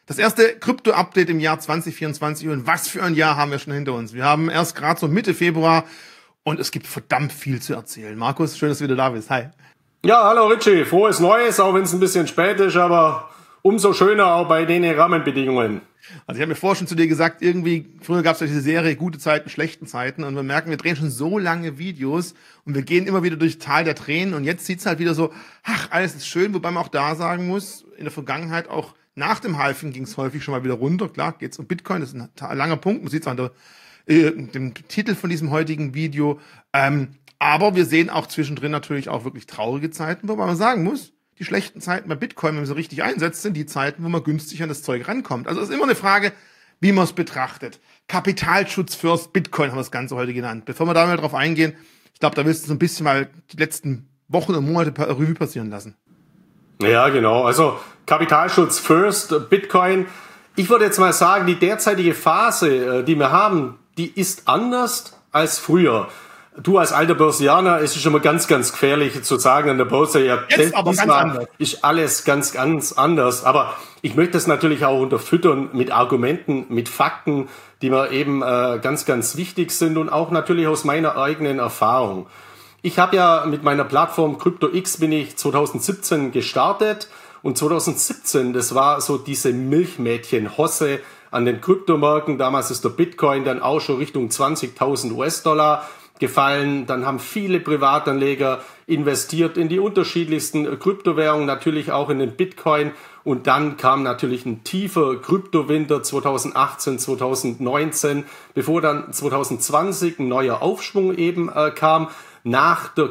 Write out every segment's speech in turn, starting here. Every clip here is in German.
Das erste Krypto-Update im Jahr 2024 und was für ein Jahr haben wir schon hinter uns. Wir haben erst gerade so Mitte Februar und es gibt verdammt viel zu erzählen. Markus, schön, dass du wieder da bist. Hi. Ja, hallo Richie, frohes Neues, auch wenn es ein bisschen spät ist, aber umso schöner auch bei den Rahmenbedingungen. Also ich habe mir vorher schon zu dir gesagt, irgendwie, früher gab es ja diese Serie gute Zeiten, schlechten Zeiten und wir merken, wir drehen schon so lange Videos und wir gehen immer wieder durch Tal der Tränen und jetzt sieht's halt wieder so, ach, alles ist schön, wobei man auch da sagen muss, in der Vergangenheit auch nach dem Halving ging es häufig schon mal wieder runter. Klar, geht's um Bitcoin, das ist ein langer Punkt, man sieht es an dem Titel von diesem heutigen Video, aber wir sehen auch zwischendrin natürlich auch wirklich traurige Zeiten, wobei man sagen muss, die schlechten Zeiten bei Bitcoin, wenn man sie richtig einsetzt, sind die Zeiten, wo man günstig an das Zeug rankommt. Also es ist immer eine Frage, wie man es betrachtet. Kapitalschutz first Bitcoin haben wir das Ganze heute genannt. Bevor wir da mal drauf eingehen, ich glaube, da willst du so ein bisschen mal die letzten Wochen und Monate Revue passieren lassen. Ja, genau. Also Kapitalschutz first Bitcoin. Ich würde jetzt mal sagen, die derzeitige Phase, die wir haben, die ist anders als früher. Du als alter Börsianer, es ist schon mal ganz, ganz gefährlich zu sagen an der Börse, ja, jetzt aber ganz anders. Ist alles ganz, ganz anders. Aber ich möchte es natürlich auch unterfüttern mit Argumenten, mit Fakten, die mir eben ganz, ganz wichtig sind und auch natürlich aus meiner eigenen Erfahrung. Ich habe ja mit meiner Plattform CryptoX bin ich 2017 gestartet und 2017, das war so diese Milchmädchen-Hosse an den Kryptomärkten. Damals ist der Bitcoin dann auch schon Richtung 20.000 US-Dollar gefallen. Dann haben viele Privatanleger investiert in die unterschiedlichsten Kryptowährungen, natürlich auch in den Bitcoin. Und dann kam natürlich ein tiefer Kryptowinter 2018, 2019, bevor dann 2020 ein neuer Aufschwung eben kam. Nach der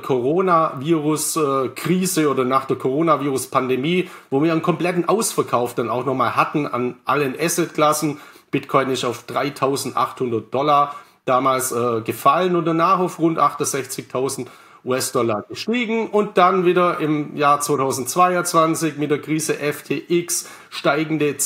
Coronavirus-Krise oder nach der Coronavirus-Pandemie, wo wir einen kompletten Ausverkauf dann auch nochmal hatten an allen Assetklassen. Bitcoin ist auf $3.800 damals gefallen und danach auf rund 68.000 US-Dollar gestiegen und dann wieder im Jahr 2022 mit der Krise FTX, steigende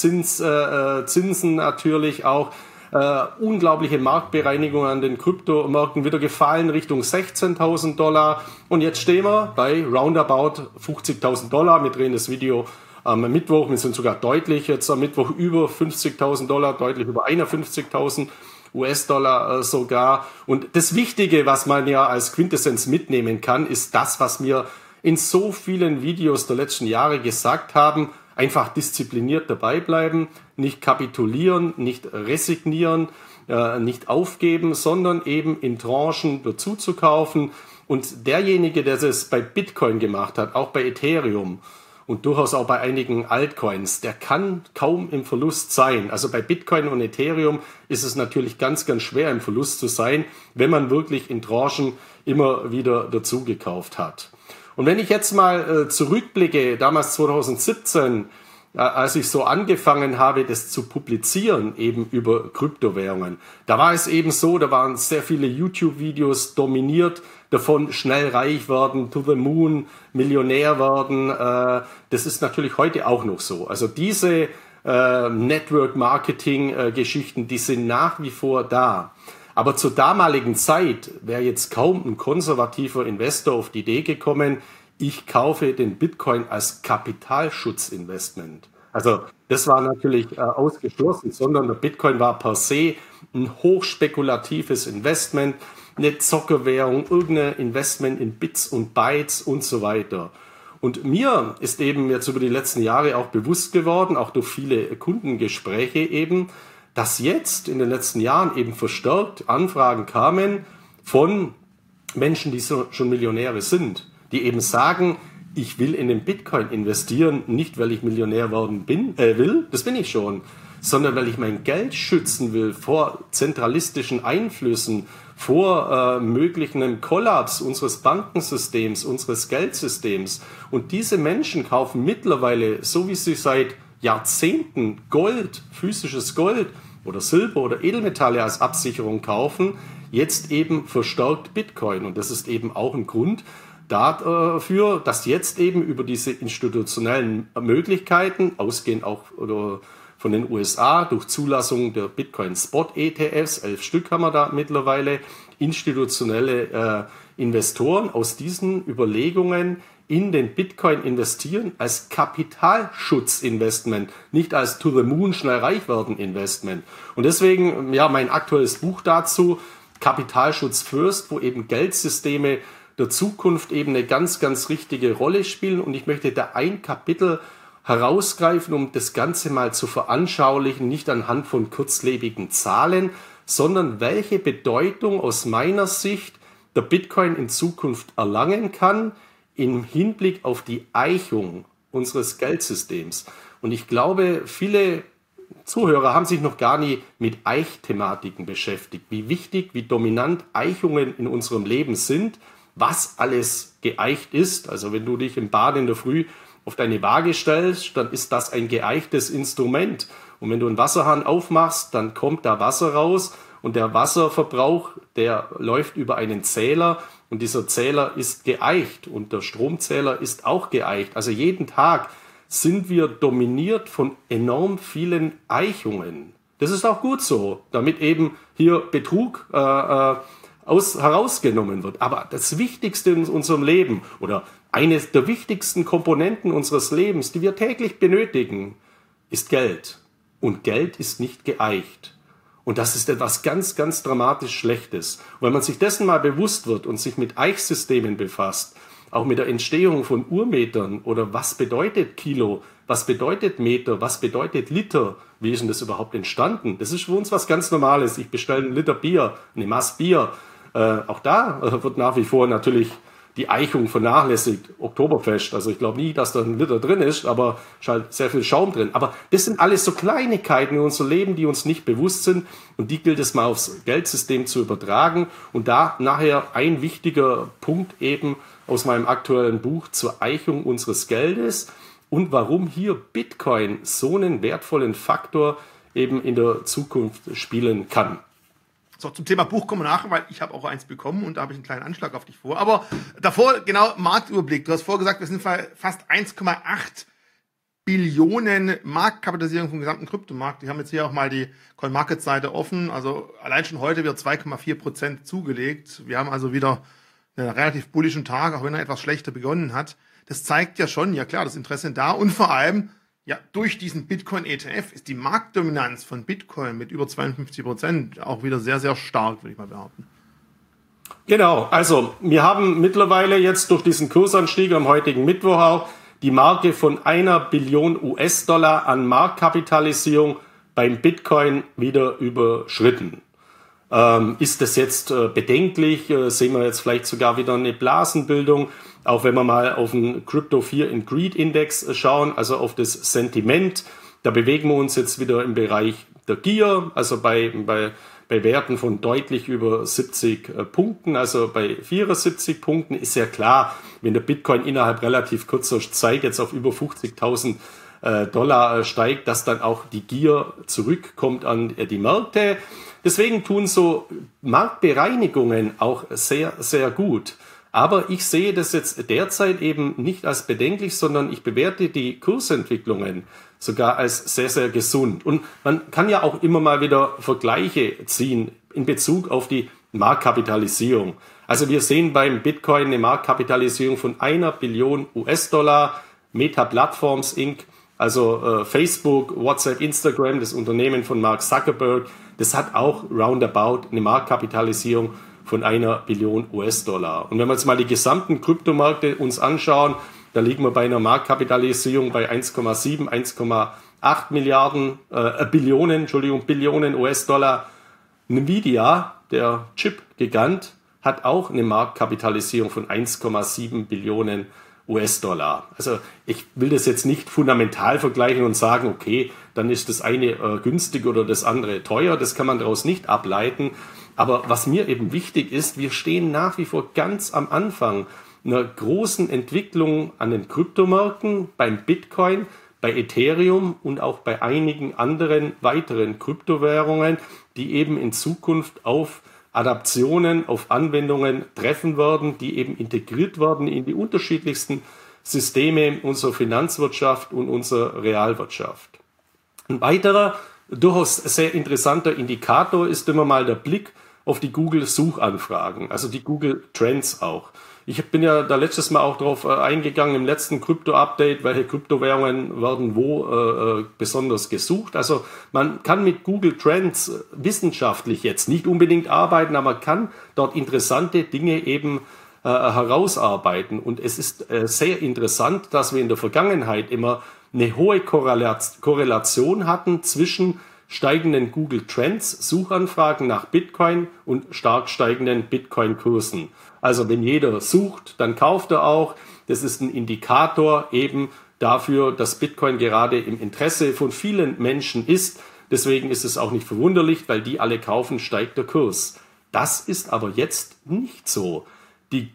Zinsen natürlich auch, unglaubliche Marktbereinigung an den Kryptomärkten wieder gefallen Richtung $16.000 und jetzt stehen wir bei roundabout $50.000. Wir drehen das Video am Mittwoch, wir sind sogar deutlich jetzt am Mittwoch über $50.000, deutlich über 51.000 US-Dollar sogar. Und das Wichtige, was man ja als Quintessenz mitnehmen kann, ist das, was wir in so vielen Videos der letzten Jahre gesagt haben. Einfach diszipliniert dabei bleiben, nicht kapitulieren, nicht resignieren, nicht aufgeben, sondern eben in Tranchen dazu zu kaufen. Und derjenige, der es bei Bitcoin gemacht hat, auch bei Ethereum, und durchaus auch bei einigen Altcoins, der kann kaum im Verlust sein. Also bei Bitcoin und Ethereum ist es natürlich ganz, ganz schwer im Verlust zu sein, wenn man wirklich in Tranchen immer wieder dazu gekauft hat. Und wenn ich jetzt mal zurückblicke, damals 2017, als ich so angefangen habe, das zu publizieren, eben über Kryptowährungen, da war es eben so, da waren sehr viele YouTube-Videos dominiert davon, schnell reich werden, to the moon, Millionär werden. Das ist natürlich heute auch noch so. Also diese Network-Marketing-Geschichten, die sind nach wie vor da. Aber zur damaligen Zeit wäre jetzt kaum ein konservativer Investor auf die Idee gekommen, ich kaufe den Bitcoin als Kapitalschutzinvestment. Also das war natürlich ausgeschlossen, sondern der Bitcoin war per se ein hochspekulatives Investment, eine Zockerwährung, irgendein Investment in Bits und Bytes und so weiter. Und mir ist eben jetzt über die letzten Jahre auch bewusst geworden, auch durch viele Kundengespräche eben, dass jetzt in den letzten Jahren eben verstärkt Anfragen kamen von Menschen, die schon Millionäre sind, die eben sagen, ich will in den Bitcoin investieren, nicht weil ich Millionär werden will, das bin ich schon, sondern weil ich mein Geld schützen will vor zentralistischen Einflüssen, vor möglichen Kollaps unseres Bankensystems, unseres Geldsystems. Und diese Menschen kaufen mittlerweile, so wie sie seit Jahrzehnten Gold, physisches Gold oder Silber oder Edelmetalle als Absicherung kaufen, jetzt eben verstärkt Bitcoin. Und das ist eben auch ein Grund dafür, dass jetzt eben über diese institutionellen Möglichkeiten, ausgehend auch oder von den USA, durch Zulassung der Bitcoin Spot ETFs, 11 Stück haben wir da mittlerweile, institutionelle Investoren aus diesen Überlegungen in den Bitcoin investieren als Kapitalschutzinvestment, nicht als to the moon schnell reich werden Investment. Und deswegen, ja, mein aktuelles Buch dazu, Kapitalschutz First, wo eben Geldsysteme der Zukunft eben eine ganz, ganz richtige Rolle spielen. Und ich möchte da ein Kapitel herausgreifen, um das Ganze mal zu veranschaulichen, nicht anhand von kurzlebigen Zahlen, sondern welche Bedeutung aus meiner Sicht der Bitcoin in Zukunft erlangen kann im Hinblick auf die Eichung unseres Geldsystems. Und ich glaube, viele Zuhörer haben sich noch gar nie mit Eichthematiken beschäftigt, wie wichtig, wie dominant Eichungen in unserem Leben sind, was alles geeicht ist. Also wenn du dich im Bad in der Früh auf deine Waage stellst, dann ist das ein geeichtes Instrument. Und wenn du einen Wasserhahn aufmachst, dann kommt da Wasser raus und der Wasserverbrauch, der läuft über einen Zähler und dieser Zähler ist geeicht und der Stromzähler ist auch geeicht. Also jeden Tag sind wir dominiert von enorm vielen Eichungen. Das ist auch gut so, damit eben hier Betrug herausgenommen wird. Aber das Wichtigste in unserem Leben oder eines der wichtigsten Komponenten unseres Lebens, die wir täglich benötigen, ist Geld. Und Geld ist nicht geeicht. Und das ist etwas ganz, ganz dramatisch Schlechtes. Und wenn man sich dessen mal bewusst wird und sich mit Eichsystemen befasst, auch mit der Entstehung von Urmetern oder was bedeutet Kilo, was bedeutet Meter, was bedeutet Liter, wie ist denn das überhaupt entstanden? Das ist für uns was ganz Normales. Ich bestelle einen Liter Bier, eine Maß Bier. Auch da wird nach wie vor natürlich die Eichung vernachlässigt. Oktoberfest, also ich glaube nie, dass da ein Liter drin ist, aber ist halt sehr viel Schaum drin. Aber das sind alles so Kleinigkeiten in unserem Leben, die uns nicht bewusst sind und die gilt es mal aufs Geldsystem zu übertragen. Und da nachher ein wichtiger Punkt eben aus meinem aktuellen Buch zur Eichung unseres Geldes und warum hier Bitcoin so einen wertvollen Faktor eben in der Zukunft spielen kann. So, zum Thema Buch kommen wir nachher, weil ich habe auch eins bekommen und da habe ich einen kleinen Anschlag auf dich vor. Aber davor, genau, Marktüberblick. Du hast vorgesagt, wir sind fast 1,8 Billionen Marktkapitalisierung vom gesamten Kryptomarkt. Die haben jetzt hier auch mal die CoinMarket-Seite offen. Also allein schon heute wird 2,4% zugelegt. Wir haben also wieder einen relativ bullischen Tag, auch wenn er etwas schlechter begonnen hat. Das zeigt ja schon, ja klar, das Interesse da und vor allem, ja, durch diesen Bitcoin-ETF ist die Marktdominanz von Bitcoin mit über 52% auch wieder sehr, sehr stark, würde ich mal behaupten. Genau, also wir haben mittlerweile jetzt durch diesen Kursanstieg am heutigen Mittwoch auch die Marke von 1 Billion US-Dollar an Marktkapitalisierung beim Bitcoin wieder überschritten. Ist das jetzt bedenklich? Sehen wir jetzt vielleicht sogar wieder eine Blasenbildung? Auch wenn wir mal auf den Crypto Fear and Greed Index schauen, also auf das Sentiment, da bewegen wir uns jetzt wieder im Bereich der Gier, also bei Werten von deutlich über 70 Punkten, also bei 74 Punkten ist ja klar, wenn der Bitcoin innerhalb relativ kurzer Zeit jetzt auf über 50.000 Dollar steigt, dass dann auch die Gier zurückkommt an die Märkte. Deswegen tun so Marktbereinigungen auch sehr, sehr gut. Aber ich sehe das jetzt derzeit eben nicht als bedenklich, sondern ich bewerte die Kursentwicklungen sogar als sehr, sehr gesund. Und man kann ja auch immer mal wieder Vergleiche ziehen in Bezug auf die Marktkapitalisierung. Also wir sehen beim Bitcoin eine Marktkapitalisierung von 1 Billion US-Dollar, Meta Platforms Inc., also Facebook, WhatsApp, Instagram, das Unternehmen von Mark Zuckerberg, das hat auch roundabout eine Marktkapitalisierung von 1 Billion US-Dollar. Und wenn wir uns mal die gesamten Kryptomärkte uns anschauen, da liegen wir bei einer Marktkapitalisierung bei 1,7, 1,8 Billionen US-Dollar. Nvidia, der Chip-Gigant, hat auch eine Marktkapitalisierung von 1,7 Billionen US-Dollar. Also ich will das jetzt nicht fundamental vergleichen und sagen, okay, dann ist das eine günstig oder das andere teuer. Das kann man daraus nicht ableiten. Aber was mir eben wichtig ist, wir stehen nach wie vor ganz am Anfang einer großen Entwicklung an den Kryptomärkten, beim Bitcoin, bei Ethereum und auch bei einigen anderen weiteren Kryptowährungen, die eben in Zukunft auf Adaptionen, auf Anwendungen treffen werden, die eben integriert werden in die unterschiedlichsten Systeme unserer Finanzwirtschaft und unserer Realwirtschaft. Ein weiterer, durchaus sehr interessanter Indikator ist immer mal der Blick auf die Google-Suchanfragen, also die Google Trends auch. Ich bin ja da letztes Mal auch drauf eingegangen im letzten Krypto-Update, welche Kryptowährungen werden wo besonders gesucht. Also man kann mit Google Trends wissenschaftlich jetzt nicht unbedingt arbeiten, aber kann dort interessante Dinge eben herausarbeiten. Und es ist sehr interessant, dass wir in der Vergangenheit immer eine hohe Korrelation hatten zwischen steigenden Google Trends, Suchanfragen nach Bitcoin und stark steigenden Bitcoin-Kursen. Also wenn jeder sucht, dann kauft er auch. Das ist ein Indikator eben dafür, dass Bitcoin gerade im Interesse von vielen Menschen ist. Deswegen ist es auch nicht verwunderlich, weil die alle kaufen, steigt der Kurs. Das ist aber jetzt nicht so. Die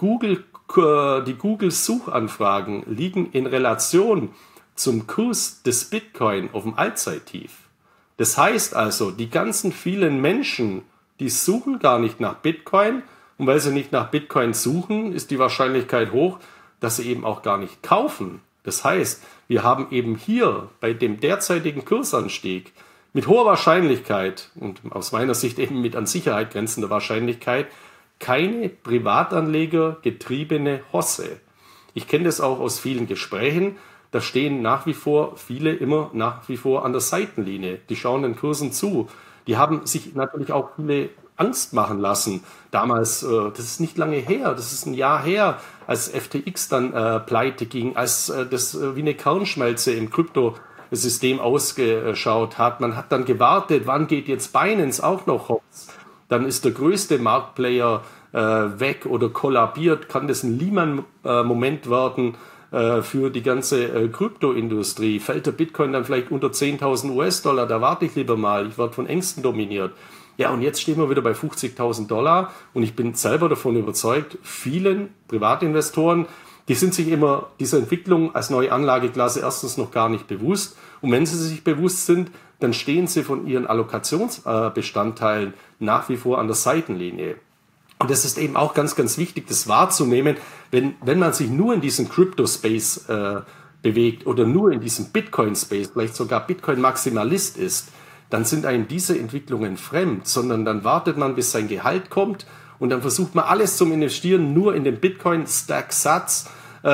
Google-Suchanfragen liegen in Relation zum Kurs des Bitcoin auf dem Allzeittief. Das heißt also, die ganzen vielen Menschen, die suchen gar nicht nach Bitcoin, und weil sie nicht nach Bitcoin suchen, ist die Wahrscheinlichkeit hoch, dass sie eben auch gar nicht kaufen. Das heißt, wir haben eben hier bei dem derzeitigen Kursanstieg mit hoher Wahrscheinlichkeit und aus meiner Sicht eben mit an Sicherheit grenzender Wahrscheinlichkeit keine Privatanleger getriebene Hosse. Ich kenne das auch aus vielen Gesprächen. Da stehen nach wie vor viele immer nach wie vor an der Seitenlinie. Die schauen den Kursen zu. Die haben sich natürlich auch viele Angst machen lassen. Damals, das ist nicht lange her, das ist ein Jahr her, als FTX dann pleite ging, als das wie eine Kernschmelze im Kryptosystem ausgeschaut hat. Man hat dann gewartet, wann geht jetzt Binance auch noch hops? Dann ist der größte Marktplayer weg oder kollabiert. Kann das ein Lehman-Moment werden für die ganze Kryptoindustrie? Fällt der Bitcoin dann vielleicht unter 10.000 US-Dollar? Da warte ich lieber mal. Ich werde von Ängsten dominiert. Ja, und jetzt stehen wir wieder bei 50.000 Dollar. Und ich bin selber davon überzeugt, vielen Privatinvestoren, die sind sich immer dieser Entwicklung als neue Anlageklasse erstens noch gar nicht bewusst. Und wenn sie sich bewusst sind, dann stehen sie von ihren Allokationsbestandteilen nach wie vor an der Seitenlinie. Und das ist eben auch ganz, ganz wichtig, das wahrzunehmen, wenn man sich nur in diesem Crypto-Space bewegt oder nur in diesem Bitcoin-Space, vielleicht sogar Bitcoin-Maximalist ist, dann sind einem diese Entwicklungen fremd, sondern dann wartet man, bis sein Gehalt kommt und dann versucht man alles zum Investieren nur in den Bitcoin-Stack-Satz,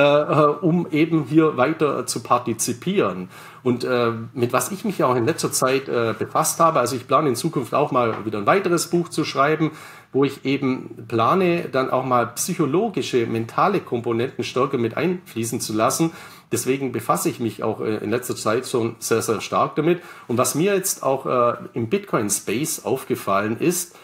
um eben hier weiter zu partizipieren. Und mit was ich mich auch in letzter Zeit befasst habe, also ich plane in Zukunft auch mal wieder ein weiteres Buch zu schreiben, wo ich eben plane, dann auch mal psychologische, mentale Komponenten stärker mit einfließen zu lassen. Deswegen befasse ich mich auch in letzter Zeit schon sehr, sehr stark damit. Und was mir jetzt auch im Bitcoin-Space aufgefallen ist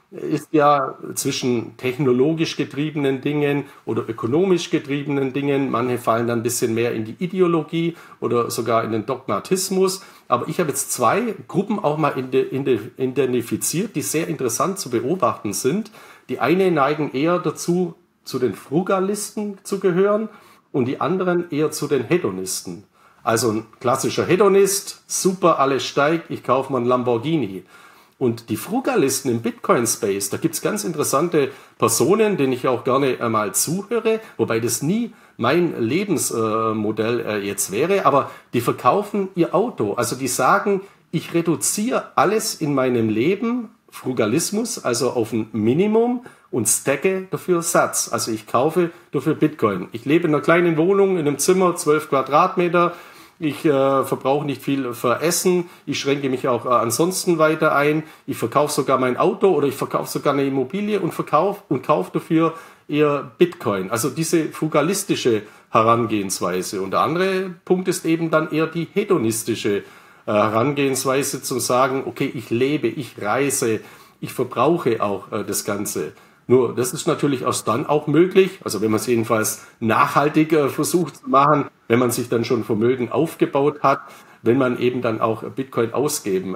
ja zwischen technologisch getriebenen Dingen oder ökonomisch getriebenen Dingen. Manche fallen dann ein bisschen mehr in die Ideologie oder sogar in den Dogmatismus. Aber ich habe jetzt zwei Gruppen auch mal identifiziert, die sehr interessant zu beobachten sind. Die eine neigen eher dazu, zu den Frugalisten zu gehören und die anderen eher zu den Hedonisten. Also ein klassischer Hedonist, super, alles steigt, ich kaufe mal einen Lamborghini. Und die Frugalisten im Bitcoin-Space, da gibt's ganz interessante Personen, denen ich auch gerne mal zuhöre, wobei das nie mein Lebensmodell jetzt wäre, aber die verkaufen ihr Auto. Also die sagen, ich reduziere alles in meinem Leben, Frugalismus, also auf ein Minimum und stacke dafür Satz. Also ich kaufe dafür Bitcoin. Ich lebe in einer kleinen Wohnung, in einem Zimmer, 12 Quadratmeter. Ich verbrauche nicht viel für Essen. Ich schränke mich auch ansonsten weiter ein. Ich verkaufe sogar mein Auto oder ich verkaufe sogar eine Immobilie und kaufe dafür eher Bitcoin. Also diese frugalistische Herangehensweise. Und der andere Punkt ist eben dann eher die hedonistische Herangehensweise, zu sagen, okay, ich lebe, ich reise, ich verbrauche auch das Ganze. Nur, das ist natürlich erst dann auch möglich, also wenn man es jedenfalls nachhaltig versucht zu machen, wenn man sich dann schon Vermögen aufgebaut hat, wenn man eben dann auch Bitcoin ausgeben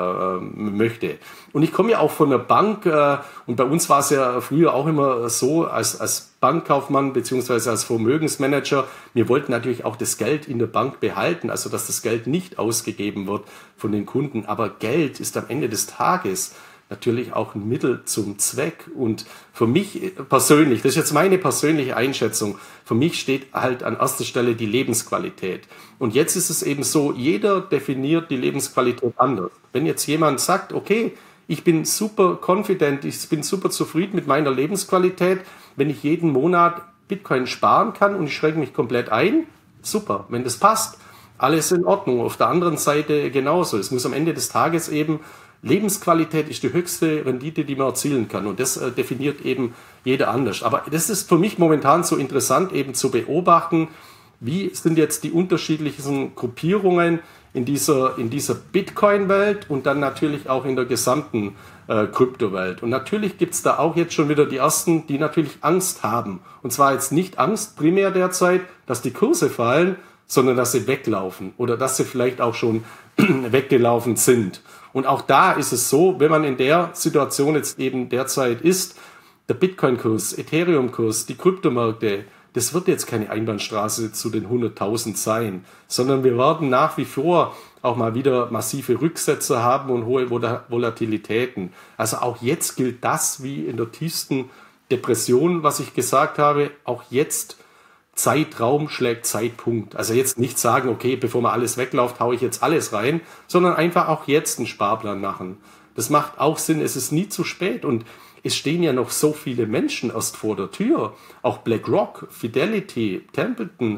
möchte. Und ich komme ja auch von der Bank und bei uns war es ja früher auch immer so, als Bankkaufmann beziehungsweise als Vermögensmanager, wir wollten natürlich auch das Geld in der Bank behalten, also dass das Geld nicht ausgegeben wird von den Kunden. Aber Geld ist am Ende des Tages natürlich auch ein Mittel zum Zweck. Und für mich persönlich, das ist jetzt meine persönliche Einschätzung, für mich steht halt an erster Stelle die Lebensqualität. Und jetzt ist es eben so, jeder definiert die Lebensqualität anders. Wenn jetzt jemand sagt, okay, ich bin super confident, ich bin super zufrieden mit meiner Lebensqualität, wenn ich jeden Monat Bitcoin sparen kann und ich schränke mich komplett ein, super, wenn das passt, alles in Ordnung. Auf der anderen Seite genauso. Es muss am Ende des Tages eben, Lebensqualität ist die höchste Rendite, die man erzielen kann. Und das definiert eben jeder anders. Aber das ist für mich momentan so interessant, eben zu beobachten, wie sind jetzt die unterschiedlichsten Gruppierungen in dieser Bitcoin-Welt und dann natürlich auch in der gesamten Kryptowelt. Und natürlich gibt es da auch jetzt schon wieder die ersten, die natürlich Angst haben. Und zwar jetzt nicht Angst primär derzeit, dass die Kurse fallen, sondern dass sie weglaufen oder dass sie vielleicht auch schon weggelaufen sind. Und auch da ist es so, wenn man in der Situation jetzt eben derzeit ist, der Bitcoin-Kurs, Ethereum-Kurs, die Kryptomärkte, das wird jetzt keine Einbahnstraße zu den 100.000 sein, sondern wir werden nach wie vor auch mal wieder massive Rücksätze haben und hohe Volatilitäten. Also auch jetzt gilt das wie in der tiefsten Depression, was ich gesagt habe, auch jetzt Zeitraum schlägt Zeitpunkt. Also jetzt nicht sagen, okay, bevor man alles wegläuft, haue ich jetzt alles rein, sondern einfach auch jetzt einen Sparplan machen. Das macht auch Sinn, es ist nie zu spät und es stehen ja noch so viele Menschen erst vor der Tür. Auch BlackRock, Fidelity, Templeton,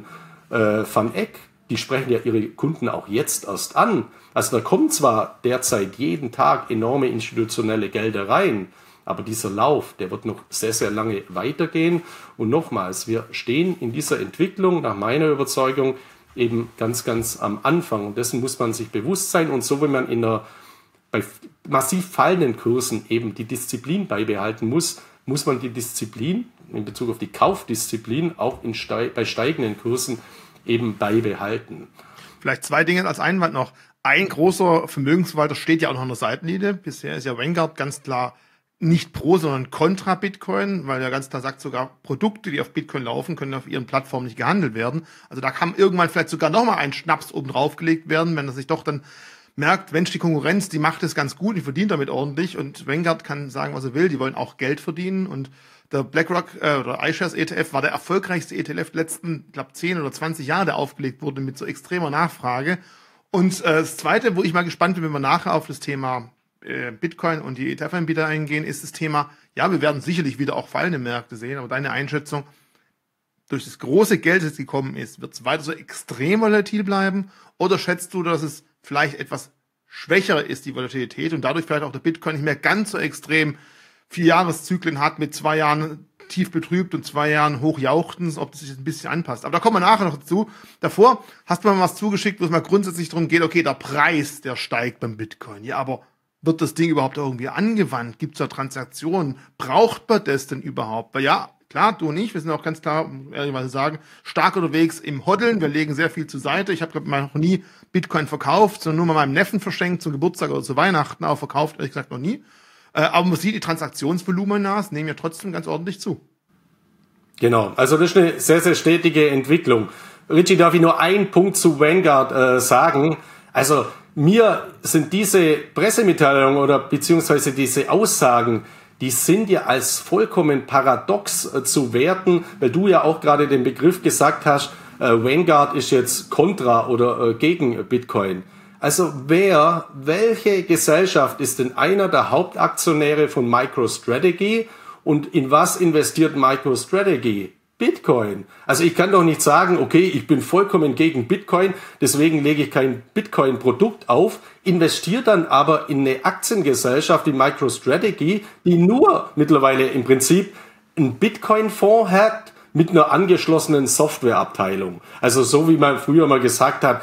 Van Eck, die sprechen ja ihre Kunden auch jetzt erst an. Also da kommen zwar derzeit jeden Tag enorme institutionelle Gelder rein, aber dieser Lauf, der wird noch sehr, sehr lange weitergehen. Und nochmals, wir stehen in dieser Entwicklung, nach meiner Überzeugung, eben ganz, ganz am Anfang. Und dessen muss man sich bewusst sein. Und so, wenn man bei massiv fallenden Kursen eben die Disziplin beibehalten muss, muss man die Disziplin in Bezug auf die Kaufdisziplin auch bei steigenden Kursen eben beibehalten. Vielleicht zwei Dinge als Einwand noch. Ein großer Vermögensverwalter steht ja auch noch an der Seitenlinie. Bisher ist ja Vanguard ganz klar nicht pro, sondern kontra Bitcoin, weil er ganz klar sagt, sogar Produkte, die auf Bitcoin laufen, können auf ihren Plattformen nicht gehandelt werden. Also da kann irgendwann vielleicht sogar nochmal ein Schnaps oben drauf gelegt werden, wenn er sich doch dann merkt, Mensch, die Konkurrenz, die macht es ganz gut, die verdient damit ordentlich und Vanguard kann sagen, was er will, die wollen auch Geld verdienen und der BlackRock oder iShares ETF war der erfolgreichste ETF letzten, ich glaube, 10 oder 20 Jahre, der aufgelegt wurde mit so extremer Nachfrage. Und das Zweite, wo ich mal gespannt bin, wenn wir nachher auf das Thema Bitcoin und die ETF-Anbieter eingehen, ist das Thema, ja, wir werden sicherlich wieder auch fallende Märkte sehen, aber deine Einschätzung, durch das große Geld, das gekommen ist, wird es weiter so extrem volatil bleiben? Oder schätzt du, dass es vielleicht etwas schwächer ist, die Volatilität, und dadurch vielleicht auch der Bitcoin nicht mehr ganz so extrem 4 Jahreszyklen hat mit 2 Jahren tief betrübt und 2 Jahren hochjauchtens, ob das sich ein bisschen anpasst. Aber da kommen wir nachher noch dazu. Davor hast du mal was zugeschickt, wo es mal grundsätzlich darum geht, okay, der Preis, der steigt beim Bitcoin. Ja, aber wird das Ding überhaupt irgendwie angewandt? Gibt es da Transaktionen? Braucht man das denn überhaupt? Weil ja, klar, du und ich, wir sind auch ganz klar, ehrlicherweise sagen, stark unterwegs im Hoddeln. Wir legen sehr viel zur Seite. Ich habe, glaube ich, noch nie Bitcoin verkauft, sondern nur mal meinem Neffen verschenkt zum Geburtstag oder zu Weihnachten, aber verkauft, ehrlich gesagt, noch nie. Aber man sieht, die Transaktionsvolumina nehmen ja trotzdem ganz ordentlich zu. Genau, also das ist eine sehr, sehr stetige Entwicklung. Richie, darf ich nur einen Punkt zu Vanguard sagen? Also mir sind diese Pressemitteilungen oder beziehungsweise diese Aussagen, die sind ja als vollkommen paradox zu werten, weil du ja auch gerade den Begriff gesagt hast, Vanguard ist jetzt kontra oder gegen Bitcoin. Also welche Gesellschaft ist denn einer der Hauptaktionäre von MicroStrategy und in was investiert MicroStrategy? Bitcoin. Also ich kann doch nicht sagen, okay, ich bin vollkommen gegen Bitcoin, deswegen lege ich kein Bitcoin-Produkt auf, investiere dann aber in eine Aktiengesellschaft, in MicroStrategy, die nur mittlerweile im Prinzip einen Bitcoin-Fonds hat mit einer angeschlossenen Softwareabteilung. Also so wie man früher mal gesagt hat,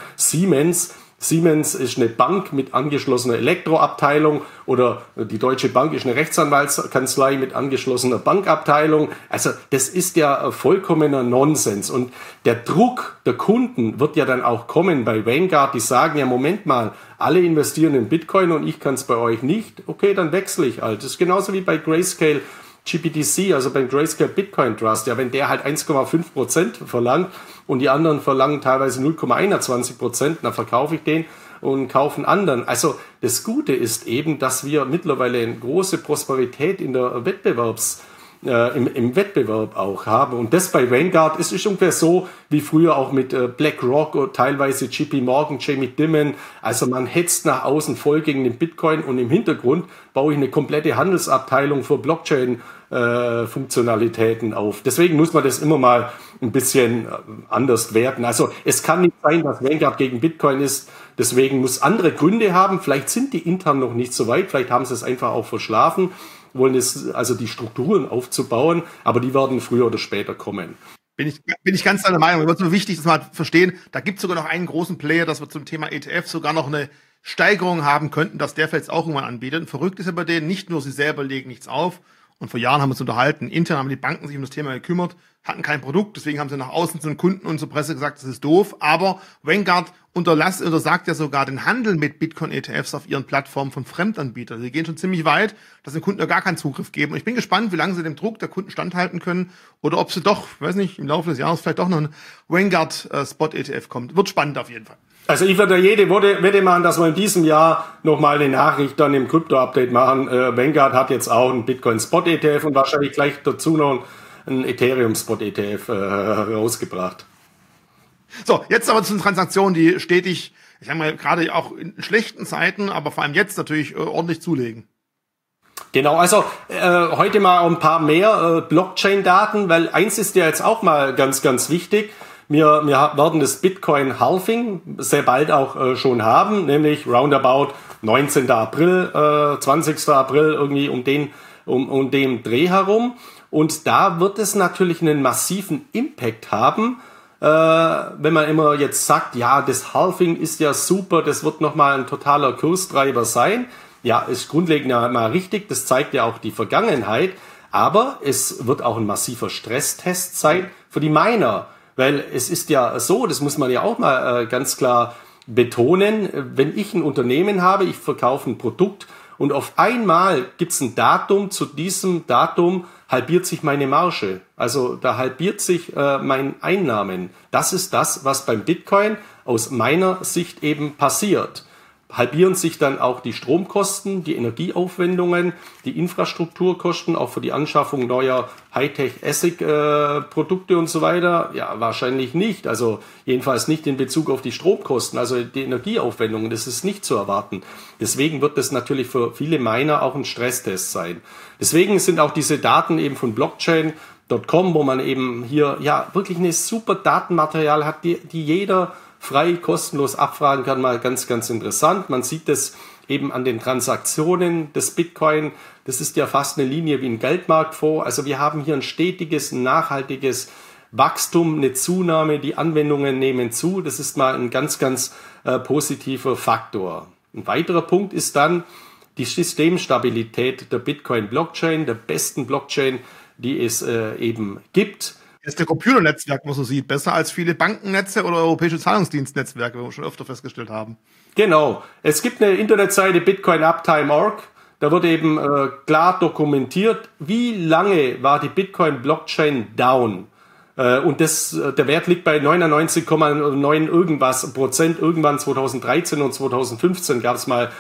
Siemens ist eine Bank mit angeschlossener Elektroabteilung oder die Deutsche Bank ist eine Rechtsanwaltskanzlei mit angeschlossener Bankabteilung. Also das ist ja vollkommener Nonsens. Und der Druck der Kunden wird ja dann auch kommen bei Vanguard. Die sagen ja, Moment mal, alle investieren in Bitcoin und ich kann es bei euch nicht. Okay, dann wechsle ich halt. Das ist genauso wie bei Grayscale GBTC, also beim Grayscale Bitcoin Trust. Ja, wenn der halt 1,5% verlangt und die anderen verlangen teilweise 0,21%, dann verkaufe ich den und kaufe einen anderen. Also das Gute ist eben, dass wir mittlerweile eine große Prosperität in der im Wettbewerb auch haben. Und das bei Vanguard ist ungefähr so wie früher auch mit BlackRock oder teilweise JP Morgan, Jamie Dimon. Also man hetzt nach außen voll gegen den Bitcoin und im Hintergrund baue ich eine komplette Handelsabteilung für Blockchain-Funktionalitäten auf. Deswegen muss man das immer mal ein bisschen anders werten. Also es kann nicht sein, dass Vanguard gegen Bitcoin ist. Deswegen muss andere Gründe haben. Vielleicht sind die intern noch nicht so weit. Vielleicht haben sie es einfach auch verschlafen, wollen es, also die Strukturen aufzubauen, aber die werden früher oder später kommen. Bin ich ganz deiner Meinung. Es ist nur wichtig, dass wir halt verstehen, da gibt es sogar noch einen großen Player, dass wir zum Thema ETF sogar noch eine Steigerung haben könnten, dass der vielleicht auch irgendwann anbietet. Und verrückt ist ja bei denen, nicht nur sie selber legen nichts auf, und vor Jahren haben wir uns unterhalten, intern haben die Banken sich um das Thema gekümmert, hatten kein Produkt, deswegen haben sie nach außen zu den Kunden und zur Presse gesagt, das ist doof, aber Vanguard untersagt ja sogar den Handel mit Bitcoin-ETFs auf ihren Plattformen von Fremdanbietern. Sie gehen schon ziemlich weit, dass den Kunden ja gar keinen Zugriff geben. Und ich bin gespannt, wie lange sie dem Druck der Kunden standhalten können oder ob sie doch, weiß nicht, im Laufe des Jahres vielleicht doch noch ein Vanguard Spot-ETF kommt. Wird spannend auf jeden Fall. Also ich würde jede Wette machen, dass wir in diesem Jahr nochmal eine Nachricht dann im Krypto-Update machen. Vanguard hat jetzt auch einen Bitcoin-Spot-ETF und wahrscheinlich gleich dazu noch einen Ethereum-Spot-ETF rausgebracht. So, jetzt aber zu den Transaktionen, die stetig, ich sag mal, gerade auch in schlechten Zeiten, aber vor allem jetzt natürlich ordentlich zulegen. Genau, also heute mal ein paar mehr Blockchain-Daten, weil eins ist ja jetzt auch mal ganz, ganz wichtig. Wir werden das Bitcoin-Halving sehr bald auch schon haben, nämlich roundabout 19. April, 20. April, irgendwie um den Dreh herum. Und da wird es natürlich einen massiven Impact haben, wenn man immer jetzt sagt, ja, das Halving ist ja super, das wird nochmal ein totaler Kurstreiber sein. Ja, ist grundlegend ja mal richtig, das zeigt ja auch die Vergangenheit. Aber es wird auch ein massiver Stresstest sein für die Miner. Weil es ist ja so, das muss man ja auch mal ganz klar betonen, wenn ich ein Unternehmen habe, ich verkaufe ein Produkt und auf einmal gibt es ein Datum, zu diesem Datum halbiert sich meine Marge. Also da halbiert sich mein Einnahmen. Das ist das, was beim Bitcoin aus meiner Sicht eben passiert. Halbieren sich dann auch die Stromkosten, die Energieaufwendungen, die Infrastrukturkosten, auch für die Anschaffung neuer Hightech-ASIC-Produkte und so weiter? Ja, wahrscheinlich nicht. Also jedenfalls nicht in Bezug auf die Stromkosten, also die Energieaufwendungen, das ist nicht zu erwarten. Deswegen wird das natürlich für viele Miner auch ein Stresstest sein. Deswegen sind auch diese Daten eben von Blockchain.com, wo man eben hier ja wirklich eine super Datenmaterial hat, die jeder frei, kostenlos abfragen kann, mal ganz, ganz interessant. Man sieht das eben an den Transaktionen des Bitcoin. Das ist ja fast eine Linie wie ein Geldmarktfonds. Also wir haben hier ein stetiges, nachhaltiges Wachstum, eine Zunahme, die Anwendungen nehmen zu. Das ist mal ein ganz, ganz positiver Faktor. Ein weiterer Punkt ist dann die Systemstabilität der Bitcoin-Blockchain, der besten Blockchain, die es eben gibt. Das ist der Computernetzwerk, was man so sieht, besser als viele Bankennetze oder europäische Zahlungsdienstnetzwerke, wie wir schon öfter festgestellt haben. Genau. Es gibt eine Internetseite bitcoinuptime.org. Da wird eben klar dokumentiert, wie lange war die Bitcoin-Blockchain down. Und der Wert liegt bei 99,9 irgendwas Prozent. Irgendwann 2013 und 2015 gab es mal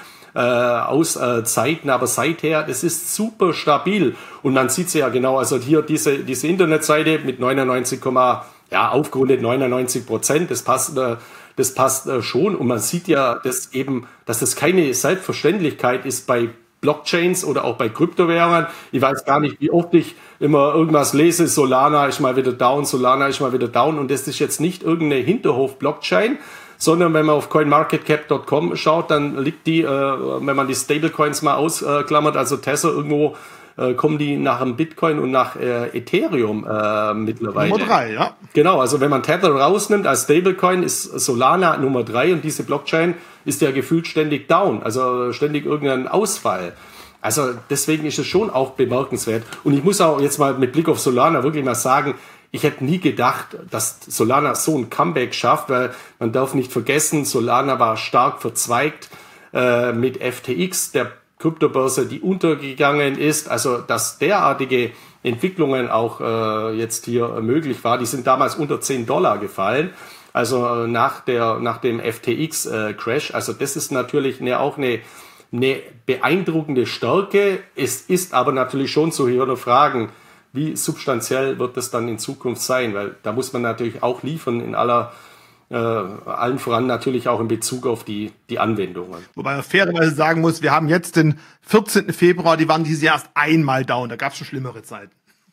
Zeiten, aber seither, das ist super stabil. Und man sieht es ja genau, also hier diese Internetseite mit aufgerundet 99%, das passt schon. Und man sieht ja, dass das keine Selbstverständlichkeit ist bei Blockchains oder auch bei Kryptowährungen. Ich weiß gar nicht, wie oft ich immer irgendwas lese, Solana ist mal wieder down, Solana ist mal wieder down. Und das ist jetzt nicht irgendeine Hinterhof-Blockchain, sondern wenn man auf coinmarketcap.com schaut, dann liegt die, wenn man die Stablecoins mal ausklammert, also Tether irgendwo, kommen die nach dem Bitcoin und nach Ethereum mittlerweile. Nummer 3, ja. Genau, also wenn man Tether rausnimmt als Stablecoin, ist Solana Nummer 3 und diese Blockchain ist ja gefühlt ständig down, also ständig irgendein Ausfall. Also deswegen ist es schon auch bemerkenswert. Und ich muss auch jetzt mal mit Blick auf Solana wirklich mal sagen, ich hätte nie gedacht, dass Solana so ein Comeback schafft, weil man darf nicht vergessen, Solana war stark verzweigt mit FTX, der Kryptobörse, die untergegangen ist. Also dass derartige Entwicklungen auch jetzt hier möglich war, die sind damals unter $10 gefallen. Also nach dem FTX-Crash. Also das ist natürlich auch eine beeindruckende Stärke. Es ist aber natürlich schon zu hören Fragen, wie substanziell wird das dann in Zukunft sein, weil da muss man natürlich auch liefern in allen voran natürlich auch in Bezug auf die Anwendungen. Wobei man fairerweise sagen muss, wir haben jetzt den 14. Februar, die waren dieses Jahr erst einmal down, da gab es schon schlimmere Zeiten.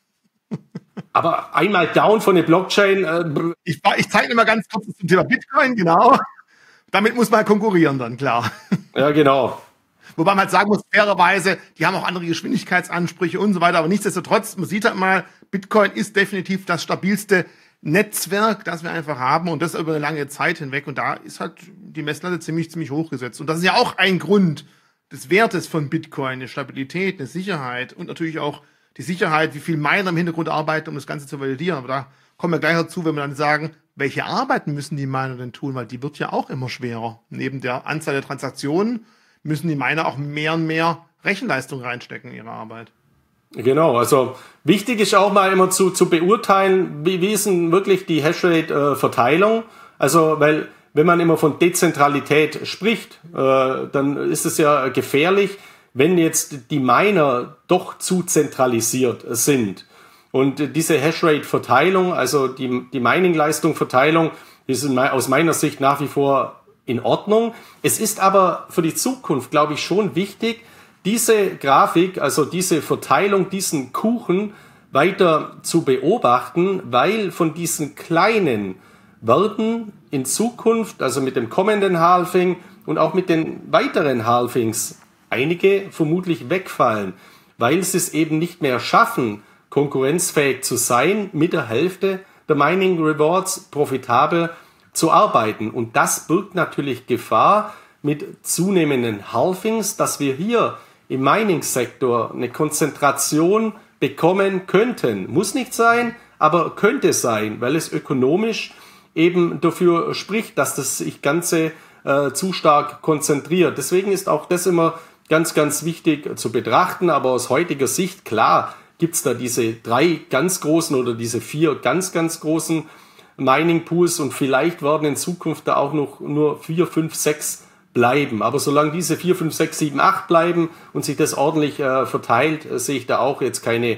Aber einmal down von der Blockchain. Ich zeige dir mal ganz kurz zum Thema Bitcoin, genau. Damit muss man konkurrieren dann, klar. Ja, genau. Wobei man halt sagen muss, fairerweise, die haben auch andere Geschwindigkeitsansprüche und so weiter, aber nichtsdestotrotz, man sieht halt mal, Bitcoin ist definitiv das stabilste Netzwerk, das wir einfach haben und das über eine lange Zeit hinweg und da ist halt die Messlatte ziemlich hochgesetzt und das ist ja auch ein Grund des Wertes von Bitcoin, eine Stabilität, eine Sicherheit und natürlich auch die Sicherheit, wie viel Miner im Hintergrund arbeiten, um das Ganze zu validieren, aber da kommen wir gleich dazu, wenn wir dann sagen, welche Arbeiten müssen die Miner denn tun, weil die wird ja auch immer schwerer. Neben der Anzahl der Transaktionen müssen die Miner auch mehr und mehr Rechenleistung reinstecken in ihre Arbeit. Genau, also wichtig ist auch mal immer zu beurteilen, wie ist denn wirklich die Hashrate-Verteilung. Also, weil wenn man immer von Dezentralität spricht, dann ist es ja gefährlich, wenn jetzt die Miner doch zu zentralisiert sind. Und diese Hashrate-Verteilung, also die Mining-Leistung-Verteilung, ist aus meiner Sicht nach wie vor in Ordnung. Es ist aber für die Zukunft, glaube ich, schon wichtig, diese Grafik, also diese Verteilung, diesen Kuchen weiter zu beobachten, weil von diesen kleinen werden in Zukunft, also mit dem kommenden Halving und auch mit den weiteren Halvings, einige vermutlich wegfallen, weil sie es eben nicht mehr schaffen, konkurrenzfähig zu sein, mit der Hälfte der Mining Rewards profitabel zu arbeiten. Und das birgt natürlich Gefahr mit zunehmenden Halvings, dass wir hier im Mining-Sektor eine Konzentration bekommen könnten. Muss nicht sein, aber könnte sein, weil es ökonomisch eben dafür spricht, dass das sich Ganze zu stark konzentriert. Deswegen ist auch das immer ganz, ganz wichtig zu betrachten. Aber aus heutiger Sicht, klar, gibt's da diese 3 ganz großen oder diese 4 ganz, ganz großen Mining Pools und vielleicht werden in Zukunft da auch noch nur 4, 5, 6 bleiben. Aber solange diese 4, 5, 6, 7, 8 bleiben und sich das ordentlich verteilt, sehe ich da auch jetzt keine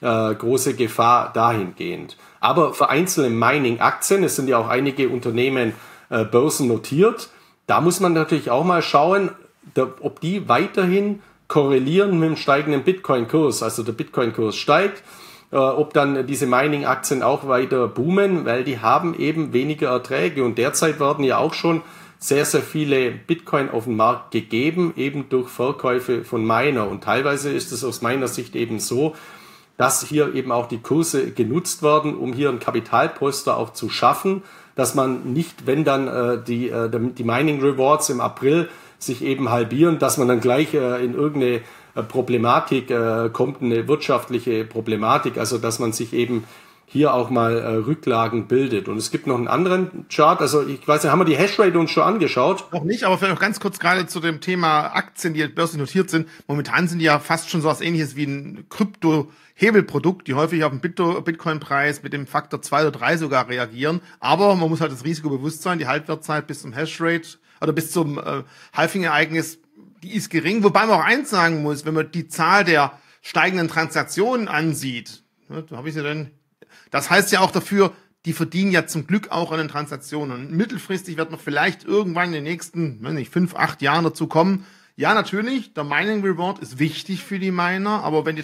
große Gefahr dahingehend. Aber für einzelne Mining-Aktien, es sind ja auch einige Unternehmen börsennotiert, da muss man natürlich auch mal schauen, ob die weiterhin korrelieren mit dem steigenden Bitcoin-Kurs. Also der Bitcoin-Kurs steigt, ob dann diese Mining-Aktien auch weiter boomen, weil die haben eben weniger Erträge. Und derzeit werden ja auch schon sehr, sehr viele Bitcoin auf den Markt gegeben, eben durch Verkäufe von Miner. Und teilweise ist es aus meiner Sicht eben so, dass hier eben auch die Kurse genutzt werden, um hier ein Kapitalpolster auch zu schaffen, dass man nicht, wenn dann die Mining Rewards im April sich eben halbieren, dass man dann gleich in irgendeine Problematik kommt, eine wirtschaftliche Problematik, also dass man sich eben hier auch mal Rücklagen bildet. Und es gibt noch einen anderen Chart, also ich weiß nicht, haben wir die Hashrate uns schon angeschaut? Noch nicht, aber vielleicht noch ganz kurz gerade zu dem Thema Aktien, die börslich notiert sind. Momentan sind die ja fast schon so was Ähnliches wie ein Krypto-Hebelprodukt, die häufig auf den Bitcoin-Preis mit dem Faktor 2 oder 3 sogar reagieren. Aber man muss halt das Risiko bewusst sein, die Halbwertszeit bis zum Hashrate oder bis zum Halving-Ereignis, die ist gering. Wobei man auch eins sagen muss, wenn man die Zahl der steigenden Transaktionen ansieht, da habe ich sie denn. Das heißt ja auch dafür, die verdienen ja zum Glück auch an den Transaktionen. Und mittelfristig wird man vielleicht irgendwann in den nächsten, 5, 8 Jahren dazu kommen. Ja, natürlich, der Mining Reward ist wichtig für die Miner, aber wenn die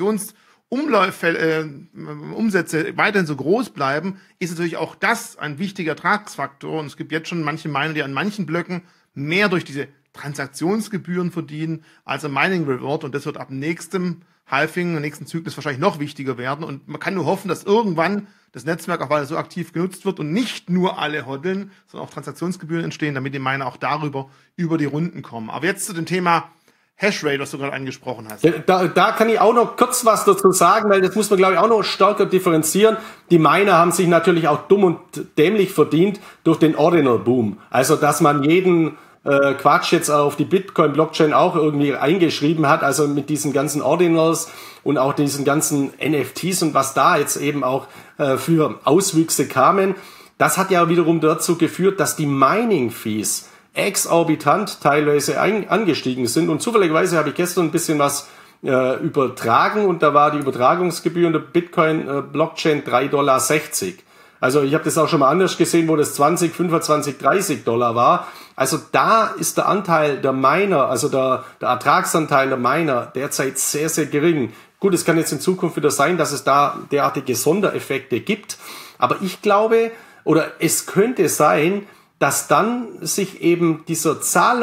Umsätze weiterhin so groß bleiben, ist natürlich auch das ein wichtiger Ertragsfaktor. Und es gibt jetzt schon manche Miner, die an manchen Blöcken mehr durch diese Transaktionsgebühren verdienen als am Mining Reward. Und das wird ab nächstem Halving, im nächsten Zyklus wahrscheinlich noch wichtiger werden. Und man kann nur hoffen, dass irgendwann das Netzwerk auch weiter so aktiv genutzt wird und nicht nur alle hoddeln, sondern auch Transaktionsgebühren entstehen, damit die Miner auch darüber über die Runden kommen. Aber jetzt zu dem Thema Hashrate, was du gerade angesprochen hast. Da kann ich auch noch kurz was dazu sagen, weil das muss man, glaube ich, auch noch stärker differenzieren. Die Miner haben sich natürlich auch dumm und dämlich verdient durch den Ordinal Boom. Also, dass man jeden Quatsch jetzt auf die Bitcoin-Blockchain auch irgendwie eingeschrieben hat, also mit diesen ganzen Ordinals und auch diesen ganzen NFTs und was da jetzt eben auch für Auswüchse kamen. Das hat ja wiederum dazu geführt, dass die Mining-Fees exorbitant teilweise angestiegen sind. Und zufälligerweise habe ich gestern ein bisschen was übertragen und da war die Übertragungsgebühr in der Bitcoin-Blockchain $3,60. Also ich habe das auch schon mal anders gesehen, wo das 20, 25, $30 war. Also da ist der Anteil der Miner, also der Ertragsanteil der Miner derzeit sehr, sehr gering. Gut, es kann jetzt in Zukunft wieder sein, dass es da derartige Sondereffekte gibt. Aber ich glaube, oder es könnte sein, dass dann sich eben dieser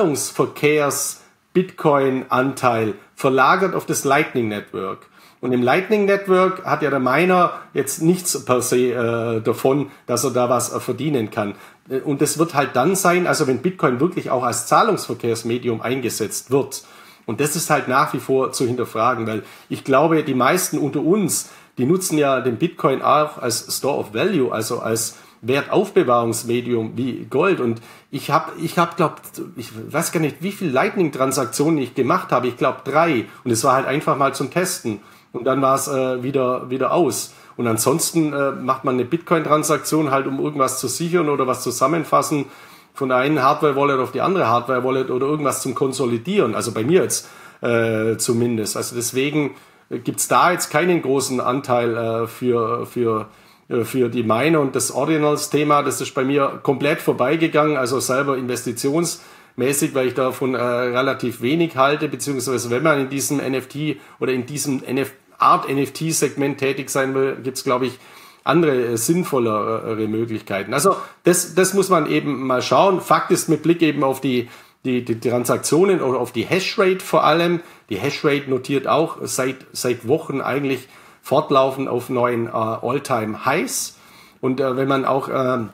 Zahlungsverkehrs-Bitcoin-Anteil verlagert auf das Lightning Network. Und im Lightning Network hat ja der Miner jetzt nichts per se davon, dass er da was verdienen kann. Und das wird halt dann sein, also wenn Bitcoin wirklich auch als Zahlungsverkehrsmedium eingesetzt wird. Und das ist halt nach wie vor zu hinterfragen, weil ich glaube, die meisten unter uns, die nutzen ja den Bitcoin auch als Store of Value, also als Wertaufbewahrungsmedium wie Gold. Und ich weiß gar nicht, wie viele Lightning-Transaktionen ich gemacht habe. Ich glaube 3. Und es war halt einfach mal zum Testen. Und dann war es wieder aus. Und ansonsten macht man eine Bitcoin-Transaktion halt, um irgendwas zu sichern oder was zusammenfassen von der einen Hardware-Wallet auf die andere Hardware-Wallet oder irgendwas zum Konsolidieren. Also bei mir jetzt zumindest. Also deswegen gibt's da jetzt keinen großen Anteil für die Miner. Und das Ordinals-Thema, das ist bei mir komplett vorbeigegangen. Also selber investitionsmäßig, weil ich davon relativ wenig halte, beziehungsweise wenn man in diesem NFT oder in diesem Art NFT-Segment tätig sein will, gibt's glaube ich, andere sinnvollere Möglichkeiten. Also das muss man eben mal schauen. Fakt ist mit Blick eben auf die Transaktionen oder auf die Hashrate vor allem. Die Hashrate notiert auch seit Wochen eigentlich fortlaufend auf neuen All-Time-Highs. Und wenn man auch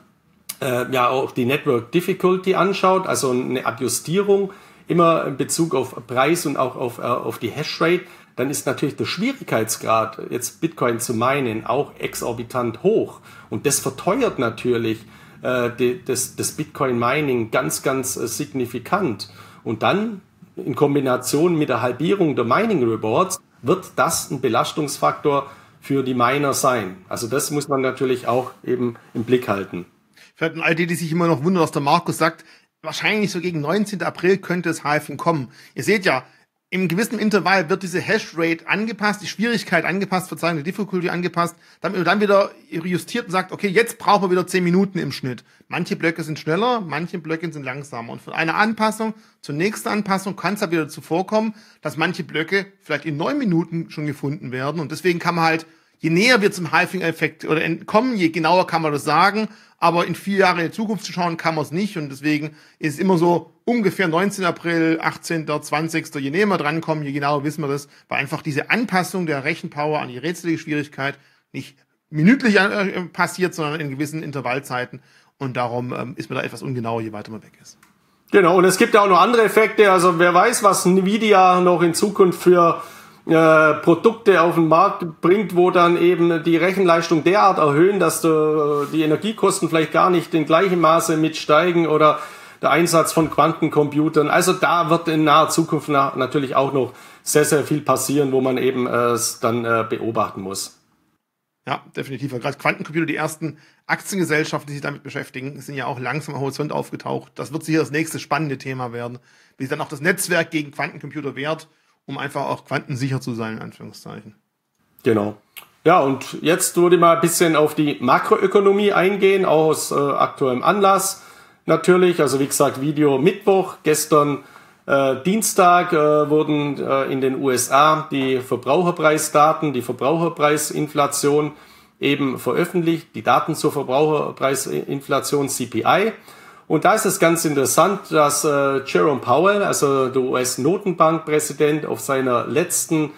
auch die Network Difficulty anschaut, also eine Adjustierung immer in Bezug auf Preis und auch auf die Hashrate, dann ist natürlich der Schwierigkeitsgrad, jetzt Bitcoin zu minen, auch exorbitant hoch. Und das verteuert natürlich das Bitcoin-Mining ganz, ganz signifikant. Und dann in Kombination mit der Halbierung der Mining-Rewards wird das ein Belastungsfaktor für die Miner sein. Also das muss man natürlich auch eben im Blick halten. Vielleicht an all die sich immer noch wundern, was der Markus sagt, wahrscheinlich so gegen 19. April könnte das Halving kommen. Ihr seht ja, im gewissen Intervall wird diese Hashrate angepasst, die Schwierigkeit angepasst, Verzeihung, die Difficulty angepasst, damit man dann wieder justiert und sagt, okay, jetzt brauchen wir wieder 10 Minuten im Schnitt. Manche Blöcke sind schneller, manche Blöcke sind langsamer. Und von einer Anpassung zur nächsten Anpassung kann es halt wieder dazu vorkommen, dass manche Blöcke vielleicht in 9 Minuten schon gefunden werden. Und deswegen kann man halt, je näher wir zum Halving-Effekt oder entkommen, je genauer kann man das sagen. Aber in 4 Jahre in die Zukunft zu schauen, kann man es nicht. Und deswegen ist es immer so ungefähr 19. April, 18., 20. Je näher wir drankommen, je genauer wissen wir das. Weil einfach diese Anpassung der Rechenpower an die rätselige Schwierigkeit nicht minütlich passiert, sondern in gewissen Intervallzeiten. Und darum ist man da etwas ungenauer, je weiter man weg ist. Genau, und es gibt ja auch noch andere Effekte. Also wer weiß, was Nvidia noch in Zukunft für Produkte auf den Markt bringt, wo dann eben die Rechenleistung derart erhöhen, dass die Energiekosten vielleicht gar nicht in gleichem Maße mitsteigen oder der Einsatz von Quantencomputern. Also da wird in naher Zukunft natürlich auch noch sehr, sehr viel passieren, wo man eben es dann beobachten muss. Ja, definitiv. Gerade Quantencomputer, die ersten Aktiengesellschaften, die sich damit beschäftigen, sind ja auch langsam am Horizont aufgetaucht. Das wird sicher das nächste spannende Thema werden, wie sich dann auch das Netzwerk gegen Quantencomputer wehrt, um einfach auch quantensicher zu sein, in Anführungszeichen. Genau. Ja, und jetzt würde ich mal ein bisschen auf die Makroökonomie eingehen, auch aus aktuellem Anlass natürlich. Also wie gesagt, Video Mittwoch, gestern Dienstag wurden in den USA die Verbraucherpreisdaten, die Verbraucherpreisinflation eben veröffentlicht, die Daten zur Verbraucherpreisinflation CPI. Und da ist es ganz interessant, dass Jerome Powell, also der US-Notenbankpräsident, auf seiner letzten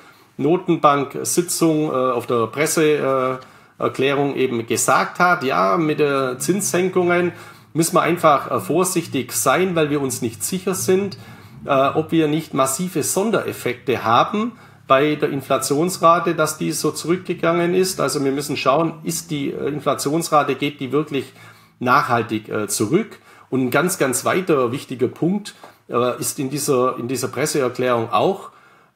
Notenbank-Sitzung auf der Presseerklärung eben gesagt hat, ja, mit den Zinssenkungen müssen wir einfach vorsichtig sein, weil wir uns nicht sicher sind, ob wir nicht massive Sondereffekte haben bei der Inflationsrate, dass die so zurückgegangen ist. Also wir müssen schauen, ist die Inflationsrate, geht die wirklich nachhaltig zurück? Und ein ganz, ganz weiterer wichtiger Punkt ist in dieser Presseerklärung auch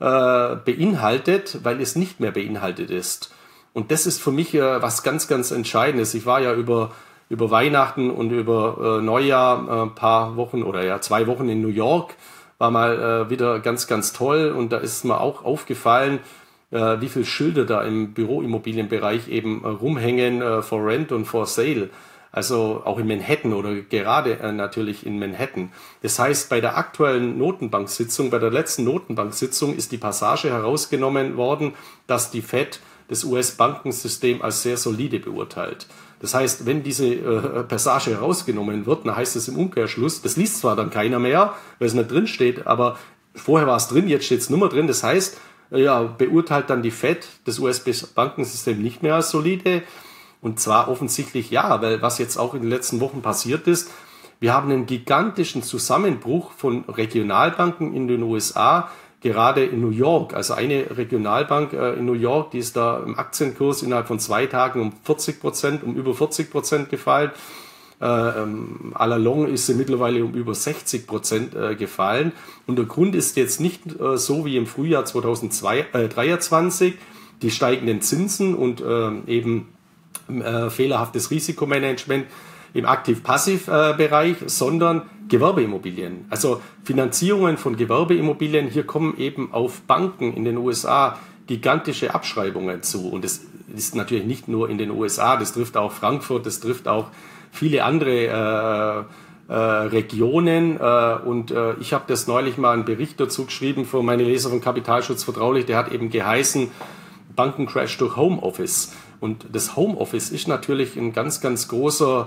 beinhaltet, weil es nicht mehr beinhaltet ist. Und das ist für mich was ganz, ganz Entscheidendes. Ich war ja über Weihnachten und über Neujahr ein paar Wochen oder ja 2 Wochen in New York war mal wieder ganz, ganz toll. Und da ist mir auch aufgefallen, wie viele Schilder da im Büroimmobilienbereich eben rumhängen, for rent und for sale. Also auch in Manhattan oder gerade natürlich in Manhattan. Das heißt, bei der aktuellen Notenbanksitzung, bei der letzten Notenbanksitzung ist die Passage herausgenommen worden, dass die Fed das US-Bankensystem als sehr solide beurteilt. Das heißt, wenn diese Passage herausgenommen wird, dann heißt es im Umkehrschluss, das liest zwar dann keiner mehr, weil es nicht drin steht, aber vorher war es drin, jetzt steht es nur mehr drin. Das heißt, ja, beurteilt dann die Fed das US-Bankensystem nicht mehr als solide. Und zwar offensichtlich ja, weil was jetzt auch in den letzten Wochen passiert ist, wir haben einen gigantischen Zusammenbruch von Regionalbanken in den USA, gerade in New York. Also eine Regionalbank in New York, die ist da im Aktienkurs innerhalb von 2 Tagen um über 40% gefallen. À la longue ist sie mittlerweile um über 60% gefallen. Und der Grund ist jetzt nicht so wie im Frühjahr 2023, die steigenden Zinsen und eben fehlerhaftes Risikomanagement im Aktiv-Passiv-Bereich, sondern Gewerbeimmobilien. Also Finanzierungen von Gewerbeimmobilien, hier kommen eben auf Banken in den USA gigantische Abschreibungen zu. Und das ist natürlich nicht nur in den USA, das trifft auch Frankfurt, das trifft auch viele andere Regionen. Ich habe das neulich mal einen Bericht dazu geschrieben für meine Leser von Kapitalschutz vertraulich, der hat eben geheißen, Bankencrash durch Homeoffice. Und das Homeoffice ist natürlich ein ganz, ganz großer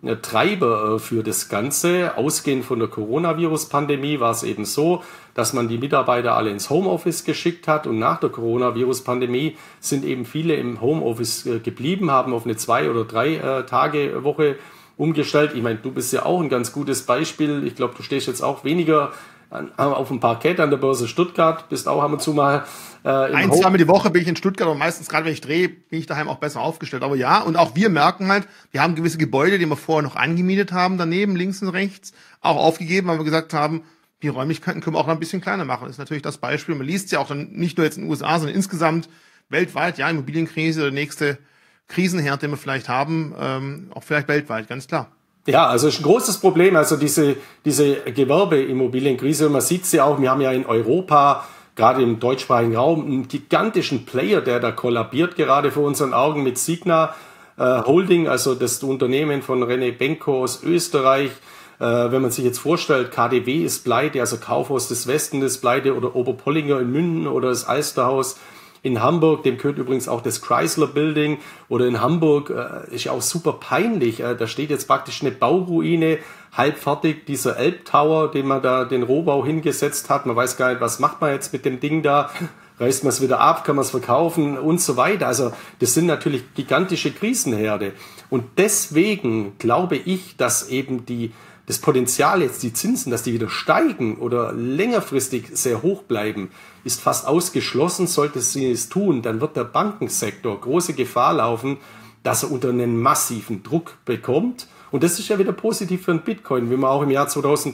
Treiber für das Ganze. Ausgehend von der Coronavirus-Pandemie war es eben so, dass man die Mitarbeiter alle ins Homeoffice geschickt hat. Und nach der Coronavirus-Pandemie sind eben viele im Homeoffice geblieben, haben auf eine 2 oder 3 Tage Woche umgestellt. Ich meine, du bist ja auch ein ganz gutes Beispiel. Ich glaube, du stehst jetzt auch weniger auf dem Parkett an der Börse Stuttgart, bist auch ab und zu mal ein, zweimal die Woche bin ich in Stuttgart, aber meistens, gerade wenn ich drehe, bin ich daheim auch besser aufgestellt. Aber ja, und auch wir merken halt, wir haben gewisse Gebäude, die wir vorher noch angemietet haben, daneben, links und rechts, auch aufgegeben, weil wir gesagt haben, die Räumlichkeiten können wir auch noch ein bisschen kleiner machen. Das ist natürlich das Beispiel. Man liest ja auch dann nicht nur jetzt in den USA, sondern insgesamt weltweit, ja, Immobilienkrise oder nächste Krisenherd, den wir vielleicht haben, auch vielleicht weltweit, ganz klar. Ja, also ist ein großes Problem, also diese Gewerbeimmobilienkrise, man sieht sie auch, wir haben ja in Europa, gerade im deutschsprachigen Raum, einen gigantischen Player, der da kollabiert, gerade vor unseren Augen mit Signa Holding, also das Unternehmen von René Benko aus Österreich. Wenn man sich jetzt vorstellt, KaDeWe ist pleite, also Kaufhaus des Westen ist pleite oder Oberpollinger in München oder das Alsterhaus in Hamburg, dem gehört übrigens auch das Chrysler Building, oder in Hamburg ist ja auch super peinlich, da steht jetzt praktisch eine Bauruine, halb fertig, dieser Elbtower, den man da den Rohbau hingesetzt hat, man weiß gar nicht, was macht man jetzt mit dem Ding da, reißt man es wieder ab, kann man es verkaufen und so weiter. Also das sind natürlich gigantische Krisenherde und deswegen glaube ich, dass eben das Potenzial jetzt, die Zinsen, dass die wieder steigen oder längerfristig sehr hoch bleiben, ist fast ausgeschlossen. Sollte sie es tun, dann wird der Bankensektor große Gefahr laufen, dass er unter einen massiven Druck bekommt. Und das ist ja wieder positiv für den Bitcoin, wie wir auch im Jahr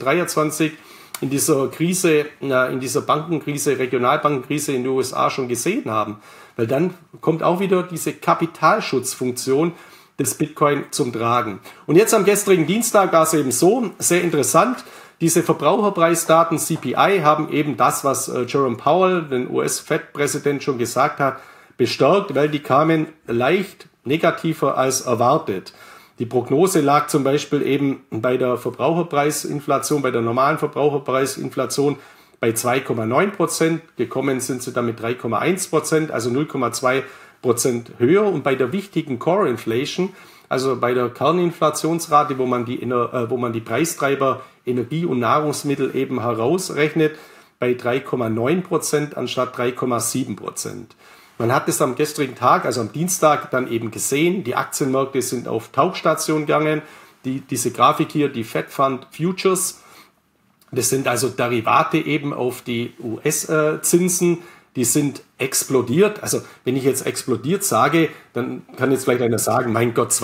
2023 in dieser Krise, in dieser Bankenkrise, Regionalbankenkrise in den USA schon gesehen haben. Weil dann kommt auch wieder diese Kapitalschutzfunktion des Bitcoin zum Tragen. Und jetzt am gestrigen Dienstag war es eben so, sehr interessant, diese Verbraucherpreisdaten CPI haben eben das, was Jerome Powell, den US-Fed-Präsident, schon gesagt hat, bestärkt, weil die kamen leicht negativer als erwartet. Die Prognose lag zum Beispiel eben bei der Verbraucherpreisinflation, bei der normalen Verbraucherpreisinflation bei 2,9%. Gekommen sind sie dann mit 3,1%, also 0,2% höher. Und bei der wichtigen Core Inflation, also bei der Kerninflationsrate, wo man die Preistreiber Energie und Nahrungsmittel eben herausrechnet, bei 3,9% anstatt 3,7%. Man hat es am gestrigen Tag, also am Dienstag, dann eben gesehen. Die Aktienmärkte sind auf Tauchstation gegangen. Diese Grafik hier, die Fed Fund Futures, das sind also Derivate eben auf die US-Zinsen. Die sind explodiert. Also wenn ich jetzt explodiert sage, dann kann jetzt vielleicht einer sagen, mein Gott,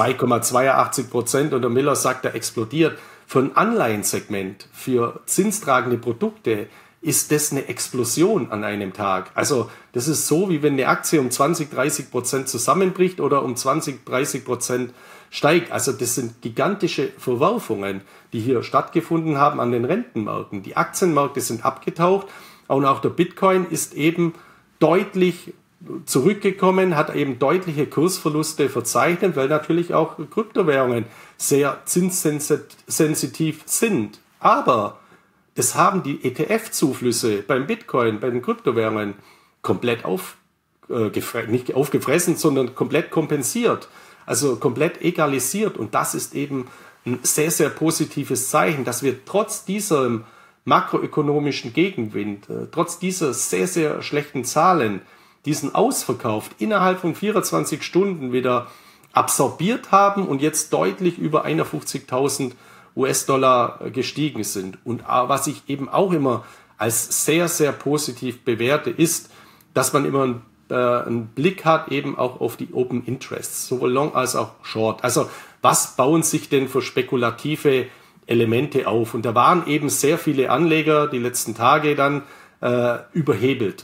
2,82% und der Miller sagt, er explodiert. Für ein Anleihensegment, für zinstragende Produkte ist das eine Explosion an einem Tag. Also das ist so, wie wenn eine Aktie um 20-30% zusammenbricht oder um 20-30% steigt. Also das sind gigantische Verwerfungen, die hier stattgefunden haben an den Rentenmärkten. Die Aktienmärkte sind abgetaucht und auch der Bitcoin ist eben deutlich zurückgekommen, hat eben deutliche Kursverluste verzeichnet, weil natürlich auch Kryptowährungen sehr zinssensitiv sind. Aber das haben die ETF-Zuflüsse beim Bitcoin, bei den Kryptowährungen komplett nicht aufgefressen, sondern komplett kompensiert, also komplett egalisiert. Und das ist eben ein sehr, sehr positives Zeichen, dass wir trotz diesem makroökonomischen Gegenwind, trotz dieser sehr, sehr schlechten Zahlen, diesen Ausverkauf innerhalb von 24 Stunden wieder absorbiert haben und jetzt deutlich über 51.000 US-Dollar gestiegen sind. Und was ich eben auch immer als sehr, sehr positiv bewerte, ist, dass man immer einen Blick hat eben auch auf die Open Interests, sowohl Long als auch Short. Also was bauen sich denn für spekulative Elemente auf? Und da waren eben sehr viele Anleger die letzten Tage dann überhebelt,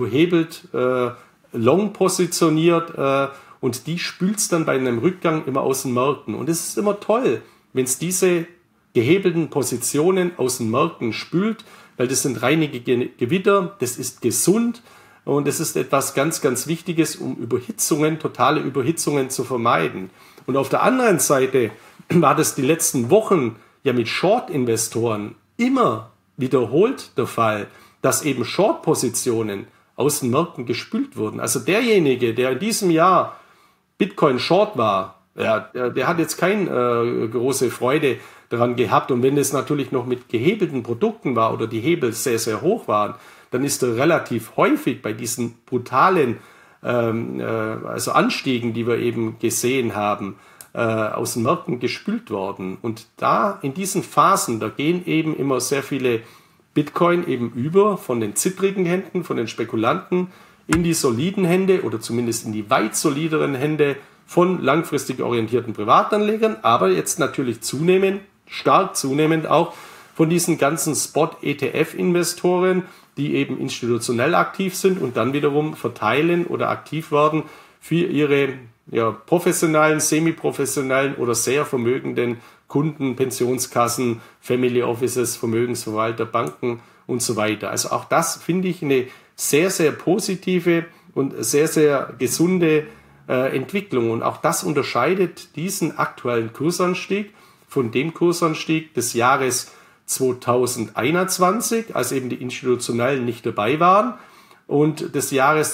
long positioniert und die spült's dann bei einem Rückgang immer aus den Märkten. Und es ist immer toll, wenn es diese gehebelten Positionen aus den Märkten spült, weil das sind reine Gewitter, das ist gesund und es ist etwas ganz, ganz Wichtiges, um totale Überhitzungen zu vermeiden. Und auf der anderen Seite war das die letzten Wochen ja mit Short-Investoren immer wiederholt der Fall, dass eben Short-Positionen aus den Märkten gespült wurden. Also derjenige, der in diesem Jahr Bitcoin Short war, der hat jetzt keine große Freude daran gehabt. Und wenn es natürlich noch mit gehebelten Produkten war oder die Hebel sehr, sehr hoch waren, dann ist er relativ häufig bei diesen brutalen also Anstiegen, die wir eben gesehen haben, aus den Märkten gespült worden. Und da in diesen Phasen, da gehen eben immer sehr viele Bitcoin eben über von den zittrigen Händen, von den Spekulanten in die soliden Hände oder zumindest in die weit solideren Hände von langfristig orientierten Privatanlegern, aber jetzt natürlich stark zunehmend auch von diesen ganzen Spot-ETF-Investoren, die eben institutionell aktiv sind und dann wiederum verteilen oder aktiv werden für ihre professionellen, semi-professionellen oder sehr vermögenden Kunden, Pensionskassen, Family Offices, Vermögensverwalter, Banken und so weiter. Also auch das finde ich eine sehr, sehr positive und sehr, sehr gesunde Entwicklung. Und auch das unterscheidet diesen aktuellen Kursanstieg von dem Kursanstieg des Jahres 2021, als eben die Institutionellen nicht dabei waren, und des Jahres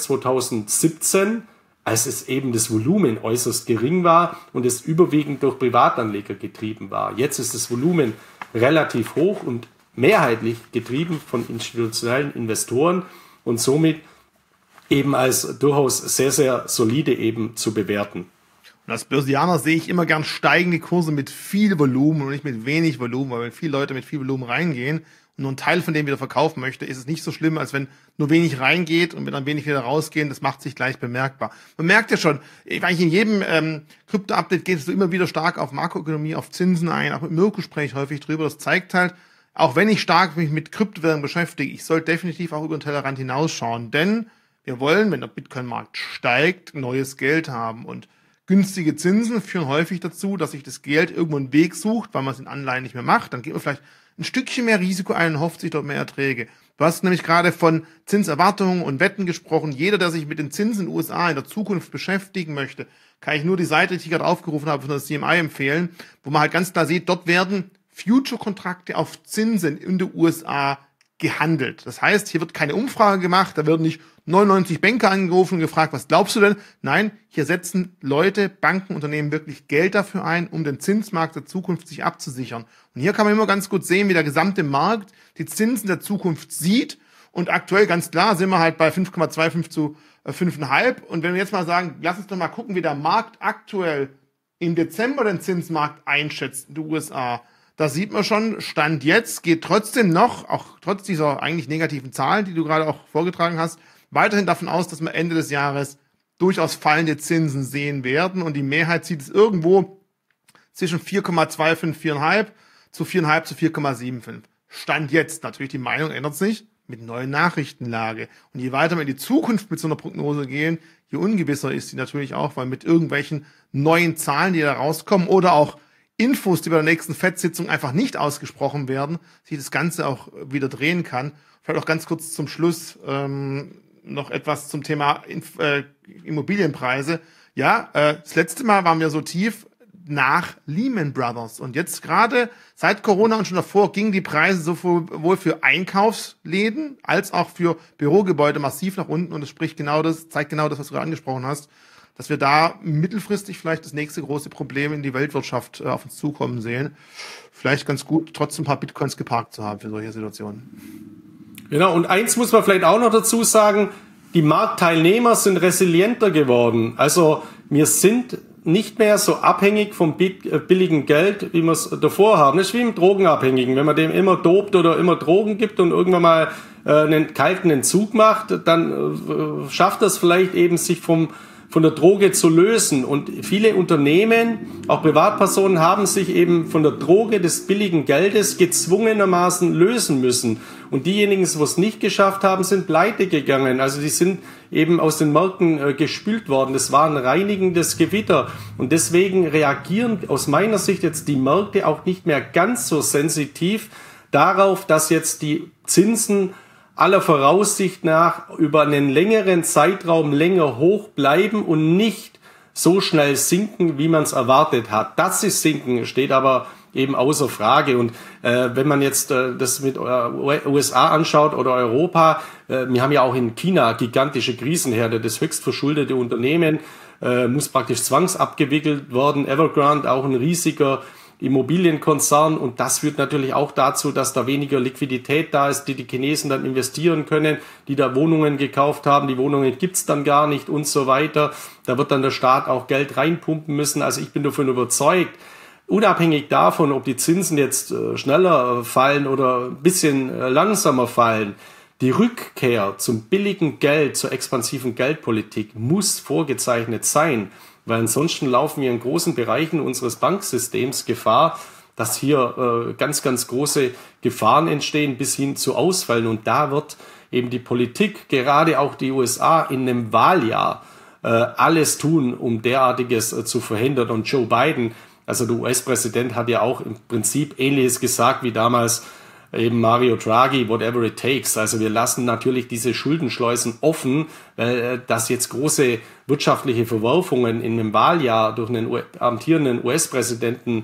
2017, als es eben das Volumen äußerst gering war und es überwiegend durch Privatanleger getrieben war. Jetzt ist das Volumen relativ hoch und mehrheitlich getrieben von institutionellen Investoren und somit eben als durchaus sehr, sehr solide eben zu bewerten. Und als Börsianer sehe ich immer gern steigende Kurse mit viel Volumen und nicht mit wenig Volumen, weil wenn viele Leute mit viel Volumen reingehen und nur ein Teil von dem wieder verkaufen möchte, ist es nicht so schlimm, als wenn nur wenig reingeht und wenn dann wenig wieder rausgehen, das macht sich gleich bemerkbar. Man merkt ja schon, eigentlich in jedem Krypto-Update geht es so immer wieder stark auf Makroökonomie, auf Zinsen ein, auch mit Mirko spreche ich häufig drüber, das zeigt halt, auch wenn ich stark mich mit Kryptowährungen beschäftige, ich soll definitiv auch über den Tellerrand hinausschauen, denn wir wollen, wenn der Bitcoin-Markt steigt, neues Geld haben und günstige Zinsen führen häufig dazu, dass sich das Geld irgendwo einen Weg sucht, weil man es in Anleihen nicht mehr macht. Dann geht man vielleicht ein Stückchen mehr Risiko ein und hofft sich dort mehr Erträge. Du hast nämlich gerade von Zinserwartungen und Wetten gesprochen. Jeder, der sich mit den Zinsen in den USA in der Zukunft beschäftigen möchte, kann ich nur die Seite, die ich gerade aufgerufen habe, von der CMI empfehlen, wo man halt ganz klar sieht, dort werden Future-Kontrakte auf Zinsen in den USA gehandelt. Das heißt, hier wird keine Umfrage gemacht, da werden nicht 99 Banker angerufen und gefragt, was glaubst du denn? Nein, hier setzen Leute, Banken, Unternehmen wirklich Geld dafür ein, um den Zinsmarkt der Zukunft sich abzusichern. Und hier kann man immer ganz gut sehen, wie der gesamte Markt die Zinsen der Zukunft sieht. Und aktuell ganz klar sind wir halt bei 5,25 zu 5,5. Und wenn wir jetzt mal sagen, lass uns doch mal gucken, wie der Markt aktuell im Dezember den Zinsmarkt einschätzt in den USA. Da sieht man schon, Stand jetzt geht trotzdem noch, auch trotz dieser eigentlich negativen Zahlen, die du gerade auch vorgetragen hast, weiterhin davon aus, dass wir Ende des Jahres durchaus fallende Zinsen sehen werden. Und die Mehrheit sieht es irgendwo zwischen 4,25, 4,5 zu 4,5 zu 4,75. Stand jetzt. Natürlich, die Meinung ändert sich. mit neuen Nachrichtenlage. Und je weiter wir in die Zukunft mit so einer Prognose gehen, je ungewisser ist sie natürlich auch, weil mit irgendwelchen neuen Zahlen, die da rauskommen oder auch Infos, die bei der nächsten FED-Sitzung einfach nicht ausgesprochen werden, sich das Ganze auch wieder drehen kann. Vielleicht auch ganz kurz zum Schluss noch etwas zum Thema Immobilienpreise. Ja, das letzte Mal waren wir so tief nach Lehman Brothers. Und jetzt gerade seit Corona und schon davor gingen die Preise sowohl für Einkaufsläden als auch für Bürogebäude massiv nach unten. Und das zeigt genau das, was du gerade angesprochen hast, dass wir da mittelfristig vielleicht das nächste große Problem in die Weltwirtschaft auf uns zukommen sehen. Vielleicht ganz gut, trotzdem ein paar Bitcoins geparkt zu haben für solche Situationen. Genau, und eins muss man vielleicht auch noch dazu sagen, die Marktteilnehmer sind resilienter geworden. Also wir sind nicht mehr so abhängig vom billigen Geld, wie wir es davor haben. Das ist wie im Drogenabhängigen. Wenn man dem immer dopt oder immer Drogen gibt und irgendwann mal einen kalten Entzug macht, dann schafft das vielleicht eben, sich von der Droge zu lösen. Und viele Unternehmen, auch Privatpersonen, haben sich eben von der Droge des billigen Geldes gezwungenermaßen lösen müssen. Und diejenigen, die es nicht geschafft haben, sind pleite gegangen. Also die sind eben aus den Märkten gespült worden. Das war ein reinigendes Gewitter. Und deswegen reagieren aus meiner Sicht jetzt die Märkte auch nicht mehr ganz so sensitiv darauf, dass jetzt die Zinsen aller Voraussicht nach über einen längeren Zeitraum länger hoch bleiben und nicht so schnell sinken, wie man es erwartet hat. Dass sie sinken, steht aber eben außer Frage. Und wenn man jetzt das mit USA anschaut oder Europa, wir haben ja auch in China gigantische Krisenherde. Das höchst verschuldete Unternehmen muss praktisch zwangsabgewickelt werden. Evergrande, auch ein riesiger Immobilienkonzern, und das führt natürlich auch dazu, dass da weniger Liquidität da ist, die Chinesen dann investieren können, die da Wohnungen gekauft haben, die Wohnungen gibt's dann gar nicht und so weiter. Da wird dann der Staat auch Geld reinpumpen müssen. Also ich bin davon überzeugt, unabhängig davon, ob die Zinsen jetzt schneller fallen oder ein bisschen langsamer fallen, die Rückkehr zum billigen Geld, zur expansiven Geldpolitik muss vorgezeichnet sein. Weil ansonsten laufen wir in großen Bereichen unseres Banksystems Gefahr, dass hier ganz, ganz große Gefahren entstehen bis hin zu Ausfällen. Und da wird eben die Politik, gerade auch die USA, in einem Wahljahr alles tun, um derartiges zu verhindern. Und Joe Biden, also der US-Präsident, hat ja auch im Prinzip Ähnliches gesagt wie damals eben Mario Draghi, whatever it takes. Also wir lassen natürlich diese Schuldenschleusen offen, weil das jetzt große wirtschaftliche Verwerfungen in einem Wahljahr durch einen amtierenden US-Präsidenten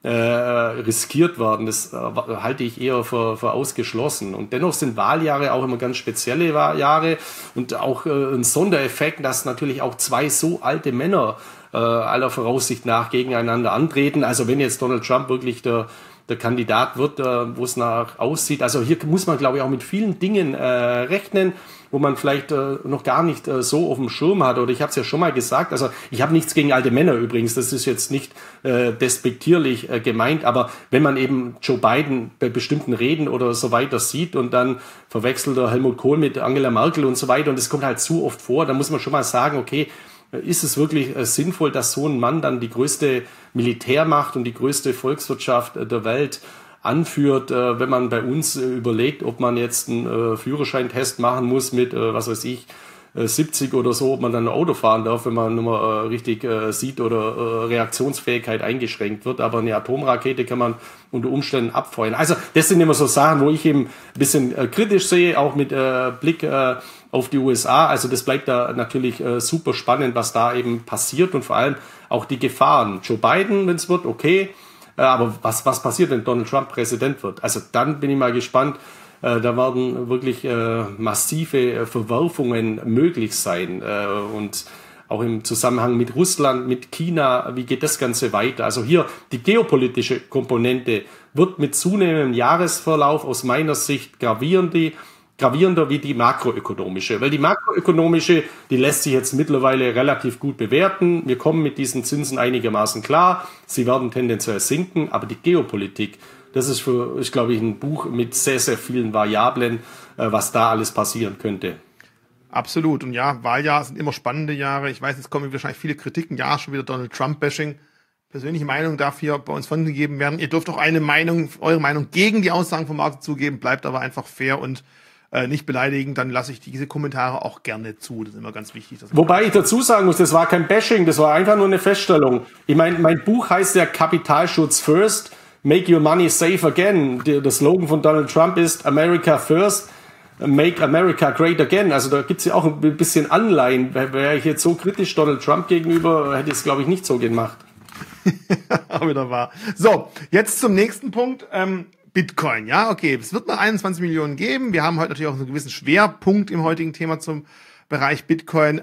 riskiert werden. Das halte ich eher für ausgeschlossen. Und dennoch sind Wahljahre auch immer ganz spezielle Jahre und auch ein Sondereffekt, dass natürlich auch zwei so alte Männer aller Voraussicht nach gegeneinander antreten. Also wenn jetzt Donald Trump wirklich der Kandidat wird, wo es nach aussieht. Also hier muss man, glaube ich, auch mit vielen Dingen rechnen, wo man vielleicht noch gar nicht so auf dem Schirm hat. Oder ich habe es ja schon mal gesagt, also ich habe nichts gegen alte Männer übrigens, das ist jetzt nicht despektierlich gemeint, aber wenn man eben Joe Biden bei bestimmten Reden oder so weiter sieht und dann verwechselt er Helmut Kohl mit Angela Merkel und so weiter und das kommt halt zu oft vor, dann muss man schon mal sagen, okay, ist es wirklich sinnvoll, dass so ein Mann dann die größte Militärmacht und die größte Volkswirtschaft der Welt anführt, wenn man bei uns überlegt, ob man jetzt einen Führerscheintest machen muss mit, 70 oder so, ob man dann ein Auto fahren darf, wenn man nur mal richtig sieht oder Reaktionsfähigkeit eingeschränkt wird. Aber eine Atomrakete kann man unter Umständen abfeuern. Also das sind immer so Sachen, wo ich eben ein bisschen kritisch sehe, auch mit Blick auf die USA. Also das bleibt da natürlich super spannend, was da eben passiert und vor allem auch die Gefahren. Joe Biden, wenn es wird, okay. Aber was passiert, wenn Donald Trump Präsident wird? Also dann bin ich mal gespannt. Da werden wirklich massive Verwerfungen möglich sein. Und auch im Zusammenhang mit Russland, mit China, wie geht das Ganze weiter? Also hier die geopolitische Komponente wird mit zunehmendem Jahresverlauf aus meiner Sicht gravierender wie die makroökonomische. Weil die makroökonomische, die lässt sich jetzt mittlerweile relativ gut bewerten. Wir kommen mit diesen Zinsen einigermaßen klar. Sie werden tendenziell sinken, aber die Geopolitik, das ist glaube ich, ein Buch mit sehr, sehr vielen Variablen, was da alles passieren könnte. Absolut. Und ja, Wahljahr sind immer spannende Jahre. Ich weiß, jetzt kommen wahrscheinlich viele Kritiken. Ja, schon wieder Donald Trump-Bashing. Persönliche Meinung darf hier bei uns von gegeben werden. Ihr dürft auch eure Meinung gegen die Aussagen von Marx zugeben. Bleibt aber einfach fair und nicht beleidigen, dann lasse ich diese Kommentare auch gerne zu. Das ist immer ganz wichtig. Wobei ich dazu sagen muss, das war kein Bashing, das war einfach nur eine Feststellung. Ich meine, mein Buch heißt ja Kapitalschutz First, Make Your Money Safe Again. Der Slogan von Donald Trump ist America First, Make America Great Again. Also da gibt's ja auch ein bisschen Anleihen. Wäre ich jetzt so kritisch Donald Trump gegenüber, hätte ich es, glaube ich, nicht so gemacht. Auch wieder wahr. So, jetzt zum nächsten Punkt. Bitcoin. Ja, okay. Es wird mal 21 Millionen geben. Wir haben heute natürlich auch einen gewissen Schwerpunkt im heutigen Thema zum Bereich Bitcoin.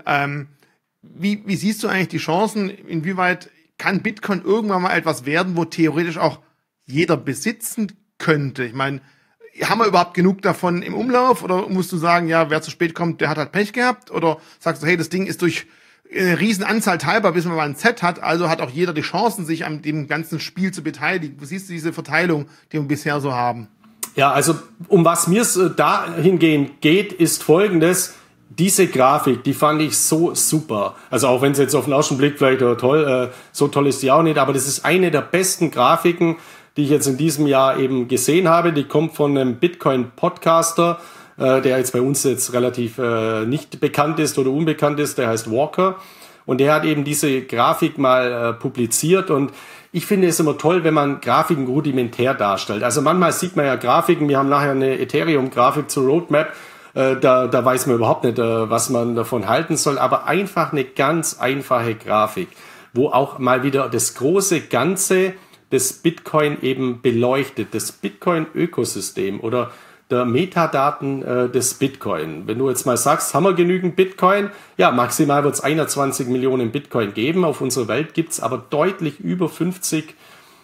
Wie siehst du eigentlich die Chancen? Inwieweit kann Bitcoin irgendwann mal etwas werden, wo theoretisch auch jeder besitzen könnte? Ich meine, haben wir überhaupt genug davon im Umlauf? Oder musst du sagen, ja, wer zu spät kommt, der hat halt Pech gehabt? Oder sagst du, hey, das Ding ist durch eine Riesenanzahl teilbar, bis man mal ein Set hat, also hat auch jeder die Chancen, sich an dem ganzen Spiel zu beteiligen. Wie siehst du diese Verteilung, die wir bisher so haben? Ja, also um was mir es dahingehend geht, ist Folgendes. Diese Grafik, die fand ich so super. Also auch wenn es jetzt auf den ersten Blick vielleicht toll, so toll ist die auch nicht, aber das ist eine der besten Grafiken, die ich jetzt in diesem Jahr eben gesehen habe. Die kommt von einem Bitcoin-Podcaster, der jetzt bei uns jetzt relativ nicht bekannt ist oder unbekannt ist. Der heißt Walker. Und der hat eben diese Grafik mal publiziert. Und ich finde es immer toll, wenn man Grafiken rudimentär darstellt. Also manchmal sieht man ja Grafiken. Wir haben nachher eine Ethereum-Grafik zur Roadmap. Da weiß man überhaupt nicht, was man davon halten soll. Aber einfach eine ganz einfache Grafik, wo auch mal wieder das große Ganze des Bitcoin eben beleuchtet, das Bitcoin-Ökosystem oder der Metadaten des Bitcoin. Wenn du jetzt mal sagst, haben wir genügend Bitcoin? Ja, maximal wird es 21 Millionen Bitcoin geben. Auf unserer Welt gibt es aber deutlich über 50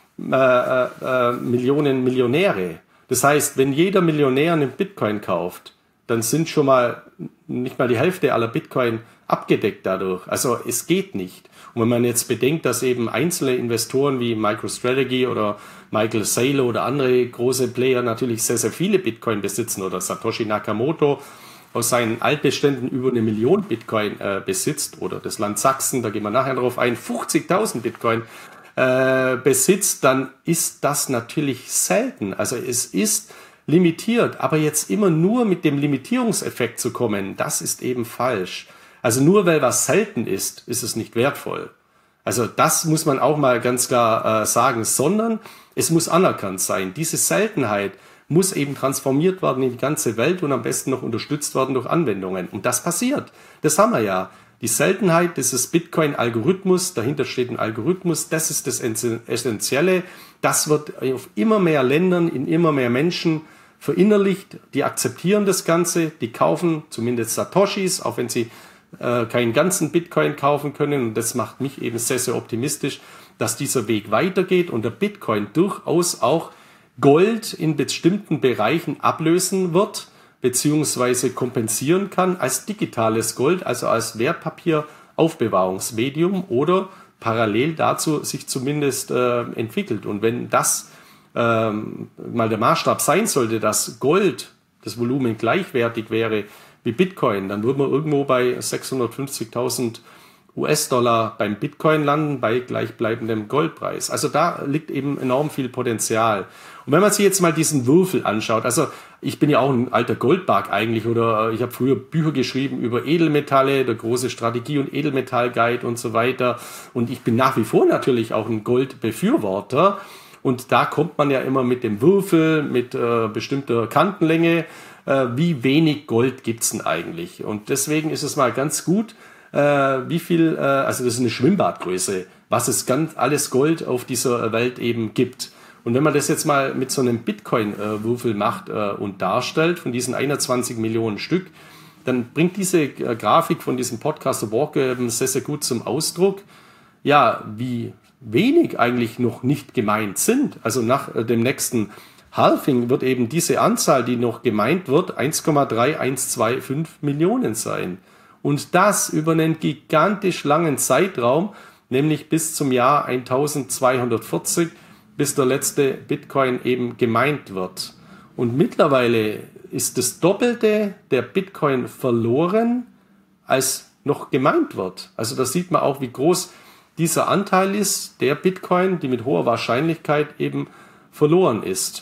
Millionen Millionäre. Das heißt, wenn jeder Millionär einen Bitcoin kauft, dann sind schon mal nicht mal die Hälfte aller Bitcoin abgedeckt dadurch. Also es geht nicht. Und wenn man jetzt bedenkt, dass eben einzelne Investoren wie MicroStrategy oder Michael Saylor oder andere große Player natürlich sehr, sehr viele Bitcoin besitzen oder Satoshi Nakamoto aus seinen Altbeständen über 1 Million Bitcoin besitzt oder das Land Sachsen, da gehen wir nachher drauf ein, 50.000 Bitcoin besitzt, dann ist das natürlich selten. Also es ist limitiert, aber jetzt immer nur mit dem Limitierungseffekt zu kommen, das ist eben falsch. Also nur weil was selten ist, ist es nicht wertvoll. Also das muss man auch mal ganz klar sagen, sondern es muss anerkannt sein. Diese Seltenheit muss eben transformiert werden in die ganze Welt und am besten noch unterstützt werden durch Anwendungen. Und das passiert. Das haben wir ja. Die Seltenheit dieses Bitcoin-Algorithmus, dahinter steht ein Algorithmus, das ist das Essentielle. Das wird auf immer mehr Ländern, in immer mehr Menschen verinnerlicht. Die akzeptieren das Ganze, die kaufen zumindest Satoshis, auch wenn sie keinen ganzen Bitcoin kaufen können. Und das macht mich eben sehr, sehr optimistisch, dass dieser Weg weitergeht und der Bitcoin durchaus auch Gold in bestimmten Bereichen ablösen wird, beziehungsweise kompensieren kann als digitales Gold, also als Wertpapieraufbewahrungsmedium oder parallel dazu sich zumindest entwickelt. Und wenn das mal der Maßstab sein sollte, dass Gold, das Volumen gleichwertig wäre wie Bitcoin, dann würden wir irgendwo bei 650.000 US-Dollar beim Bitcoin landen, bei gleichbleibendem Goldpreis. Also da liegt eben enorm viel Potenzial. Und wenn man sich jetzt mal diesen Würfel anschaut, also ich bin ja auch ein alter Goldbug eigentlich, oder ich habe früher Bücher geschrieben über Edelmetalle, der große Strategie- und Edelmetall-Guide und so weiter. Und ich bin nach wie vor natürlich auch ein Goldbefürworter. Und da kommt man ja immer mit dem Würfel, mit bestimmter Kantenlänge, wie wenig Gold gibt's denn eigentlich? Und deswegen ist es mal ganz gut, wie viel, also das ist eine Schwimmbadgröße, was es ganz alles Gold auf dieser Welt eben gibt. Und wenn man das jetzt mal mit so einem Bitcoin-Würfel macht und darstellt, von diesen 21 Millionen Stück, dann bringt diese Grafik von diesem Podcaster Walker eben sehr, sehr gut zum Ausdruck, ja, wie wenig eigentlich noch nicht gemeint sind. Also nach dem nächsten Halving wird eben diese Anzahl, die noch gemeint wird, 1,3125 Millionen sein. Und das über einen gigantisch langen Zeitraum, nämlich bis zum Jahr 1240, bis der letzte Bitcoin eben gemeint wird. Und mittlerweile ist das Doppelte der Bitcoin verloren, als noch gemeint wird. Also da sieht man auch, wie groß dieser Anteil ist, der Bitcoin, die mit hoher Wahrscheinlichkeit eben verloren ist.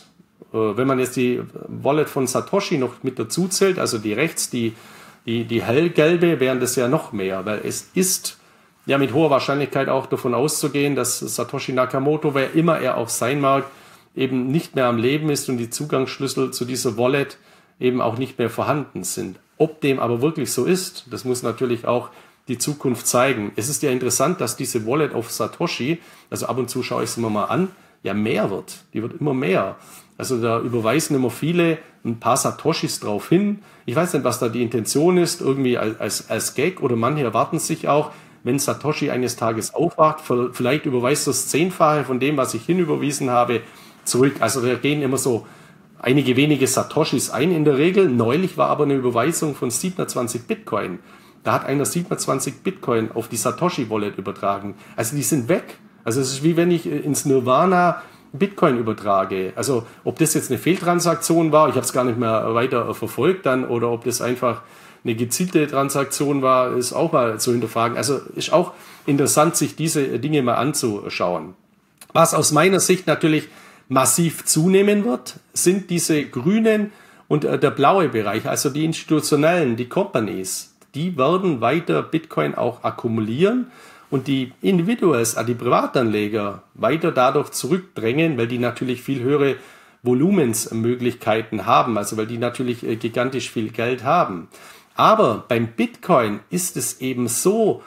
wenn man jetzt die Wallet von Satoshi noch mit dazu zählt, also die rechts, die hellgelbe, wären das ja noch mehr, weil es ist ja mit hoher Wahrscheinlichkeit auch davon auszugehen, dass Satoshi Nakamoto, wer immer er auch sein mag, eben nicht mehr am Leben ist und die Zugangsschlüssel zu dieser Wallet eben auch nicht mehr vorhanden sind. Ob dem aber wirklich so ist, das muss natürlich auch die Zukunft zeigen. Es ist ja interessant, dass diese Wallet auf Satoshi, also ab und zu schaue ich es mir mal an, ja mehr wird. Die wird immer mehr. Also da überweisen immer viele ein paar Satoshis drauf hin. Ich weiß nicht, was da die Intention ist, irgendwie als Gag, oder manche erwarten sich auch, wenn Satoshi eines Tages aufwacht, vielleicht überweist das 10-fache von dem, was ich hinüberwiesen habe, zurück. Also da gehen immer so einige wenige Satoshis ein in der Regel. Neulich war aber eine Überweisung von 27 Bitcoin. Da hat einer 27 Bitcoin auf die Satoshi-Wallet übertragen. Also die sind weg. Also es ist wie wenn ich ins Nirvana Bitcoin übertrage. Also ob das jetzt eine Fehltransaktion war, ich habe es gar nicht mehr weiter verfolgt dann, oder ob das einfach eine gezielte Transaktion war, ist auch mal zu hinterfragen. Also ist auch interessant, sich diese Dinge mal anzuschauen. Was aus meiner Sicht natürlich massiv zunehmen wird, sind diese grünen und der blaue Bereich, also die institutionellen, die Companies, die werden weiter Bitcoin auch akkumulieren und die Individuals, die Privatanleger, weiter dadurch zurückdrängen, weil die natürlich viel höhere Volumensmöglichkeiten haben, also weil die natürlich gigantisch viel Geld haben. Aber beim Bitcoin ist es eben so,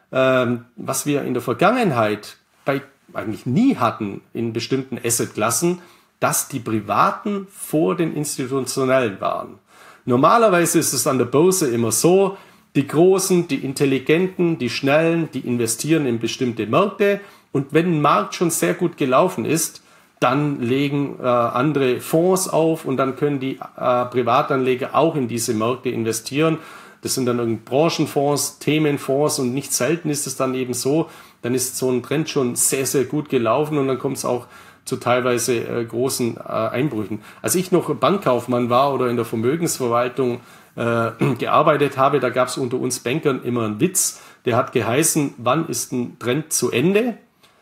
was wir in der Vergangenheit eigentlich nie hatten in bestimmten Assetklassen, dass die Privaten vor den Institutionellen waren. Normalerweise ist es an der Börse immer so, die Großen, die Intelligenten, die Schnellen, die investieren in bestimmte Märkte, und wenn ein Markt schon sehr gut gelaufen ist, dann legen andere Fonds auf und dann können die Privatanleger auch in diese Märkte investieren. Das sind dann irgendwie Branchenfonds, Themenfonds, und nicht selten ist es dann eben so, dann ist so ein Trend schon sehr, sehr gut gelaufen und dann kommt es auch zu teilweise großen Einbrüchen. Als ich noch Bankkaufmann war oder in der Vermögensverwaltung gearbeitet habe, da gab es unter uns Bankern immer einen Witz, der hat geheißen, wann ist ein Trend zu Ende?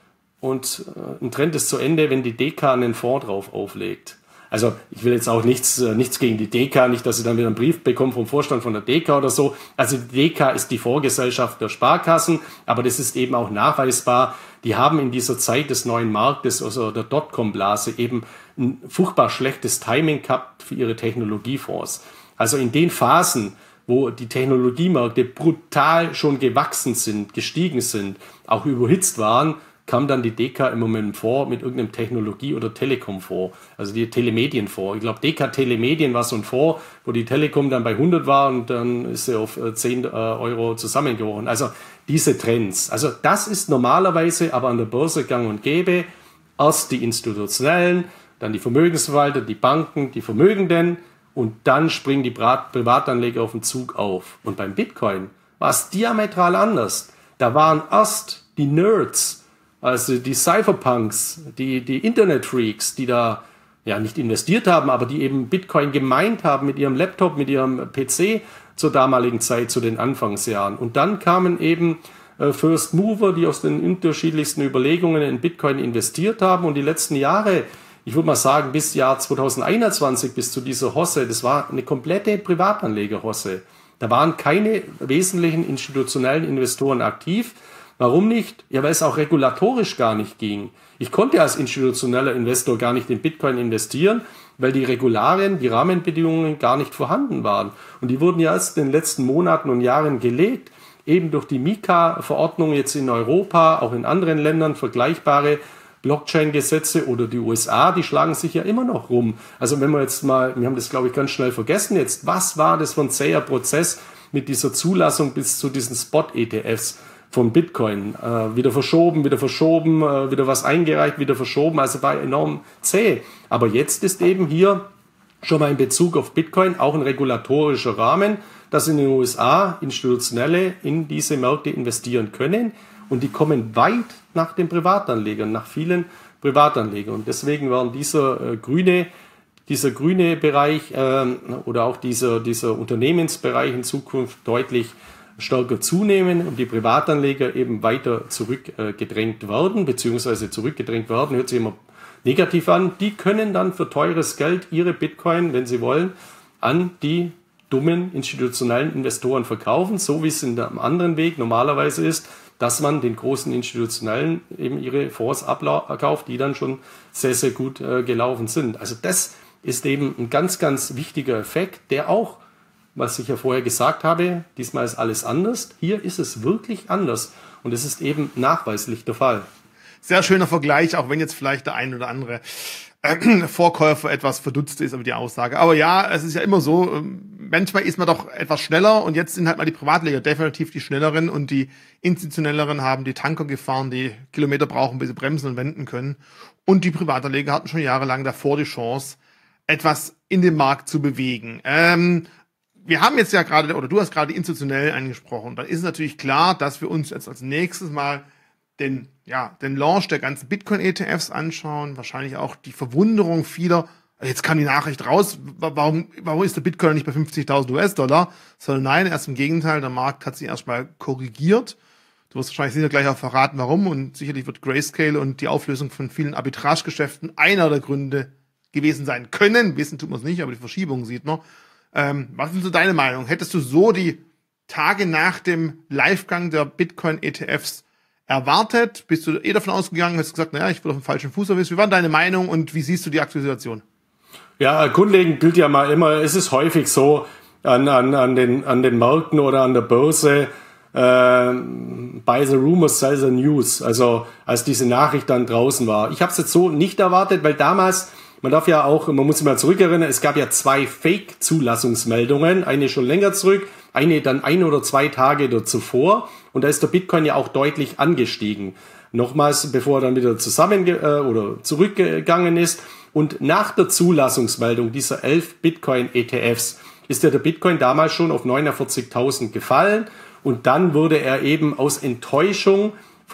Und ein Trend ist zu Ende, wenn die DK einen Fonds drauf auflegt. Also ich will jetzt auch nichts gegen die DK, nicht, dass ich dann wieder einen Brief bekomme vom Vorstand von der DK oder so. Also die DK ist die Vorgesellschaft der Sparkassen, aber das ist eben auch nachweisbar. Die haben in dieser Zeit des neuen Marktes, also der Dotcom-Blase, eben ein furchtbar schlechtes Timing gehabt für ihre Technologiefonds. Also in den Phasen, wo die Technologiemärkte brutal schon gewachsen sind, gestiegen sind, auch überhitzt waren, kam dann die DK immer mit einem Fonds, mit irgendeinem Technologie- oder Telekom-Fonds, also die Telemedien-Fonds. Ich glaube, DK Telemedien war so ein Fonds, wo die Telekom dann bei 100 war und dann ist sie auf 10 Euro zusammengebrochen. Also diese Trends. Also das ist normalerweise aber an der Börse gang und gäbe. Erst die Institutionellen, dann die Vermögensverwalter, die Banken, die Vermögenden, und dann springen die Privatanleger auf den Zug auf. Und beim Bitcoin war es diametral anders. Da waren erst die Nerds, also die Cypherpunks, die Internetfreaks, die da ja nicht investiert haben, aber die eben Bitcoin gemeint haben mit ihrem Laptop, mit ihrem PC zur damaligen Zeit, zu den Anfangsjahren. Und dann kamen eben First Mover, die aus den unterschiedlichsten Überlegungen in Bitcoin investiert haben. Und die letzten Jahre, ich würde mal sagen, bis Jahr 2021, bis zu dieser Hosse, das war eine komplette Privatanleger-Hosse. Da waren keine wesentlichen institutionellen Investoren aktiv. Warum nicht? Ja, weil es auch regulatorisch gar nicht ging. Ich konnte als institutioneller Investor gar nicht in Bitcoin investieren, weil die Regularien, die Rahmenbedingungen gar nicht vorhanden waren. Und die wurden ja erst in den letzten Monaten und Jahren gelegt, eben durch die MiCA-Verordnung jetzt in Europa, auch in anderen Ländern vergleichbare Blockchain-Gesetze, oder die USA, die schlagen sich ja immer noch rum. Also wenn wir jetzt mal, wir haben das glaube ich ganz schnell vergessen jetzt, was war das für ein zäher Prozess mit dieser Zulassung bis zu diesen Spot-ETFs von Bitcoin? Wieder verschoben, wieder was eingereicht, wieder verschoben, also war enorm zäh. Aber jetzt ist eben hier schon mal in Bezug auf Bitcoin auch ein regulatorischer Rahmen, dass in den USA Institutionelle in diese Märkte investieren können, und die kommen weit nach den Privatanlegern, nach vielen Privatanlegern. Und deswegen waren dieser grüne Bereich oder auch dieser Unternehmensbereich in Zukunft deutlich stärker zunehmen und die Privatanleger eben weiter zurückgedrängt werden, hört sich immer negativ an, die können dann für teures Geld ihre Bitcoin, wenn sie wollen, an die dummen institutionellen Investoren verkaufen, so wie es in einem anderen Weg normalerweise ist, dass man den großen Institutionellen eben ihre Fonds abkauft, die dann schon sehr, sehr gut gelaufen sind. Also das ist eben ein ganz, ganz wichtiger Effekt, der auch, was ich ja vorher gesagt habe, diesmal ist alles anders. Hier ist es wirklich anders und es ist eben nachweislich der Fall. Sehr schöner Vergleich, auch wenn jetzt vielleicht der ein oder andere Vorkäufer etwas verdutzt ist über die Aussage. Aber ja, es ist ja immer so, manchmal ist man doch etwas schneller und jetzt sind halt mal die Privatleger definitiv die schnelleren und die institutionelleren haben die Tanker gefahren, die Kilometer brauchen, bis sie bremsen und wenden können. Und die Privatanleger hatten schon jahrelang davor die Chance, etwas in dem Markt zu bewegen. Wir haben jetzt ja gerade, oder du hast gerade institutionell angesprochen, dann ist es natürlich klar, dass wir uns jetzt als nächstes mal den Launch der ganzen Bitcoin-ETFs anschauen, wahrscheinlich auch die Verwunderung vieler, jetzt kam die Nachricht raus, warum ist der Bitcoin nicht bei 50.000 US-Dollar, sondern nein, erst im Gegenteil, der Markt hat sich erstmal korrigiert. Du wirst wahrscheinlich sicher gleich auch verraten, warum, und sicherlich wird Grayscale und die Auflösung von vielen Arbitragegeschäften einer der Gründe gewesen sein können. Wissen tut man es nicht, aber die Verschiebung sieht man. Was ist so deine Meinung? Hättest du so die Tage nach dem Livegang der Bitcoin-ETFs erwartet? Bist du davon ausgegangen, hast gesagt, naja, ich wurde auf dem falschen Fuß erwischt. Wie war deine Meinung und wie siehst du die aktuelle Situation? Ja, grundlegend gilt ja mal immer, es ist häufig so an den Märkten oder an der Börse, by the rumors, sell the news. Also als diese Nachricht dann draußen war. Ich habe es jetzt so nicht erwartet, weil damals, man muss sich mal zurückerinnern, es gab ja 2 Fake-Zulassungsmeldungen, eine schon länger zurück, eine dann 1 oder 2 Tage zuvor, und da ist der Bitcoin ja auch deutlich angestiegen. Nochmals, bevor er dann wieder zurückgegangen ist. Und nach der Zulassungsmeldung dieser 11 Bitcoin-ETFs ist ja der Bitcoin damals schon auf 49.000 gefallen, und dann wurde er eben aus Enttäuschung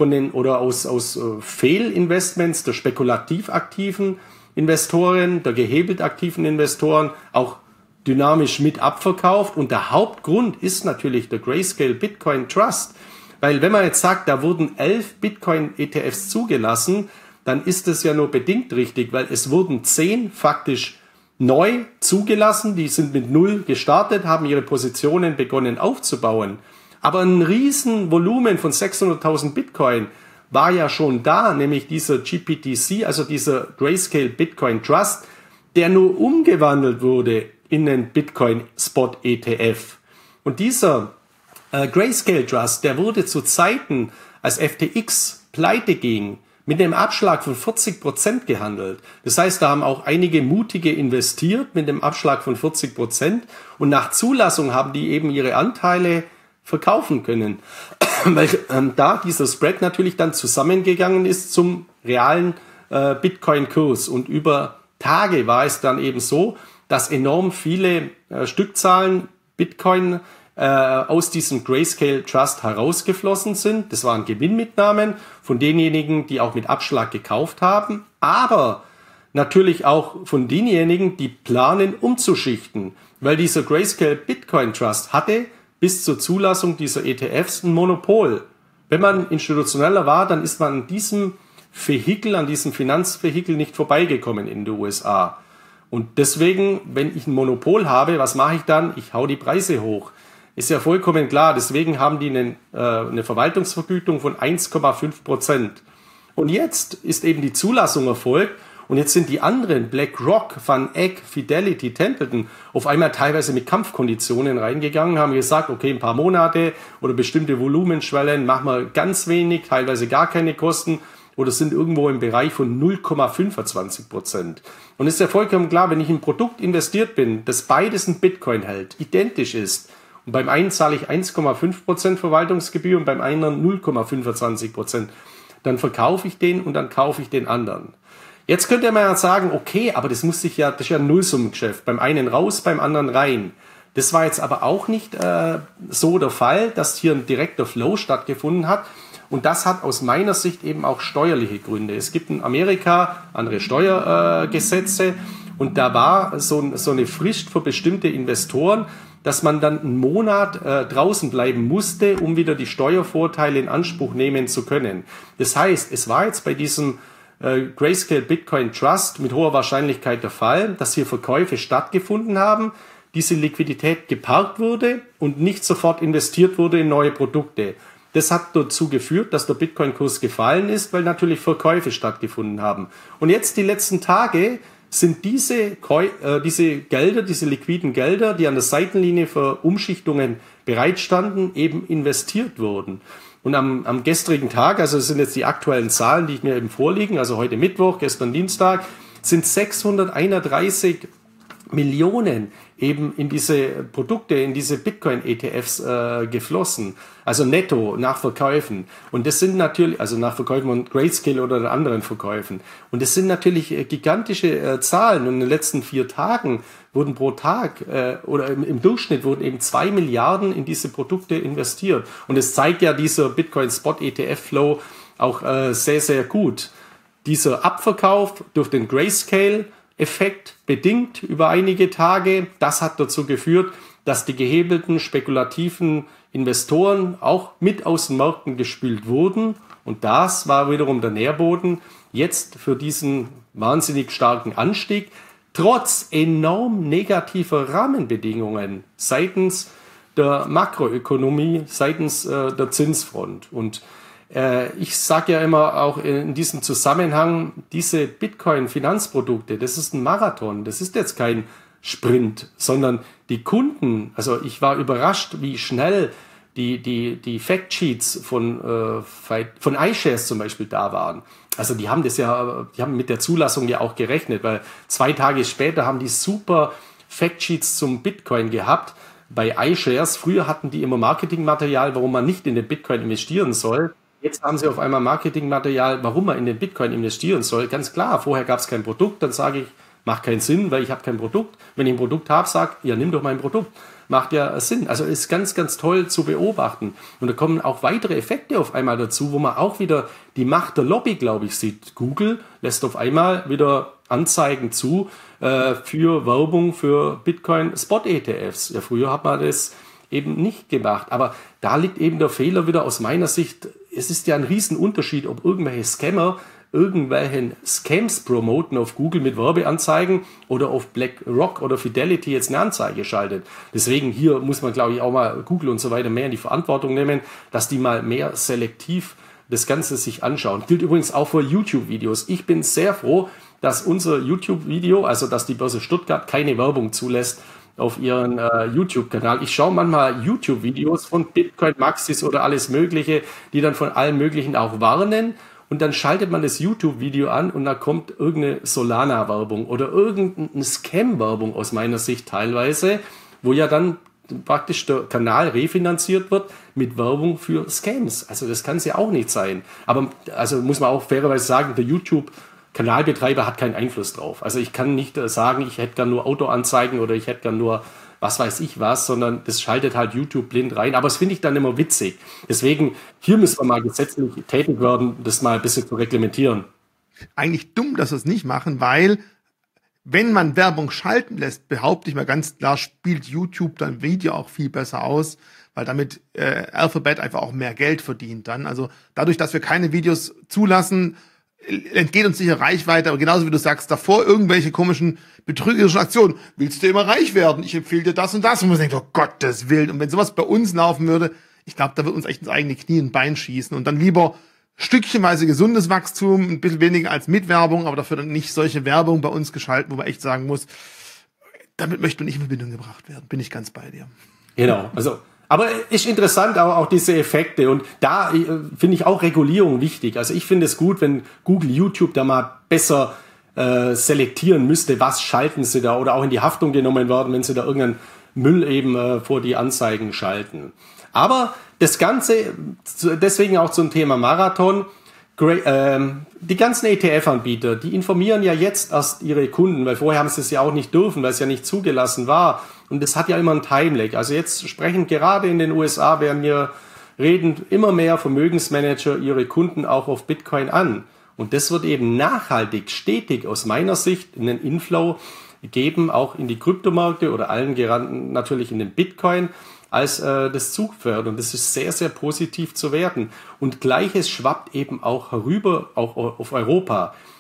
aus Fehlinvestments der spekulativ aktiven Investoren, der gehebelt aktiven Investoren auch dynamisch mit abverkauft. Und der Hauptgrund ist natürlich der Grayscale Bitcoin Trust. Weil wenn man jetzt sagt, da wurden 11 Bitcoin-ETFs zugelassen, dann ist das ja nur bedingt richtig, weil es wurden 10 faktisch neu zugelassen. Die sind mit 0 gestartet, haben ihre Positionen begonnen aufzubauen. Aber ein riesen Volumen von 600.000 Bitcoin war ja schon da, nämlich dieser GPTC, also dieser Grayscale Bitcoin Trust, der nur umgewandelt wurde in den Bitcoin Spot ETF. Und dieser Grayscale Trust, der wurde zu Zeiten, als FTX pleite ging, mit einem Abschlag von 40% gehandelt. Das heißt, da haben auch einige Mutige investiert mit dem Abschlag von 40%, und nach Zulassung haben die eben ihre Anteile verkaufen können, weil da dieser Spread natürlich dann zusammengegangen ist zum realen Bitcoin-Kurs, und über Tage war es dann eben so, dass enorm viele Stückzahlen Bitcoin aus diesem Grayscale Trust herausgeflossen sind. Das waren Gewinnmitnahmen von denjenigen, die auch mit Abschlag gekauft haben, aber natürlich auch von denjenigen, die planen umzuschichten, weil dieser Grayscale Bitcoin Trust hatte bis zur Zulassung dieser ETFs ein Monopol. Wenn man institutioneller war, dann ist man an diesem Finanzvehikel nicht vorbeigekommen in den USA. Und deswegen, wenn ich ein Monopol habe, was mache ich dann? Ich hau die Preise hoch. Ist ja vollkommen klar. Deswegen haben die eine Verwaltungsvergütung von 1,5%. Und jetzt ist eben die Zulassung erfolgt. Und jetzt sind die anderen, BlackRock, Van Eck, Fidelity, Templeton, auf einmal teilweise mit Kampfkonditionen reingegangen, haben gesagt, okay, ein paar Monate oder bestimmte Volumenschwellen, machen wir ganz wenig, teilweise gar keine Kosten, oder sind irgendwo im Bereich von 0,25%. Und es ist ja vollkommen klar, wenn ich in ein Produkt investiert bin, das beides ein Bitcoin hält, identisch ist, und beim einen zahle ich 1,5% Verwaltungsgebühr und beim anderen 0,25%, dann verkaufe ich den und dann kaufe ich den anderen. Jetzt könnte man ja sagen, okay, aber das ist ja ein Nullsummengeschäft. Beim einen raus, beim anderen rein. Das war jetzt aber auch nicht so der Fall, dass hier ein direkter Flow stattgefunden hat. Und das hat aus meiner Sicht eben auch steuerliche Gründe. Es gibt in Amerika andere Steuergesetze, und da war so eine Frist für bestimmte Investoren, dass man dann einen Monat draußen bleiben musste, um wieder die Steuervorteile in Anspruch nehmen zu können. Das heißt, es war jetzt bei diesem Grayscale Bitcoin Trust mit hoher Wahrscheinlichkeit der Fall, dass hier Verkäufe stattgefunden haben, diese Liquidität geparkt wurde und nicht sofort investiert wurde in neue Produkte. Das hat dazu geführt, dass der Bitcoin-Kurs gefallen ist, weil natürlich Verkäufe stattgefunden haben. Und jetzt die letzten Tage sind diese Gelder, diese liquiden Gelder, die an der Seitenlinie für Umschichtungen bereitstanden, eben investiert wurden. Und am gestrigen Tag, also das sind jetzt die aktuellen Zahlen, die mir eben vorliegen, also heute Mittwoch, gestern Dienstag, sind 631 Millionen eben in diese Produkte, in diese Bitcoin-ETFs geflossen. Also netto nach Verkäufen. Und das sind natürlich, also nach Verkäufen von Grayscale oder anderen Verkäufen. Und das sind natürlich gigantische Zahlen. Und in den letzten 4 Tagen wurden pro Tag oder im Durchschnitt wurden eben 2 Milliarden in diese Produkte investiert. Und es zeigt ja dieser Bitcoin-Spot-ETF-Flow auch sehr, sehr gut. Dieser Abverkauf durch den Grayscale-Effekt bedingt über einige Tage, das hat dazu geführt, dass die gehebelten, spekulativen Investoren auch mit aus den Märkten gespült wurden. Und das war wiederum der Nährboden jetzt für diesen wahnsinnig starken Anstieg, trotz enorm negativer Rahmenbedingungen seitens der Makroökonomie, seitens der Zinsfront. Und ich sage ja immer auch in diesem Zusammenhang, diese Bitcoin-Finanzprodukte, das ist ein Marathon, das ist jetzt kein Sprint, sondern die Kunden, also ich war überrascht, wie schnell die Factsheets von iShares zum Beispiel da waren. Also die haben mit der Zulassung ja auch gerechnet, weil 2 Tage später haben die super Factsheets zum Bitcoin gehabt bei iShares. Früher hatten die immer Marketingmaterial, warum man nicht in den Bitcoin investieren soll. Jetzt haben sie auf einmal Marketingmaterial, warum man in den Bitcoin investieren soll. Ganz klar, vorher gab es kein Produkt, dann sage ich, macht keinen Sinn, weil ich habe kein Produkt. Wenn ich ein Produkt habe, sage ja, nimm doch mein Produkt. Macht ja Sinn. Also ist ganz, ganz toll zu beobachten. Und da kommen auch weitere Effekte auf einmal dazu, wo man auch wieder die Macht der Lobby, glaube ich, sieht. Google lässt auf einmal wieder Anzeigen zu für Werbung für Bitcoin-Spot-ETFs. Ja, früher hat man das eben nicht gemacht. Aber da liegt eben der Fehler wieder aus meiner Sicht. Es ist ja ein Riesenunterschied, ob irgendwelche Scammer irgendwelchen Scams promoten auf Google mit Werbeanzeigen oder auf BlackRock oder Fidelity jetzt eine Anzeige schaltet. Deswegen hier muss man, glaube ich, auch mal Google und so weiter mehr in die Verantwortung nehmen, dass die mal mehr selektiv das Ganze sich anschauen. Gilt übrigens auch für YouTube-Videos. Ich bin sehr froh, dass unser YouTube-Video, also dass die Börse Stuttgart keine Werbung zulässt auf ihren YouTube-Kanal. Ich schaue manchmal YouTube-Videos von Bitcoin Maxis oder alles Mögliche, die dann von allen Möglichen auch warnen. Und dann schaltet man das YouTube-Video an und da kommt irgendeine Solana-Werbung oder irgendeine Scam-Werbung aus meiner Sicht teilweise, wo ja dann praktisch der Kanal refinanziert wird mit Werbung für Scams. Also das kann es ja auch nicht sein. Aber also muss man auch fairerweise sagen, der YouTube-Kanalbetreiber hat keinen Einfluss drauf. Also ich kann nicht sagen, ich hätte gern nur Autoanzeigen oder ich hätte gern nur was weiß ich was, sondern das schaltet halt YouTube blind rein. Aber das finde ich dann immer witzig. Deswegen, hier müssen wir mal gesetzlich tätig werden, das mal ein bisschen zu reglementieren. Eigentlich dumm, dass wir es nicht machen, weil wenn man Werbung schalten lässt, behaupte ich mal ganz klar, spielt YouTube dann Video auch viel besser aus, weil damit Alphabet einfach auch mehr Geld verdient dann. Also dadurch, dass wir keine Videos zulassen, entgeht uns sicher Reichweite, aber genauso wie du sagst, davor irgendwelche komischen betrügerischen Aktionen. Willst du immer reich werden? Ich empfehle dir das und das. Und man denkt, oh Gottes Willen. Und wenn sowas bei uns laufen würde, ich glaube, da wird uns echt ins eigene Knie und Bein schießen. Und dann lieber stückchenweise gesundes Wachstum, ein bisschen weniger als mit Werbung, aber dafür dann nicht solche Werbung bei uns geschalten, wo man echt sagen muss, damit möchte man nicht in Verbindung gebracht werden. Bin ich ganz bei dir. Genau, also aber ist interessant auch diese Effekte und da finde ich auch Regulierung wichtig. Also ich finde es gut, wenn Google, YouTube da mal besser selektieren müsste, was schalten sie da oder auch in die Haftung genommen werden, wenn sie da irgendeinen Müll eben vor die Anzeigen schalten. Aber das Ganze, deswegen auch zum Thema Marathon, die ganzen ETF-Anbieter, die informieren ja jetzt erst ihre Kunden, weil vorher haben sie es ja auch nicht dürfen, weil es ja nicht zugelassen war. Und das hat ja immer einen Timelag. Also jetzt sprechen gerade in den USA, während wir reden, immer mehr Vermögensmanager ihre Kunden auch auf Bitcoin an. Und das wird eben nachhaltig, stetig aus meiner Sicht einen Inflow geben, auch in die Kryptomärkte oder allen gerannt natürlich in den Bitcoin als das Zugpferd. Und das ist sehr, sehr positiv zu werten. Und Gleiches schwappt eben auch herüber, auch auf Europa.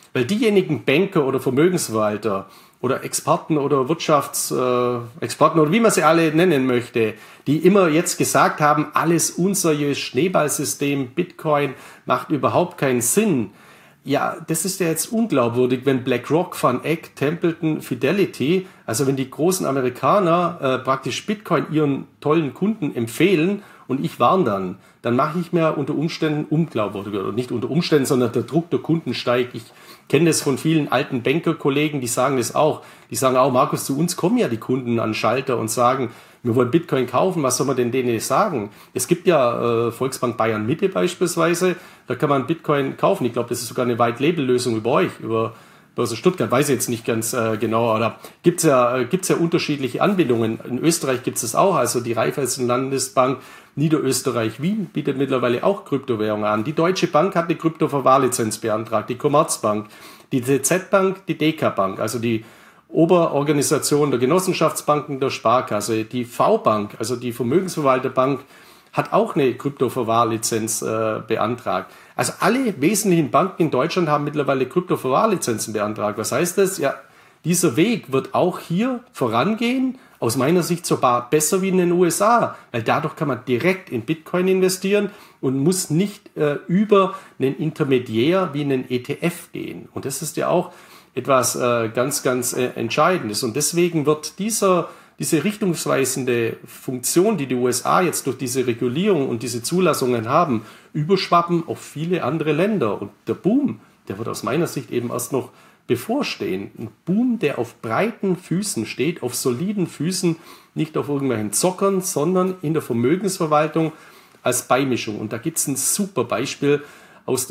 Weil diejenigen Banker oder Vermögensverwalter oder Experten oder Wirtschaftsexperten oder wie man sie alle nennen möchte, die immer jetzt gesagt haben, alles unseriös, Schneeballsystem, Bitcoin macht überhaupt keinen Sinn. Ja, das ist ja jetzt unglaubwürdig, wenn BlackRock, Van Eck, Templeton, Fidelity, also wenn die großen Amerikaner praktisch Bitcoin ihren tollen Kunden empfehlen und ich warne dann mache ich mir unter Umständen unglaubwürdiger. Oder nicht unter Umständen, sondern der Druck der Kunden steigt. Ich kenne das von vielen alten Bankerkollegen, die sagen das auch. Die sagen auch, Markus, zu uns kommen ja die Kunden an den Schalter und sagen, wir wollen Bitcoin kaufen, was soll man denn denen sagen? Es gibt ja Volksbank Bayern Mitte beispielsweise, da kann man Bitcoin kaufen. Ich glaube, das ist sogar eine White-Label-Lösung über euch, über Börse Stuttgart, weiß ich jetzt nicht ganz genau, aber gibt's ja unterschiedliche Anbindungen. In Österreich gibt es das auch, also die Raiffeisen Landesbank Niederösterreich Wien bietet mittlerweile auch Kryptowährungen an. Die Deutsche Bank hat eine Kryptoverwahrlizenz beantragt, die Commerzbank, die DZ Bank, die DK Bank, also die Oberorganisation der Genossenschaftsbanken der Sparkasse, die V-Bank, also die Vermögensverwalterbank, hat auch eine Kryptoverwahrlizenz beantragt. Also alle wesentlichen Banken in Deutschland haben mittlerweile Kryptoverwahrlizenzen beantragt. Was heißt das? Ja, dieser Weg wird auch hier vorangehen, aus meiner Sicht sogar besser wie in den USA, weil dadurch kann man direkt in Bitcoin investieren und muss nicht über einen Intermediär wie einen ETF gehen. Und das ist ja auch etwas ganz, ganz Entscheidendes. Und deswegen wird diese richtungsweisende Funktion, die die USA jetzt durch diese Regulierung und diese Zulassungen haben, überschwappen auf viele andere Länder. Und der Boom, der wird aus meiner Sicht eben erst noch bevorstehen. Ein Boom, der auf breiten Füßen steht, auf soliden Füßen, nicht auf irgendwelchen Zockern, sondern in der Vermögensverwaltung als Beimischung. Und da gibt es ein super Beispiel aus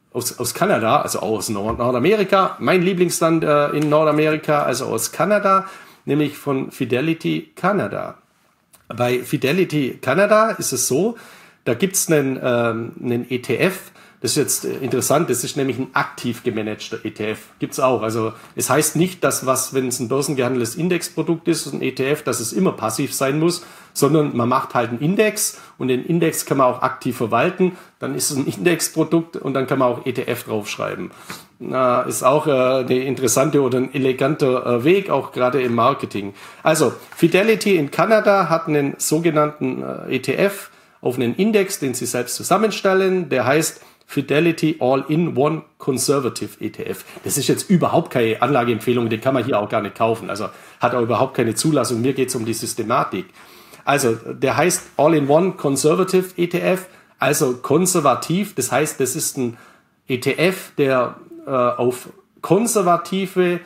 Kanada, also aus Nordamerika, mein Lieblingsland in Nordamerika, also aus Kanada, nämlich von Fidelity Canada. Bei Fidelity Canada ist es so, da gibt es einen ETF, das ist jetzt interessant, das ist nämlich ein aktiv gemanagter ETF. Gibt's auch. Also es heißt nicht, dass wenn es ein börsengehandeltes Indexprodukt ist, ein ETF, dass es immer passiv sein muss, sondern man macht halt einen Index und den Index kann man auch aktiv verwalten. Dann ist es ein Indexprodukt und dann kann man auch ETF draufschreiben. Ist auch eine interessante oder ein eleganter Weg, auch gerade im Marketing. Also Fidelity in Kanada hat einen sogenannten ETF auf einen Index, den sie selbst zusammenstellen. Der heißt Fidelity All-in-One Conservative ETF. Das ist jetzt überhaupt keine Anlageempfehlung, den kann man hier auch gar nicht kaufen. Also hat auch überhaupt keine Zulassung. Mir geht es um die Systematik. Also der heißt All-in-One Conservative ETF, also konservativ. Das heißt, das ist ein ETF, der auf konservative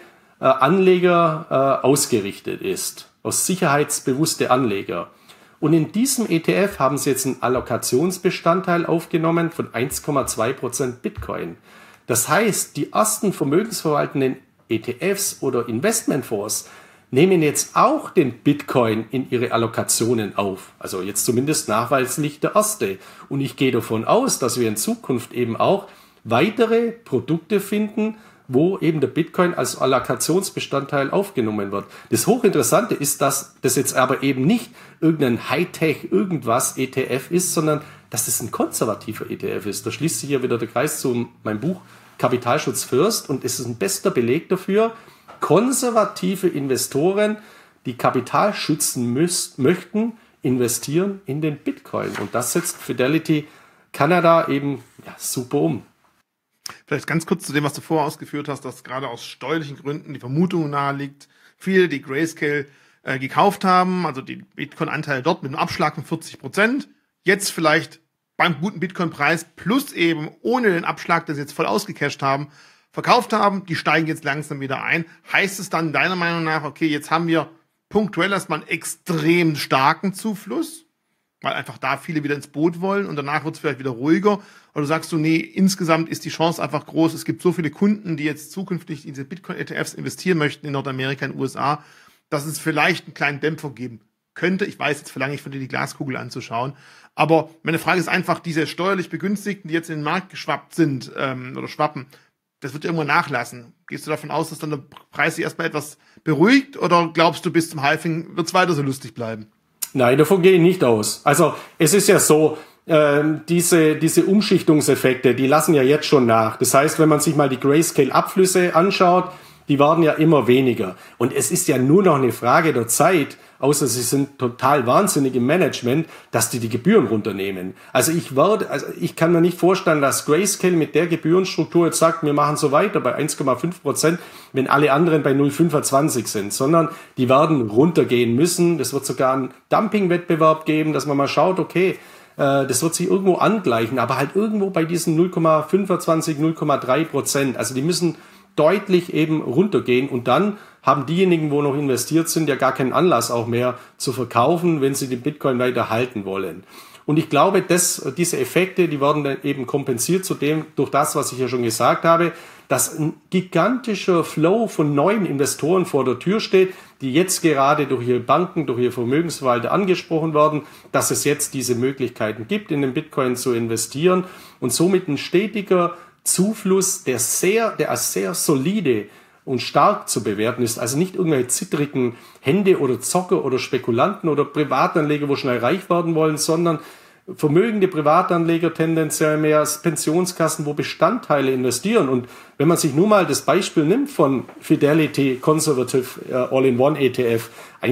Anleger ausgerichtet ist, aus sicherheitsbewusste Anleger. Und in diesem ETF haben sie jetzt einen Allokationsbestandteil aufgenommen von 1,2% Bitcoin. Das heißt, die ersten vermögensverwaltenden ETFs oder Investmentfonds nehmen jetzt auch den Bitcoin in ihre Allokationen auf. Also jetzt zumindest nachweislich der erste. Und ich gehe davon aus, dass wir in Zukunft eben auch weitere Produkte finden, wo eben der Bitcoin als Allokationsbestandteil aufgenommen wird. Das Hochinteressante ist, dass das jetzt aber eben nicht irgendein Hightech ETF ist, sondern dass es ein konservativer ETF ist. Da schließt sich ja wieder der Kreis zu meinem Buch Kapitalschutz First und es ist ein bester Beleg dafür, konservative Investoren, die Kapital schützen möchten, investieren in den Bitcoin. Und das setzt Fidelity Canada eben super um. Vielleicht ganz kurz zu dem, was du vorher ausgeführt hast, dass gerade aus steuerlichen Gründen die Vermutung naheliegt, viele, die Grayscale gekauft haben, also die Bitcoin-Anteile dort mit einem Abschlag von 40%, jetzt vielleicht beim guten Bitcoin-Preis plus eben ohne den Abschlag, den sie jetzt voll ausgecasht haben, verkauft haben, die steigen jetzt langsam wieder ein. Heißt es dann deiner Meinung nach, okay, jetzt haben wir punktuell erstmal einen extrem starken Zufluss, weil einfach da viele wieder ins Boot wollen und danach wird es vielleicht wieder ruhiger? Oder sagst du, nee, insgesamt ist die Chance einfach groß, es gibt so viele Kunden, die jetzt zukünftig in diese Bitcoin-ETFs investieren möchten in Nordamerika, in den USA, dass es vielleicht einen kleinen Dämpfer geben könnte. Ich weiß, jetzt verlange ich von dir die Glaskugel anzuschauen, aber meine Frage ist einfach, diese steuerlich Begünstigten, die jetzt in den Markt geschwappt sind oder schwappen, das wird irgendwann nachlassen. Gehst du davon aus, dass dann der Preis sich erstmal etwas beruhigt oder glaubst du, bis zum Halving wird es weiter so lustig bleiben? Nein, davon gehe ich nicht aus. Also es ist ja so, diese Umschichtungseffekte, die lassen ja jetzt schon nach. Das heißt, wenn man sich mal die Grayscale-Abflüsse anschaut, die werden ja immer weniger. Und es ist ja nur noch eine Frage der Zeit, außer sie sind total wahnsinnig im Management, dass die Gebühren runternehmen. Also ich kann mir nicht vorstellen, dass Grayscale mit der Gebührenstruktur jetzt sagt, wir machen so weiter bei 1,5%, wenn alle anderen bei 0,25 sind, sondern die werden runtergehen müssen. Das wird sogar einen Dumping-Wettbewerb geben, dass man mal schaut, okay, das wird sich irgendwo angleichen, aber halt irgendwo bei diesen 0,25, 0,3%. Also die müssen deutlich eben runtergehen und dann haben diejenigen, wo noch investiert sind, ja gar keinen Anlass auch mehr zu verkaufen, wenn sie den Bitcoin weiter halten wollen. Und ich glaube, diese Effekte, die werden dann eben kompensiert durch das, was ich ja schon gesagt habe, dass ein gigantischer Flow von neuen Investoren vor der Tür steht, die jetzt gerade durch ihre Banken, durch ihre Vermögensverwalter angesprochen werden, dass es jetzt diese Möglichkeiten gibt, in den Bitcoin zu investieren und somit ein stetiger Zufluss, der als sehr solide und stark zu bewerten ist, also nicht irgendwelche zittrigen Hände oder Zocker oder Spekulanten oder Privatanleger, wo schnell reich werden wollen, sondern vermögende Privatanleger, tendenziell mehr als Pensionskassen, wo Bestandteile investieren. Und wenn man sich nur mal das Beispiel nimmt von Fidelity Conservative All-in-One ETF,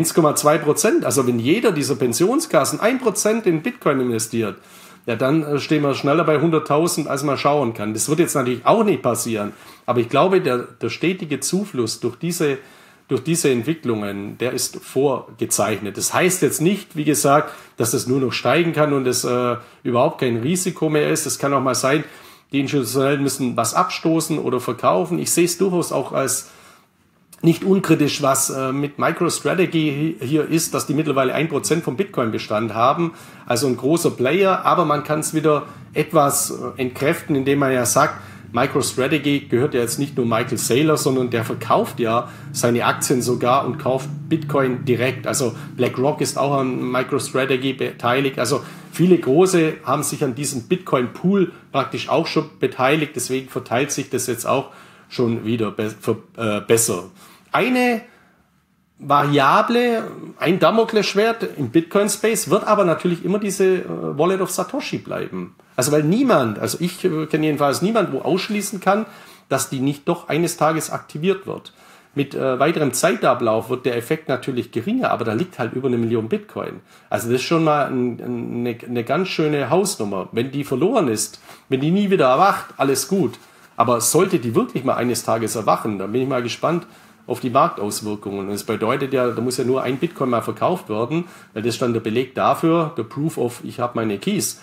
1,2%, also wenn jeder dieser Pensionskassen 1% in Bitcoin investiert, ja, dann stehen wir schneller bei 100.000, als man schauen kann. Das wird jetzt natürlich auch nicht passieren. Aber ich glaube, der stetige Zufluss durch diese Entwicklungen, der ist vorgezeichnet. Das heißt jetzt nicht, wie gesagt, dass das nur noch steigen kann und es überhaupt kein Risiko mehr ist. Es kann auch mal sein, die Institutionellen müssen was abstoßen oder verkaufen. Ich sehe es durchaus auch als nicht unkritisch, was mit MicroStrategy hier ist, dass die mittlerweile 1% vom Bitcoin-Bestand haben, also ein großer Player, aber man kann es wieder etwas entkräften, indem man ja sagt, MicroStrategy gehört ja jetzt nicht nur Michael Saylor, sondern der verkauft ja seine Aktien sogar und kauft Bitcoin direkt. Also BlackRock ist auch an MicroStrategy beteiligt. Also viele Große haben sich an diesem Bitcoin-Pool praktisch auch schon beteiligt, deswegen verteilt sich das jetzt auch schon wieder besser. Eine Variable, ein Damoklesschwert im Bitcoin-Space wird aber natürlich immer diese Wallet of Satoshi bleiben. Also weil niemand, also ich kenne jedenfalls niemand, wo ausschließen kann, dass die nicht doch eines Tages aktiviert wird. Mit weiterem Zeitablauf wird der Effekt natürlich geringer, aber da liegt halt über 1 Million Bitcoin. Also das ist schon mal eine ganz schöne Hausnummer. Wenn die verloren ist, wenn die nie wieder erwacht, alles gut. Aber sollte die wirklich mal eines Tages erwachen, dann bin ich mal gespannt auf die Marktauswirkungen. Und das bedeutet ja, da muss ja nur ein Bitcoin mal verkauft werden, weil das ist dann der Beleg dafür, der Proof of, ich habe meine Keys,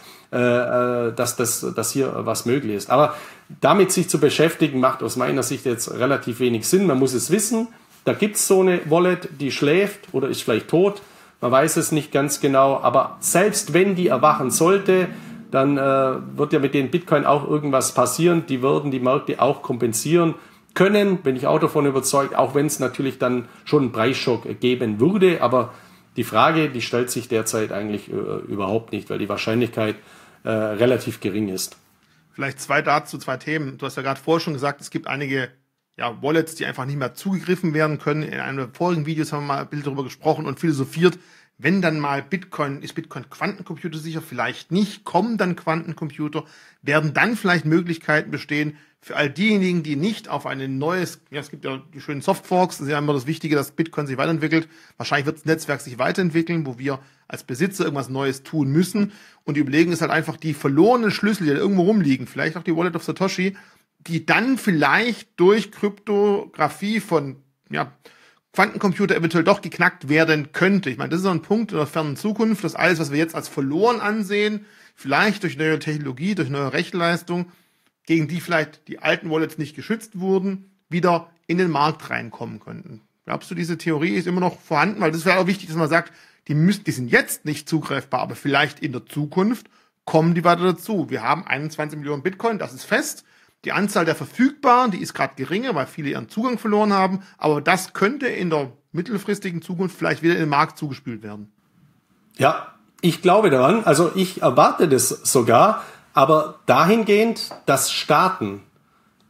dass hier was möglich ist. Aber damit sich zu beschäftigen, macht aus meiner Sicht jetzt relativ wenig Sinn. Man muss es wissen, da gibt es so eine Wallet, die schläft oder ist vielleicht tot. Man weiß es nicht ganz genau, aber selbst wenn die erwachen sollte, dann wird ja mit den Bitcoin auch irgendwas passieren. Die würden die Märkte auch kompensieren können, bin ich auch davon überzeugt, auch wenn es natürlich dann schon einen Preisschock geben würde. Aber die Frage, die stellt sich derzeit eigentlich überhaupt nicht, weil die Wahrscheinlichkeit relativ gering ist. Vielleicht zwei Themen. Du hast ja gerade vorher schon gesagt, es gibt einige Wallets, die einfach nicht mehr zugegriffen werden können. In einem der vorigen Videos haben wir mal ein bisschen darüber gesprochen und philosophiert, wenn dann mal ist Bitcoin quantencomputersicher? Vielleicht nicht. Kommen dann Quantencomputer? Werden dann vielleicht Möglichkeiten bestehen für all diejenigen, die nicht auf ein neues, es gibt ja die schönen Softforks, das ist ja immer das Wichtige, dass Bitcoin sich weiterentwickelt. Wahrscheinlich wird das Netzwerk sich weiterentwickeln, wo wir als Besitzer irgendwas Neues tun müssen. Und die Überlegung ist halt einfach, die verlorenen Schlüssel, die da irgendwo rumliegen, vielleicht auch die Wallet of Satoshi, die dann vielleicht durch Kryptographie von Quantencomputer eventuell doch geknackt werden könnte. Ich meine, das ist so ein Punkt in der fernen Zukunft, dass alles, was wir jetzt als verloren ansehen, vielleicht durch neue Technologie, durch neue Rechenleistung, gegen die vielleicht die alten Wallets nicht geschützt wurden, wieder in den Markt reinkommen könnten. Glaubst du, diese Theorie ist immer noch vorhanden? Weil das wäre auch wichtig, dass man sagt, die sind jetzt nicht zugreifbar, aber vielleicht in der Zukunft kommen die weiter dazu. Wir haben 21 Millionen Bitcoin, das ist fest. Die Anzahl der Verfügbaren, die ist gerade geringer, weil viele ihren Zugang verloren haben. Aber das könnte in der mittelfristigen Zukunft vielleicht wieder in den Markt zugespült werden. Ja, ich glaube daran. Also ich erwarte das sogar. Aber dahingehend, dass Staaten,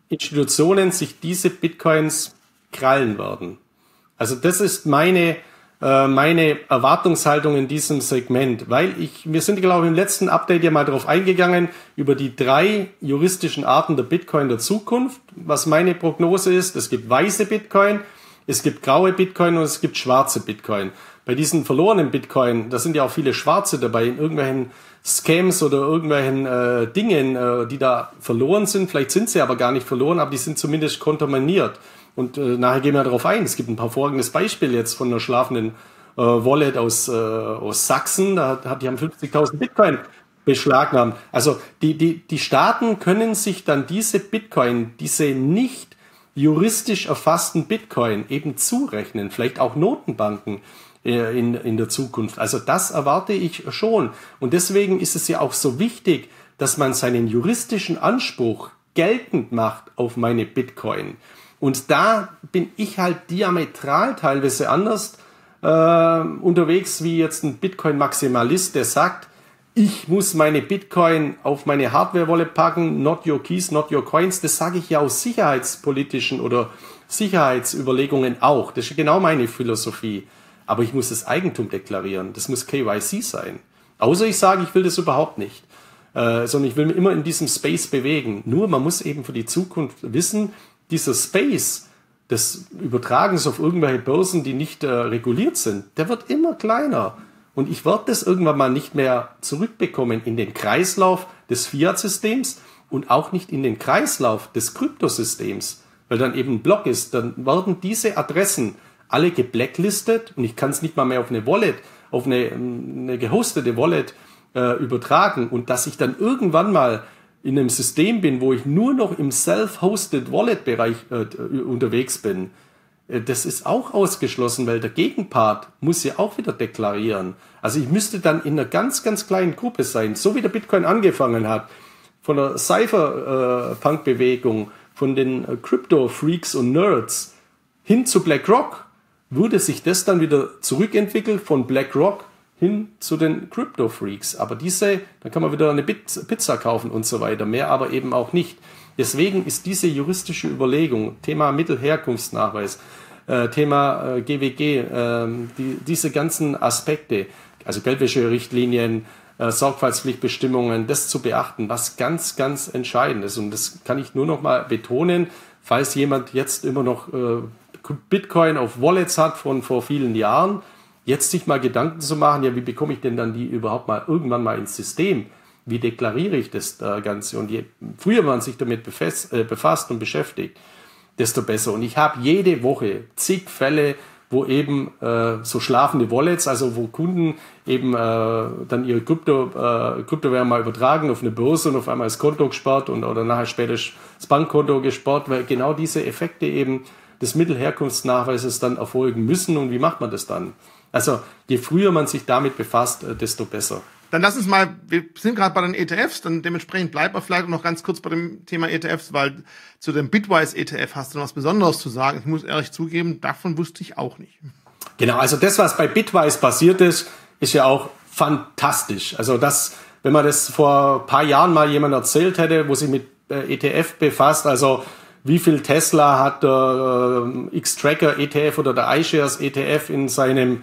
Institutionen sich diese Bitcoins krallen werden. Also das ist meine meine Erwartungshaltung in diesem Segment, weil wir sind, glaube ich, im letzten Update ja mal darauf eingegangen, über die 3 juristischen Arten der Bitcoin der Zukunft. Was meine Prognose ist, es gibt weiße Bitcoin, es gibt graue Bitcoin und es gibt schwarze Bitcoin. Bei diesen verlorenen Bitcoin, da sind ja auch viele Schwarze dabei, in irgendwelchen Scams oder irgendwelchen Dingen, die da verloren sind. Vielleicht sind sie aber gar nicht verloren, aber die sind zumindest kontaminiert. Und nachher gehen wir darauf ein. Es gibt ein paar folgendes Beispiel jetzt von einer schlafenden Wallet aus Sachsen. Die haben 50.000 Bitcoin beschlagnahmt. Also die Staaten können sich dann diese Bitcoin, diese nicht juristisch erfassten Bitcoin eben zurechnen. Vielleicht auch Notenbanken in der Zukunft. Also das erwarte ich schon. Und deswegen ist es ja auch so wichtig, dass man seinen juristischen Anspruch geltend macht auf meine Bitcoin. Und da bin ich halt diametral teilweise anders unterwegs wie jetzt ein Bitcoin-Maximalist, der sagt, ich muss meine Bitcoin auf meine Hardware-Wallet packen, not your keys, not your coins. Das sage ich ja aus sicherheitspolitischen oder Sicherheitsüberlegungen auch. Das ist genau meine Philosophie. Aber ich muss das Eigentum deklarieren. Das muss KYC sein. Außer ich sage, ich will das überhaupt nicht. Sondern ich will mich immer in diesem Space bewegen. Nur man muss eben für die Zukunft wissen, dieser Space des Übertragens auf irgendwelche Börsen, die nicht reguliert sind, der wird immer kleiner. Und ich werde das irgendwann mal nicht mehr zurückbekommen in den Kreislauf des Fiat-Systems und auch nicht in den Kreislauf des Kryptosystems, weil dann eben ein Block ist. Dann werden diese Adressen alle geblacklistet und ich kann es nicht mal mehr auf eine Wallet, auf eine gehostete Wallet übertragen. Und dass ich dann irgendwann mal in einem System bin, wo ich nur noch im Self-Hosted Wallet-Bereich unterwegs bin, das ist auch ausgeschlossen, weil der Gegenpart muss ja auch wieder deklarieren. Also ich müsste dann in einer ganz, ganz kleinen Gruppe sein, so wie der Bitcoin angefangen hat, von der Cypherpunk-Bewegung, von den Crypto-Freaks und Nerds hin zu BlackRock, würde sich das dann wieder zurückentwickeln von BlackRock hin zu den Crypto-Freaks. Aber dann kann man wieder eine Pizza kaufen und so weiter, mehr aber eben auch nicht. Deswegen ist diese juristische Überlegung, Thema Mittelherkunftsnachweis, Thema GWG, diese ganzen Aspekte, also Geldwäscherichtlinien, Sorgfaltspflichtbestimmungen, das zu beachten, was ganz, ganz entscheidend ist. Und das kann ich nur noch mal betonen, falls jemand jetzt immer noch Bitcoin auf Wallets hat von vor vielen Jahren, jetzt sich mal Gedanken zu machen, ja, wie bekomme ich denn dann die überhaupt mal irgendwann mal ins System? Wie deklariere ich das Ganze? Und je früher man sich damit befasst und beschäftigt, desto besser. Und ich habe jede Woche zig Fälle, wo eben so schlafende Wallets, also wo Kunden eben dann ihre Kryptowährung mal übertragen auf eine Börse und auf einmal das Konto gesperrt oder nachher später das Bankkonto gesperrt, weil genau diese Effekte eben des Mittelherkunftsnachweises dann erfolgen müssen. Und wie macht man das dann? Also je früher man sich damit befasst, desto besser. Dann lass uns mal, wir sind gerade bei den ETFs, dann dementsprechend bleiben wir vielleicht noch ganz kurz bei dem Thema ETFs, weil zu dem Bitwise ETF hast du noch was Besonderes zu sagen. Ich muss ehrlich zugeben, davon wusste ich auch nicht. Genau, also das, was bei Bitwise passiert ist ja auch fantastisch. Also wenn man das vor ein paar Jahren mal jemand erzählt hätte, wo sich mit ETF befasst, also wie viel Tesla hat der X-Tracker ETF oder der iShares ETF in seinem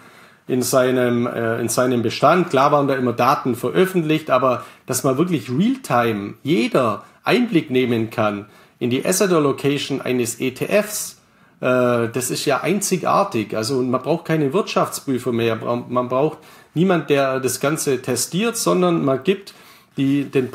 Bestand. Klar waren da immer Daten veröffentlicht, aber dass man wirklich real-time jeder Einblick nehmen kann in die Asset Allocation eines ETFs, das ist ja einzigartig. Also man braucht keine Wirtschaftsprüfer mehr, man braucht niemand, der das Ganze testiert, sondern man gibt den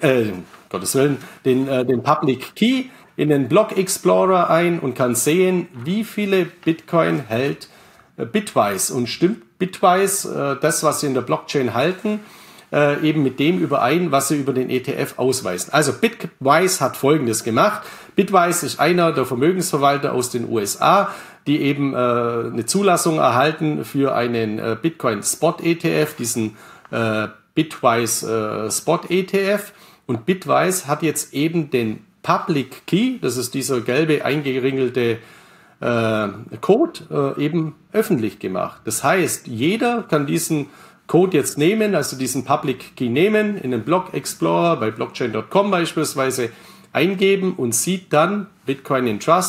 Public Key in den Block Explorer ein und kann sehen, wie viele Bitcoin hält Bitwise. Und stimmt Bitwise das, was sie in der Blockchain halten, eben mit dem überein, was sie über den ETF ausweisen. Also Bitwise hat Folgendes gemacht. Bitwise ist einer der Vermögensverwalter aus den USA, die eben eine Zulassung erhalten für einen Bitcoin Spot ETF, diesen Bitwise Spot ETF. Und Bitwise hat jetzt eben den Public Key, das ist dieser gelbe eingeringelte Code, eben öffentlich gemacht. Das heißt, jeder kann diesen Code jetzt nehmen, also diesen Public Key nehmen, in den Block Explorer bei blockchain.com beispielsweise eingeben und sieht dann Bitcoin in Trust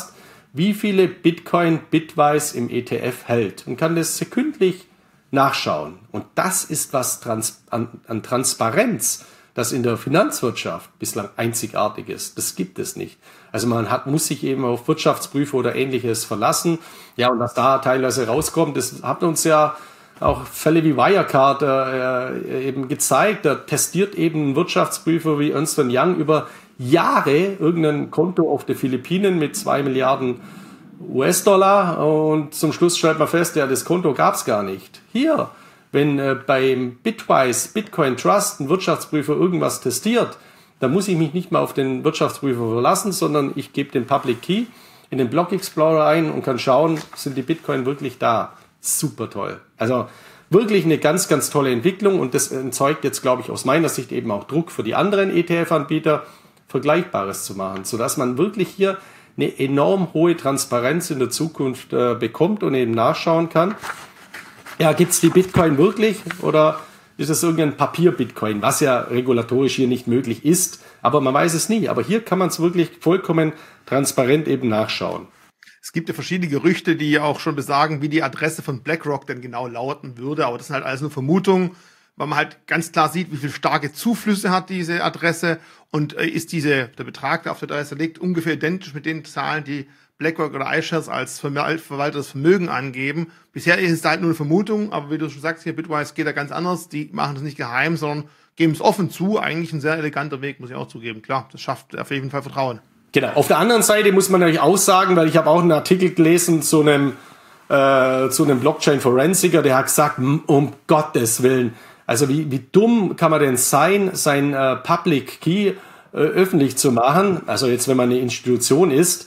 wie viele Bitcoin Bitwise im ETF hält und kann das sekündlich nachschauen. Und das ist was an Transparenz, das in der Finanzwirtschaft bislang einzigartig ist. Das gibt es nicht. Also man muss sich eben auf Wirtschaftsprüfer oder Ähnliches verlassen. Ja, und was da teilweise rauskommt, das hat uns ja auch Fälle wie Wirecard eben gezeigt. Da testiert eben ein Wirtschaftsprüfer wie Ernst & Young über Jahre irgendein Konto auf den Philippinen mit 2 Milliarden US-Dollar und zum Schluss stellt man fest, ja, das Konto gab es gar nicht. Hier, wenn beim Bitwise Bitcoin Trust ein Wirtschaftsprüfer irgendwas testiert, dann muss ich mich nicht mal auf den Wirtschaftsprüfer verlassen, sondern ich gebe den Public Key in den Block Explorer ein und kann schauen, sind die Bitcoin wirklich da. Super toll. Also wirklich eine ganz, ganz tolle Entwicklung und das erzeugt jetzt, glaube ich, aus meiner Sicht eben auch Druck für die anderen ETF-Anbieter, Vergleichbares zu machen, sodass man wirklich hier eine enorm hohe Transparenz in der Zukunft bekommt und eben nachschauen kann. Ja, gibt's die Bitcoin wirklich oder ist es irgendein Papier-Bitcoin, was ja regulatorisch hier nicht möglich ist, aber man weiß es nie. Aber hier kann man es wirklich vollkommen transparent eben nachschauen. Es gibt ja verschiedene Gerüchte, die auch schon besagen, wie die Adresse von BlackRock denn genau lauten würde, aber das sind halt alles nur Vermutungen, weil man halt ganz klar sieht, wie viel starke Zuflüsse hat diese Adresse und ist der Betrag, der auf der Adresse liegt, ungefähr identisch mit den Zahlen, die BlackRock oder iShares als verwaltetes Vermögen angeben. Bisher ist es halt nur eine Vermutung, aber wie du schon sagst, hier Bitwise geht da ganz anders. Die machen das nicht geheim, sondern geben es offen zu. Eigentlich ein sehr eleganter Weg, muss ich auch zugeben. Klar, das schafft auf jeden Fall Vertrauen. Genau. Auf der anderen Seite muss man natürlich auch sagen, weil ich habe auch einen Artikel gelesen zu einem Blockchain-Forensiker, der hat gesagt, um Gottes Willen, also wie dumm kann man denn sein Public Key öffentlich zu machen, also jetzt, wenn man eine Institution ist,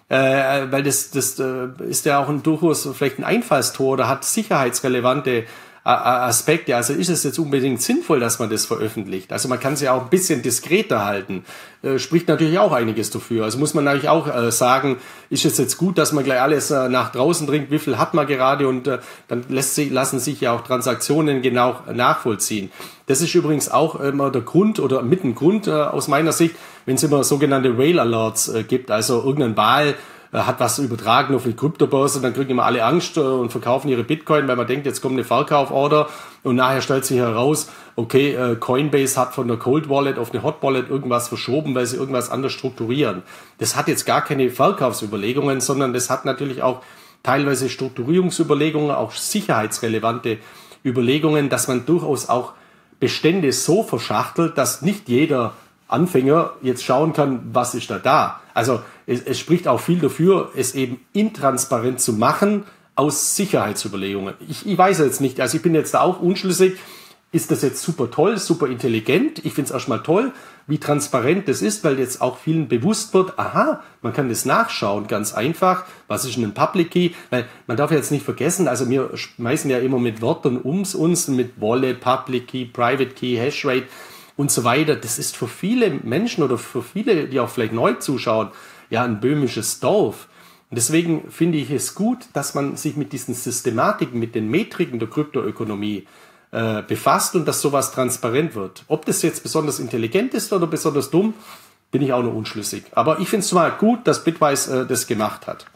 weil das ist ja auch durchaus vielleicht ein Einfallstor oder hat sicherheitsrelevante Aspekte. Also ist es jetzt unbedingt sinnvoll, dass man das veröffentlicht? Also man kann es ja auch ein bisschen diskreter halten. Spricht natürlich auch einiges dafür. Also muss man natürlich auch sagen, ist es jetzt gut, dass man gleich alles nach draußen bringt, wie viel hat man gerade und dann lassen sich ja auch Transaktionen genau nachvollziehen. Das ist übrigens auch immer der Grund oder mit ein Grund aus meiner Sicht, wenn es immer sogenannte Whale Alerts gibt, also irgendein Wal hat was übertragen auf eine Kryptobörse, dann kriegen immer alle Angst und verkaufen ihre Bitcoin, weil man denkt, jetzt kommt eine Verkauforder und nachher stellt sich heraus, okay, Coinbase hat von der Cold Wallet auf eine Hot Wallet irgendwas verschoben, weil sie irgendwas anders strukturieren. Das hat jetzt gar keine Verkaufsüberlegungen, sondern das hat natürlich auch teilweise Strukturierungsüberlegungen, auch sicherheitsrelevante Überlegungen, dass man durchaus auch Bestände so verschachtelt, dass nicht jeder Anfänger jetzt schauen kann, was ist da. Also es spricht auch viel dafür, es eben intransparent zu machen aus Sicherheitsüberlegungen. Ich weiß jetzt nicht, also ich bin jetzt da auch unschlüssig, ist das jetzt super toll, super intelligent? Ich finde es erstmal toll, wie transparent das ist, weil jetzt auch vielen bewusst wird, aha, man kann das nachschauen, ganz einfach. Was ist denn ein Public Key? Weil man darf jetzt nicht vergessen, also wir schmeißen ja immer mit Wörtern uns mit Wallet, Public Key, Private Key, Hashrate und so weiter. Das ist für viele Menschen oder für viele, die auch vielleicht neu zuschauen, ja ein böhmisches Dorf. Und deswegen finde ich es gut, dass man sich mit diesen Systematiken, mit den Metriken der Kryptoökonomie befasst und dass sowas transparent wird. Ob das jetzt besonders intelligent ist oder besonders dumm, bin ich auch noch unschlüssig. Aber ich finde es mal gut, dass Bitwise das gemacht hat.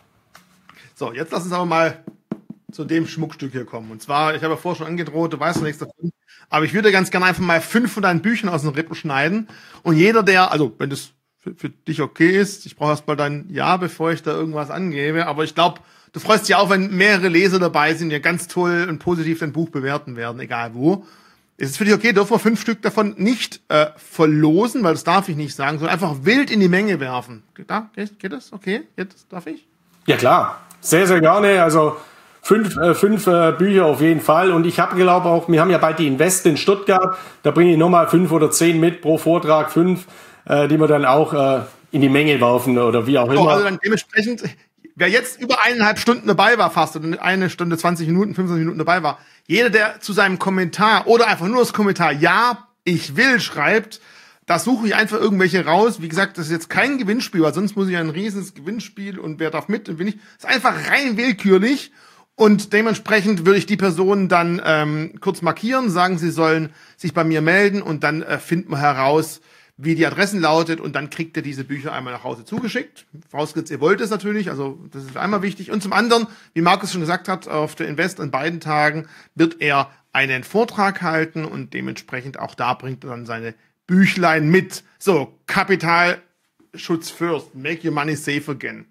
So, jetzt lass uns aber mal zu dem Schmuckstück hier kommen. Und zwar, ich habe ja vorher schon angedroht, du weißt noch nichts davon, aber ich würde ganz gerne einfach mal 5 von deinen Büchern aus den Rippen schneiden. Und jeder, der, also wenn das für dich okay ist, ich brauche erst mal dein Ja, bevor ich da irgendwas angebe, aber ich glaube, du freust dich auch, wenn mehrere Leser dabei sind, die ganz toll und positiv dein Buch bewerten werden, egal wo. Ist es für dich okay, dürfen wir 5 Stück davon nicht verlosen, weil das darf ich nicht sagen, sondern einfach wild in die Menge werfen. Geht das? Okay, jetzt darf ich? Ja klar, sehr, sehr gerne. Also 5 Bücher auf jeden Fall. Und ich habe, glaube auch, wir haben ja bald die Invest in Stuttgart, da bringe ich nochmal 5 oder 10 mit, pro Vortrag 5, die wir dann auch in die Menge werfen oder wie auch immer. Also dann dementsprechend, wer jetzt über 1,5 Stunden dabei war fast, oder 1 Stunde, 20 Minuten, 25 Minuten dabei war, jeder, der zu seinem Kommentar oder einfach nur das Kommentar Ja, ich will schreibt, da suche ich einfach irgendwelche raus. Wie gesagt, das ist jetzt kein Gewinnspiel, weil sonst muss ich ein riesiges Gewinnspiel und wer darf mit und wer nicht. Das ist einfach rein willkürlich und dementsprechend würde ich die Personen dann kurz markieren, sagen, sie sollen sich bei mir melden und dann finden wir heraus, wie die Adressen lautet und dann kriegt ihr diese Bücher einmal nach Hause zugeschickt. Vorausgesetzt, ihr wollt es natürlich, also das ist einmal wichtig. Und zum anderen, wie Markus schon gesagt hat, auf der Invest an beiden Tagen wird er einen Vortrag halten und dementsprechend auch da bringt er dann seine Büchlein mit. So, Kapitalschutz first, make your money safe again.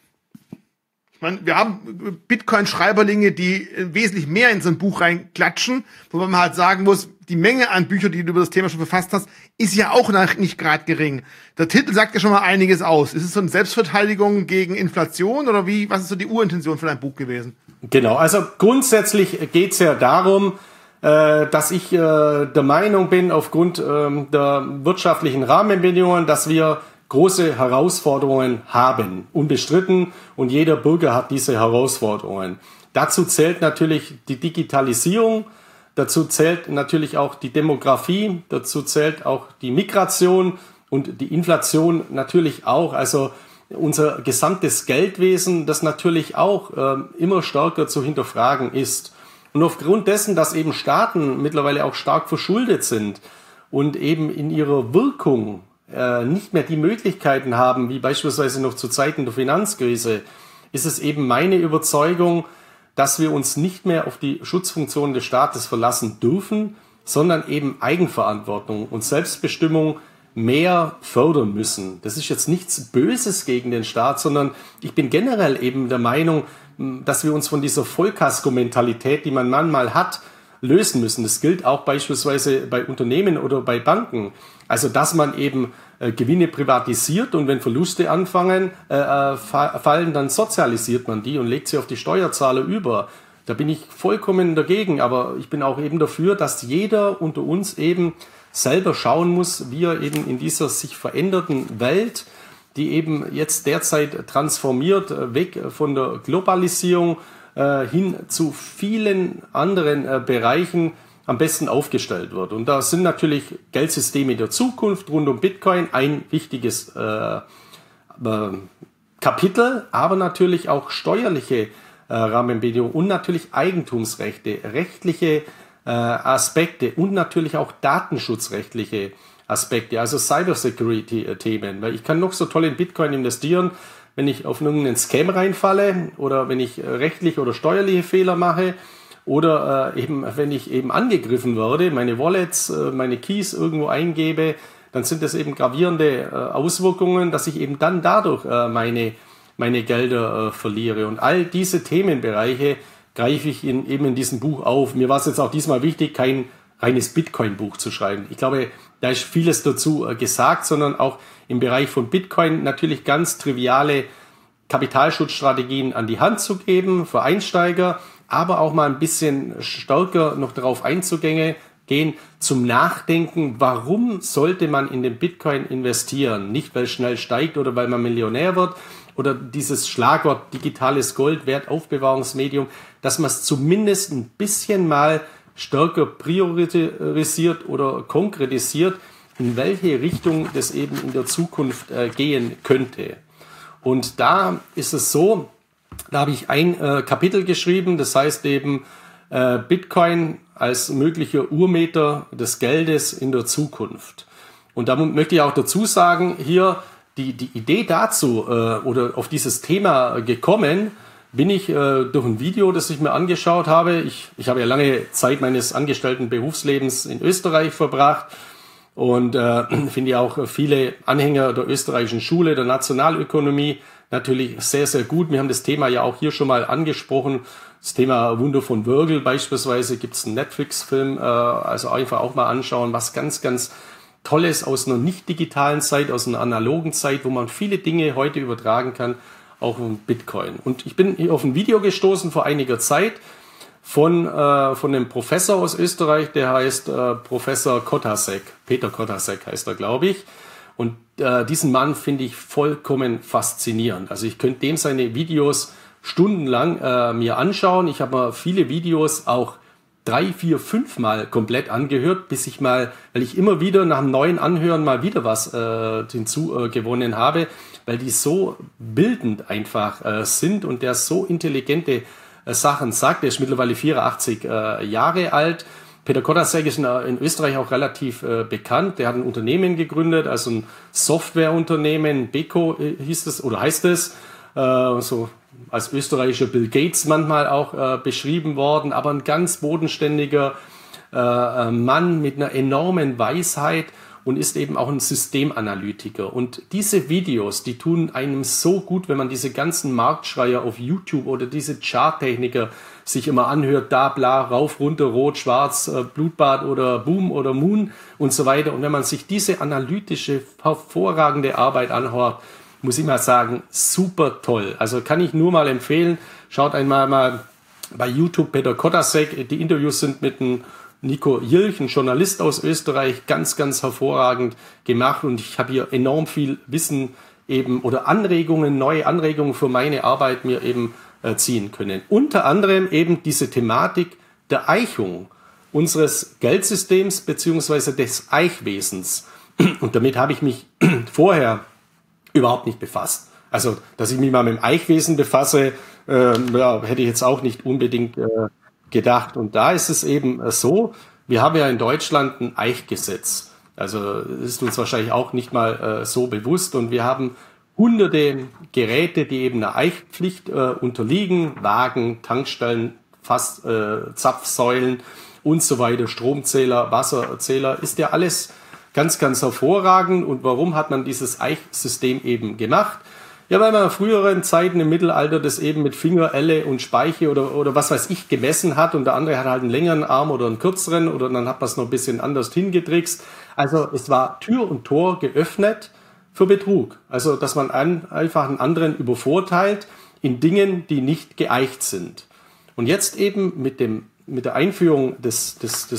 Ich meine, wir haben Bitcoin-Schreiberlinge, die wesentlich mehr in so ein Buch reinklatschen, wo man halt sagen muss, die Menge an Büchern, die du über das Thema schon verfasst hast, ist ja auch nicht gerade gering. Der Titel sagt ja schon mal einiges aus. Ist es so eine Selbstverteidigung gegen Inflation oder wie? Was ist so die Urintention von deinem Buch gewesen? Genau, also grundsätzlich geht es ja darum, dass ich der Meinung bin, aufgrund der wirtschaftlichen Rahmenbedingungen, dass wir große Herausforderungen haben, unbestritten, und jeder Bürger hat diese Herausforderungen. Dazu zählt natürlich die Digitalisierung, dazu zählt natürlich auch die Demografie, dazu zählt auch die Migration und die Inflation natürlich auch, also unser gesamtes Geldwesen, das natürlich auch immer stärker zu hinterfragen ist. Und aufgrund dessen, dass eben Staaten mittlerweile auch stark verschuldet sind und eben in ihrer Wirkung nicht mehr die Möglichkeiten haben, wie beispielsweise noch zu Zeiten der Finanzkrise, ist es eben meine Überzeugung, dass wir uns nicht mehr auf die Schutzfunktion des Staates verlassen dürfen, sondern eben Eigenverantwortung und Selbstbestimmung mehr fördern müssen. Das ist jetzt nichts Böses gegen den Staat, sondern ich bin generell eben der Meinung, dass wir uns von dieser Vollkasko-Mentalität, die man manchmal hat, lösen müssen. Das gilt auch beispielsweise bei Unternehmen oder bei Banken. Also, dass man eben Gewinne privatisiert und wenn Verluste fallen, dann sozialisiert man die und legt sie auf die Steuerzahler über. Da bin ich vollkommen dagegen, aber ich bin auch eben dafür, dass jeder unter uns eben selber schauen muss, wie er eben in dieser sich veränderten Welt, die eben jetzt derzeit transformiert, weg von der Globalisierung hin zu vielen anderen Bereichen am besten aufgestellt wird. Und da sind natürlich Geldsysteme der Zukunft rund um Bitcoin ein wichtiges Kapitel, aber natürlich auch steuerliche Rahmenbedingungen und natürlich Eigentumsrechte, rechtliche Aspekte und natürlich auch datenschutzrechtliche Aspekte, also Cybersecurity-Themen. Weil ich kann noch so toll in Bitcoin investieren, wenn ich auf irgendeinen Scam reinfalle oder wenn ich rechtliche oder steuerliche Fehler mache oder eben wenn ich eben angegriffen werde, meine Wallets, meine Keys irgendwo eingebe, dann sind das eben gravierende Auswirkungen, dass ich eben dann dadurch meine Gelder verliere. Und all diese Themenbereiche greife ich eben in diesem Buch auf. Mir war es jetzt auch diesmal wichtig, kein reines Bitcoin-Buch zu schreiben. Ich glaube, da ist vieles dazu gesagt, sondern auch im Bereich von Bitcoin natürlich ganz triviale Kapitalschutzstrategien an die Hand zu geben für Einsteiger, aber auch mal ein bisschen stärker noch darauf einzugehen, zum Nachdenken, warum sollte man in den Bitcoin investieren? Nicht, weil es schnell steigt oder weil man Millionär wird oder dieses Schlagwort digitales Gold, Wertaufbewahrungsmedium, dass man es zumindest ein bisschen mal stärker priorisiert oder konkretisiert, in welche Richtung das eben in der Zukunft gehen könnte. Und da ist es so, da habe ich ein Kapitel geschrieben, das heißt eben Bitcoin als möglicher Urmeter des Geldes in der Zukunft. Und da möchte ich auch dazu sagen, hier die Idee dazu oder auf dieses Thema gekommen, bin ich durch ein Video, das ich mir angeschaut habe. Ich habe ja lange Zeit meines angestellten Berufslebens in Österreich verbracht und finde ja auch viele Anhänger der österreichischen Schule, der Nationalökonomie natürlich sehr, sehr gut. Wir haben das Thema ja auch hier schon mal angesprochen. Das Thema Wunder von Wörgl beispielsweise, gibt es einen Netflix-Film, also einfach auch mal anschauen, was ganz, ganz Tolles aus einer nicht digitalen Zeit, aus einer analogen Zeit, wo man viele Dinge heute übertragen kann, auch in Bitcoin. Und ich bin hier auf ein Video gestoßen vor einiger Zeit von einem Professor aus Österreich, der heißt Professor Kotasek. Peter Kotasek heißt er, glaube ich. Und diesen Mann finde ich vollkommen faszinierend. Also ich könnte dem seine Videos stundenlang mir anschauen. Ich habe mir viele Videos auch 3, 4, 5 Mal komplett angehört, bis ich mal, weil ich immer wieder nach dem neuen Anhören mal wieder was hinzugewonnen habe, weil die so bildend einfach sind und der so intelligente Sachen sagt. Der ist mittlerweile 84 Jahre alt Peter Kotasek ist in Österreich auch relativ bekannt. Der hat ein Unternehmen gegründet, also ein Softwareunternehmen, Beko hieß es oder heißt es, so als österreichischer Bill Gates manchmal auch beschrieben worden, aber ein ganz bodenständiger Mann mit einer enormen Weisheit und ist eben auch ein Systemanalytiker. Und diese Videos, die tun einem so gut, wenn man diese ganzen Marktschreier auf YouTube oder diese Charttechniker sich immer anhört, da, bla, rauf, runter, rot, schwarz, Blutbad oder Boom oder Moon und so weiter. Und wenn man sich diese analytische, hervorragende Arbeit anhört, muss ich mal sagen, super toll. Also kann ich nur mal empfehlen, schaut einmal mal bei YouTube Peter Kotasek. Die Interviews sind mit einem Nico Jilch, ein Journalist aus Österreich, ganz, ganz hervorragend gemacht. Und ich habe hier enorm viel Wissen eben oder Anregungen, neue Anregungen für meine Arbeit mir eben ziehen können. Unter anderem eben diese Thematik der Eichung unseres Geldsystems beziehungsweise des Eichwesens. Und damit habe ich mich vorher überhaupt nicht befasst. Also, dass ich mich mal mit dem Eichwesen befasse, hätte ich jetzt auch nicht unbedingt gedacht. Und da ist es eben so, wir haben ja in Deutschland ein Eichgesetz. Also ist uns wahrscheinlich auch nicht mal so bewusst. Und wir haben hunderte Geräte, die eben einer Eichpflicht unterliegen. Wagen, Tankstellen, Zapfsäulen und so weiter, Stromzähler, Wasserzähler, ist ja alles ganz, ganz hervorragend. Und warum hat man dieses Eichsystem eben gemacht? Ja, weil man in früheren Zeiten im Mittelalter das eben mit Finger, Elle und Speiche oder was weiß ich gemessen hat und der andere hat halt einen längeren Arm oder einen kürzeren oder dann hat man es noch ein bisschen anders hingetrickst. Also es war Tür und Tor geöffnet für Betrug. Also dass man einfach einen anderen übervorteilt in Dingen, die nicht geeicht sind. Und jetzt eben mit der Einführung des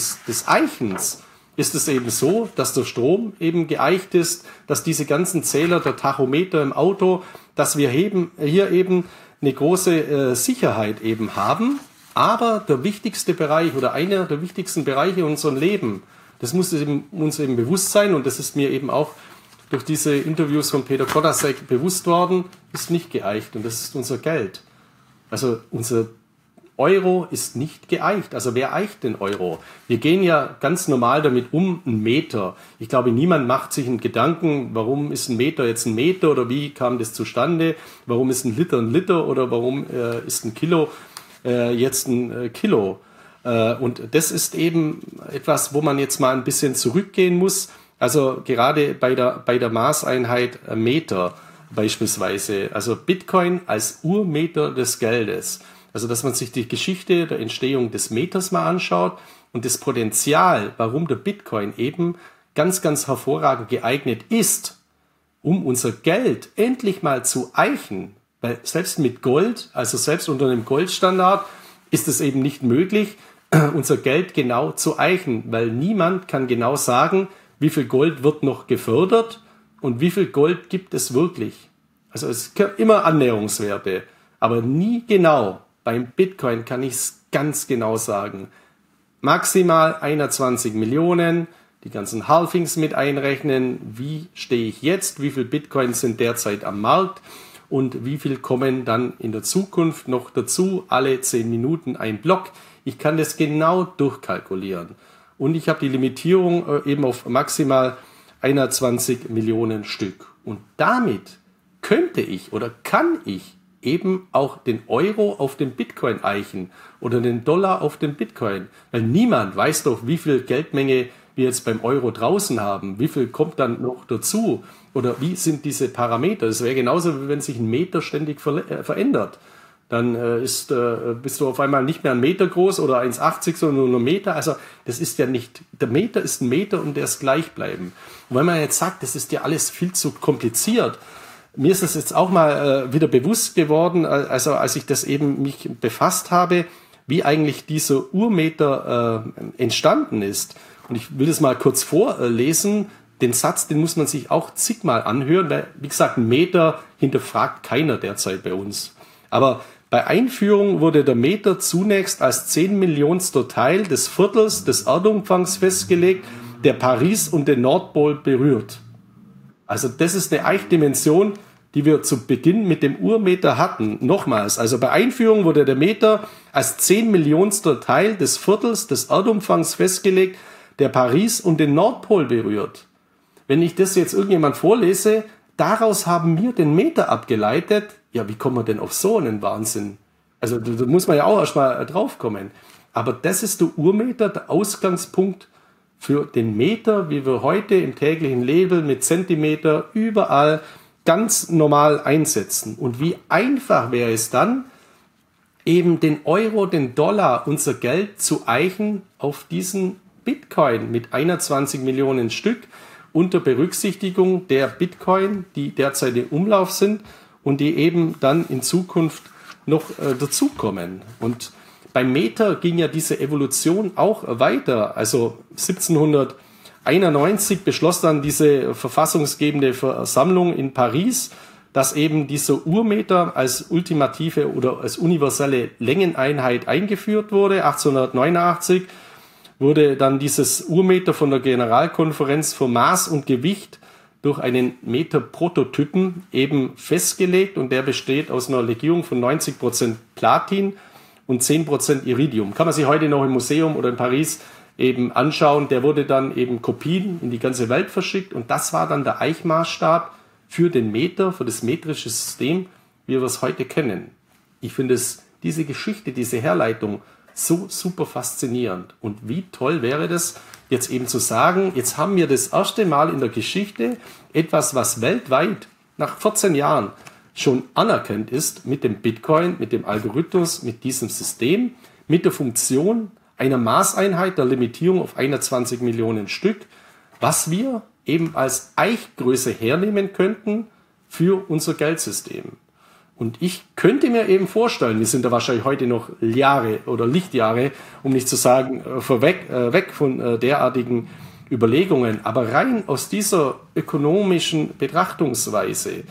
Eichens ist es eben so, dass der Strom eben geeicht ist, dass diese ganzen Zähler, der Tachometer im Auto, dass wir hier eben eine große Sicherheit eben haben. Aber der wichtigste Bereich oder einer der wichtigsten Bereiche in unserem Leben, das muss uns eben bewusst sein und das ist mir eben auch durch diese Interviews von Peter Kotasek bewusst worden, ist nicht geeicht und das ist unser Geld. Also unser Euro ist nicht geeicht. Also wer eicht den Euro? Wir gehen ja ganz normal damit um, ein Meter. Ich glaube, niemand macht sich einen Gedanken, warum ist ein Meter jetzt ein Meter oder wie kam das zustande? Warum ist ein Liter oder warum ist ein Kilo jetzt ein Kilo? Und das ist eben etwas, wo man jetzt mal ein bisschen zurückgehen muss. Also gerade bei der Maßeinheit Meter beispielsweise. Also Bitcoin als Urmeter des Geldes. Also, dass man sich die Geschichte der Entstehung des Meters mal anschaut und das Potenzial, warum der Bitcoin eben ganz, ganz hervorragend geeignet ist, um unser Geld endlich mal zu eichen. Weil selbst mit Gold, also selbst unter einem Goldstandard, ist es eben nicht möglich, unser Geld genau zu eichen, weil niemand kann genau sagen, wie viel Gold wird noch gefördert und wie viel Gold gibt es wirklich. Also es gibt immer Annäherungswerte, aber nie genau. Beim Bitcoin kann ich es ganz genau sagen. Maximal 21 Millionen, die ganzen Halvings mit einrechnen. Wie stehe ich jetzt? Wie viel Bitcoin sind derzeit am Markt? Und wie viel kommen dann in der Zukunft noch dazu? Alle 10 Minuten ein Block. Ich kann das genau durchkalkulieren. Und ich habe die Limitierung eben auf maximal 21 Millionen Stück. Und damit könnte ich oder kann ich eben auch den Euro auf den Bitcoin eichen oder den Dollar auf den Bitcoin. Weil niemand weiß doch, wie viel Geldmenge wir jetzt beim Euro draußen haben. Wie viel kommt dann noch dazu? Oder wie sind diese Parameter? Das wäre genauso, wie wenn sich ein Meter ständig verändert. Dann bist du auf einmal nicht mehr 1 Meter groß oder 1,80, sondern nur 1 Meter. Also das ist ja nicht, der Meter ist 1 Meter und der ist gleich bleiben. Und wenn man jetzt sagt, das ist ja alles viel zu kompliziert, mir ist das jetzt auch mal wieder bewusst geworden, also als ich das eben mich befasst habe, wie eigentlich dieser Urmeter entstanden ist. Und ich will das mal kurz vorlesen. Den Satz, den muss man sich auch zigmal anhören, weil, wie gesagt, 1 Meter hinterfragt keiner derzeit bei uns. Aber bei Einführung wurde der Meter zunächst als 10 Millionstel Teil des Viertels des Erdumfangs festgelegt, der Paris und den Nordpol berührt. Also das ist eine Eichdimension, die wir zu Beginn mit dem Urmeter hatten. Nochmals, also bei Einführung wurde der Meter als 10 Millionster Teil des Viertels des Erdumfangs festgelegt, der Paris und den Nordpol berührt. Wenn ich das jetzt irgendjemand vorlese, daraus haben wir den Meter abgeleitet. Ja, wie kommen wir denn auf so einen Wahnsinn? Also da muss man ja auch erstmal drauf kommen. Aber das ist der Urmeter, der Ausgangspunkt für den Meter, wie wir heute im täglichen Leben mit Zentimeter überall ganz normal einsetzen. Und wie einfach wäre es dann, eben den Euro, den Dollar, unser Geld zu eichen auf diesen Bitcoin mit 21 Millionen Stück unter Berücksichtigung der Bitcoin, die derzeit im Umlauf sind und die eben dann in Zukunft noch dazukommen. Und beim Meter ging ja diese Evolution auch weiter. Also 1791 beschloss dann diese verfassungsgebende Versammlung in Paris, dass eben dieser Urmeter als ultimative oder als universelle Längeneinheit eingeführt wurde. 1889 wurde dann dieses Urmeter von der Generalkonferenz für Maß und Gewicht durch einen Meter-Prototypen eben festgelegt, und der besteht aus einer Legierung von 90% Platin und 10% Iridium. Kann man sich heute noch im Museum oder in Paris eben anschauen. Der wurde dann eben Kopien in die ganze Welt verschickt, und das war dann der Eichmaßstab für den Meter, für das metrische System, wie wir es heute kennen. Ich finde diese Geschichte, diese Herleitung so super faszinierend. Und wie toll wäre das, jetzt eben zu sagen, jetzt haben wir das erste Mal in der Geschichte etwas, was weltweit nach 14 Jahren schon anerkannt ist, mit dem Bitcoin, mit dem Algorithmus, mit diesem System, mit der Funktion einer Maßeinheit der Limitierung auf 21 Millionen Stück, was wir eben als Eichgröße hernehmen könnten für unser Geldsystem. Und ich könnte mir eben vorstellen, wir sind da wahrscheinlich heute noch Jahre oder Lichtjahre, um nicht zu sagen, weg von derartigen Überlegungen, aber rein aus dieser ökonomischen Betrachtungsweise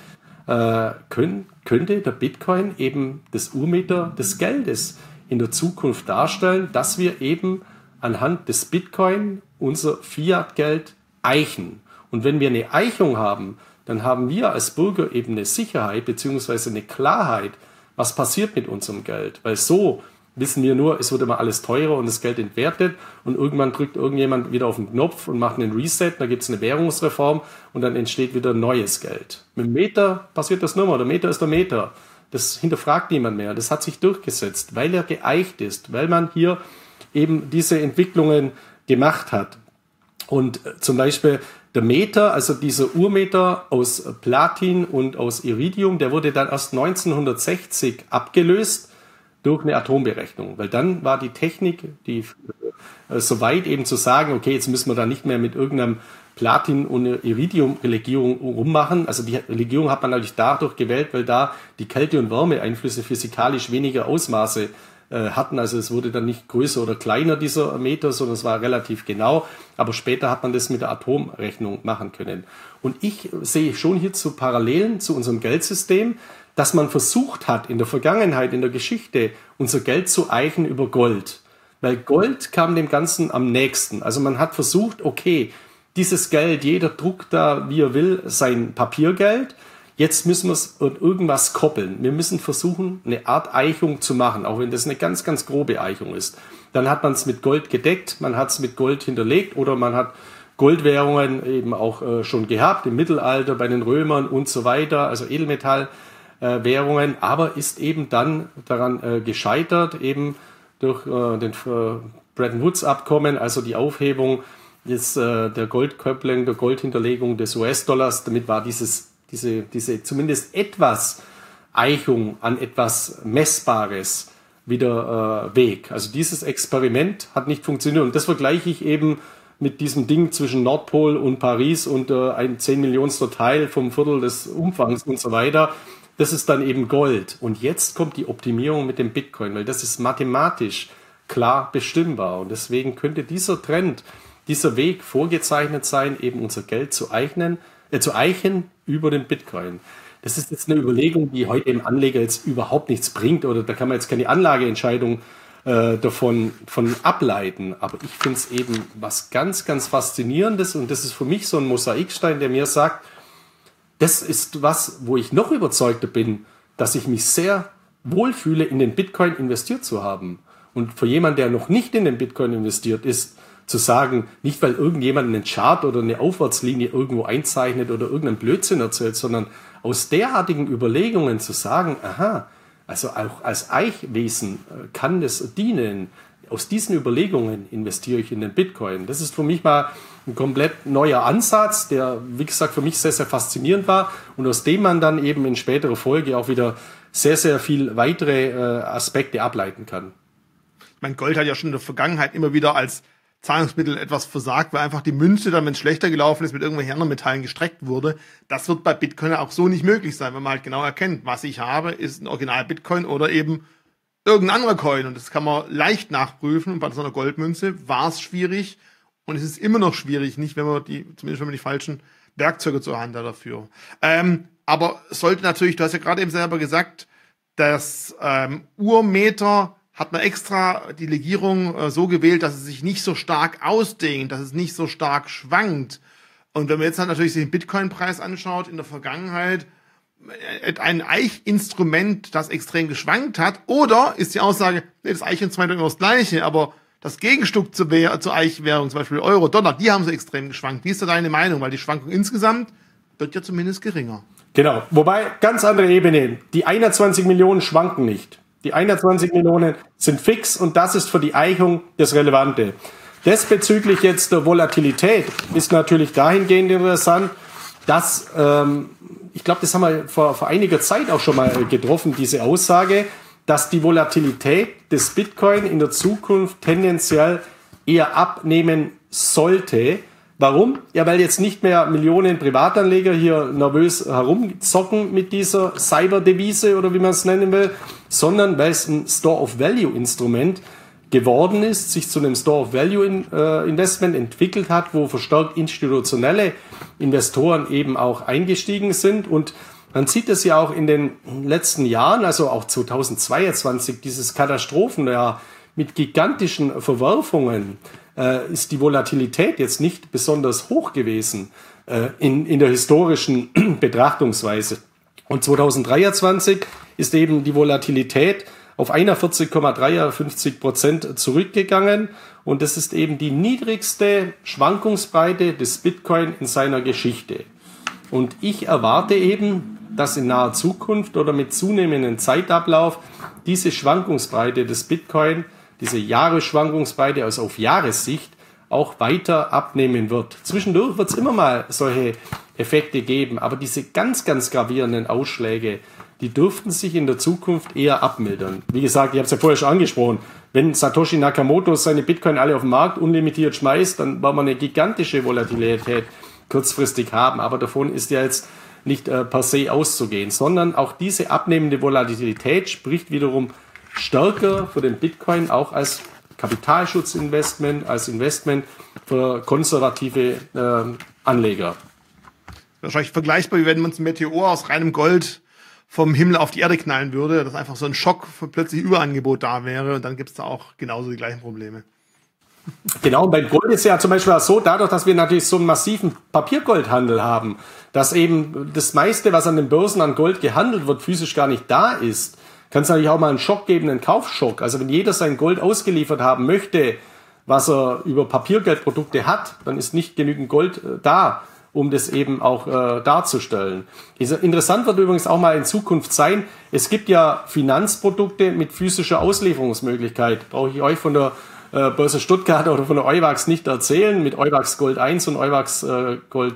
könnte der Bitcoin eben das Urmeter des Geldes in der Zukunft darstellen, dass wir eben anhand des Bitcoin unser Fiat-Geld eichen. Und wenn wir eine Eichung haben, dann haben wir als Bürger eben eine Sicherheit bzw. eine Klarheit, was passiert mit unserem Geld. Weil so wissen wir nur, es wird immer alles teurer und das Geld entwertet, und irgendwann drückt irgendjemand wieder auf den Knopf und macht einen Reset, da gibt es eine Währungsreform und dann entsteht wieder neues Geld. Mit dem Meter passiert das nicht mehr. Der Meter ist der Meter. Das hinterfragt niemand mehr. Das hat sich durchgesetzt, weil er geeicht ist, weil man hier eben diese Entwicklungen gemacht hat. Und zum Beispiel der Meter, also dieser Urmeter aus Platin und aus Iridium, der wurde dann erst 1960 abgelöst durch eine Atomberechnung. Weil dann war die Technik, die soweit eben zu sagen, okay, jetzt müssen wir da nicht mehr mit irgendeinem Platin- und Iridium-Legierung rummachen. Also die Legierung hat man natürlich dadurch gewählt, weil da die Kälte- und Wärmeeinflüsse physikalisch weniger Ausmaße hatten. Also es wurde dann nicht größer oder kleiner, dieser Meter, sondern es war relativ genau. Aber später hat man das mit der Atomrechnung machen können. Und ich sehe schon hierzu Parallelen zu unserem Geldsystem, dass man versucht hat, in der Vergangenheit, in der Geschichte, unser Geld zu eichen über Gold. Weil Gold kam dem Ganzen am nächsten. Also man hat versucht, okay, dieses Geld, jeder druckt da, wie er will, sein Papiergeld. Jetzt müssen wir es an irgendwas koppeln. Wir müssen versuchen, eine Art Eichung zu machen, auch wenn das eine ganz, ganz grobe Eichung ist. Dann hat man es mit Gold gedeckt, man hat es mit Gold hinterlegt, oder man hat Goldwährungen eben auch schon gehabt, im Mittelalter bei den Römern und so weiter, also Edelmetallwährungen, aber ist eben dann daran gescheitert, eben durch den Bretton Woods Abkommen, also die Aufhebung der Goldköppling, der Goldhinterlegung des US-Dollars. Damit war diese zumindest etwas Eichung an etwas Messbares wieder weg. Also dieses Experiment hat nicht funktioniert, und das vergleiche ich eben mit diesem Ding zwischen Nordpol und Paris und ein 10 Millionster Teil vom Viertel des Umfangs und so weiter. Das ist dann eben Gold. Und jetzt kommt die Optimierung mit dem Bitcoin, weil das ist mathematisch klar bestimmbar, und deswegen könnte dieser Trend, dieser Weg vorgezeichnet sein, eben unser Geld zu eichen über den Bitcoin. Das ist jetzt eine Überlegung, die heute dem Anleger jetzt überhaupt nichts bringt, oder da kann man jetzt keine Anlageentscheidung davon ableiten. Aber ich finde es eben was ganz, ganz Faszinierendes, und das ist für mich so ein Mosaikstein, der mir sagt, das ist was, wo ich noch überzeugter bin, dass ich mich sehr wohlfühle, in den Bitcoin investiert zu haben. Und für jemanden, der noch nicht in den Bitcoin investiert ist, zu sagen, nicht weil irgendjemand einen Chart oder eine Aufwärtslinie irgendwo einzeichnet oder irgendeinen Blödsinn erzählt, sondern aus derartigen Überlegungen zu sagen, aha, also auch als Eichwesen kann das dienen. Aus diesen Überlegungen investiere ich in den Bitcoin. Das ist für mich mal ein komplett neuer Ansatz, der, wie gesagt, für mich sehr, sehr faszinierend war und aus dem man dann eben in späterer Folge auch wieder sehr, sehr viel weitere Aspekte ableiten kann. Mein Gold hat ja schon in der Vergangenheit immer wieder als Zahlungsmittel etwas versagt, weil einfach die Münze dann, wenn es schlechter gelaufen ist, mit irgendwelchen anderen Metallen gestreckt wurde. Das wird bei Bitcoin auch so nicht möglich sein, wenn man halt genau erkennt, was ich habe, ist ein Original Bitcoin oder eben irgendein anderer Coin. Und das kann man leicht nachprüfen. Und bei so einer Goldmünze war es schwierig. Und es ist immer noch schwierig, nicht, zumindest wenn man die falschen Werkzeuge zur Hand hat dafür. Aber es sollte natürlich, du hast ja gerade eben selber gesagt, das Urmeter hat man extra die Legierung so gewählt, dass es sich nicht so stark ausdehnt, dass es nicht so stark schwankt. Und wenn man jetzt halt natürlich sich den Bitcoin-Preis anschaut, in der Vergangenheit ein Eichinstrument, das extrem geschwankt hat, oder ist die Aussage, nee, das Eichinstrument ist immer das Gleiche, aber das Gegenstück zur Eichwährung, zum Beispiel Euro, Dollar, die haben so extrem geschwankt. Wie ist da deine Meinung? Weil die Schwankung insgesamt wird ja zumindest geringer. Genau, wobei ganz andere Ebene. Die 21 Millionen schwanken nicht. Die 21 Millionen sind fix und das ist für die Eichung das Relevante. Bezüglich jetzt der Volatilität ist natürlich dahingehend interessant, dass, ich glaube, das haben wir vor einiger Zeit auch schon mal getroffen, diese Aussage, dass die Volatilität des Bitcoin in der Zukunft tendenziell eher abnehmen sollte. Warum? Ja, weil jetzt nicht mehr Millionen Privatanleger hier nervös herumzocken mit dieser Cyberdevise oder wie man es nennen will, sondern weil es ein Store-of-Value-Instrument geworden ist, sich zu einem Store-of-Value-Investment entwickelt hat, wo verstärkt institutionelle Investoren eben auch eingestiegen sind. Und man sieht es ja auch in den letzten Jahren, also auch 2022, dieses Katastrophenjahr mit gigantischen Verwerfungen, ist die Volatilität jetzt nicht besonders hoch gewesen in der historischen Betrachtungsweise. Und 2023 ist eben die Volatilität auf 41,53% zurückgegangen. Und das ist eben die niedrigste Schwankungsbreite des Bitcoin in seiner Geschichte. Und ich erwarte eben, dass in naher Zukunft oder mit zunehmendem Zeitablauf diese Schwankungsbreite des Bitcoin, diese Jahresschwankungsbreite, also auf Jahressicht, auch weiter abnehmen wird. Zwischendurch wird es immer mal solche Effekte geben, aber diese ganz, ganz gravierenden Ausschläge, die dürften sich in der Zukunft eher abmildern. Wie gesagt, ich habe es ja vorher schon angesprochen, wenn Satoshi Nakamoto seine Bitcoin alle auf den Markt unlimitiert schmeißt, dann wird man eine gigantische Volatilität kurzfristig haben, aber davon ist ja jetzt nicht per se auszugehen, sondern auch diese abnehmende Volatilität spricht wiederum stärker für den Bitcoin auch als Kapitalschutzinvestment, als Investment für konservative Anleger. Wahrscheinlich vergleichbar, wie wenn man ein Meteor aus reinem Gold vom Himmel auf die Erde knallen würde, dass einfach so ein Schock für plötzlich Überangebot da wäre und dann gibt es da auch genauso die gleichen Probleme. Genau, und beim Gold ist ja zum Beispiel auch so, dadurch, dass wir natürlich so einen massiven Papiergoldhandel haben, dass eben das meiste, was an den Börsen an Gold gehandelt wird, physisch gar nicht da ist, kann es natürlich auch mal einen Schock geben, einen Kaufschock. Also wenn jeder sein Gold ausgeliefert haben möchte, was er über Papiergeldprodukte hat, dann ist nicht genügend Gold da, um das eben auch darzustellen. Interessant wird übrigens auch mal in Zukunft sein, es gibt ja Finanzprodukte mit physischer Auslieferungsmöglichkeit. Brauche ich euch von der Börse Stuttgart oder von der Euwax nicht erzählen, mit Euwax Gold 1 und Euwax Gold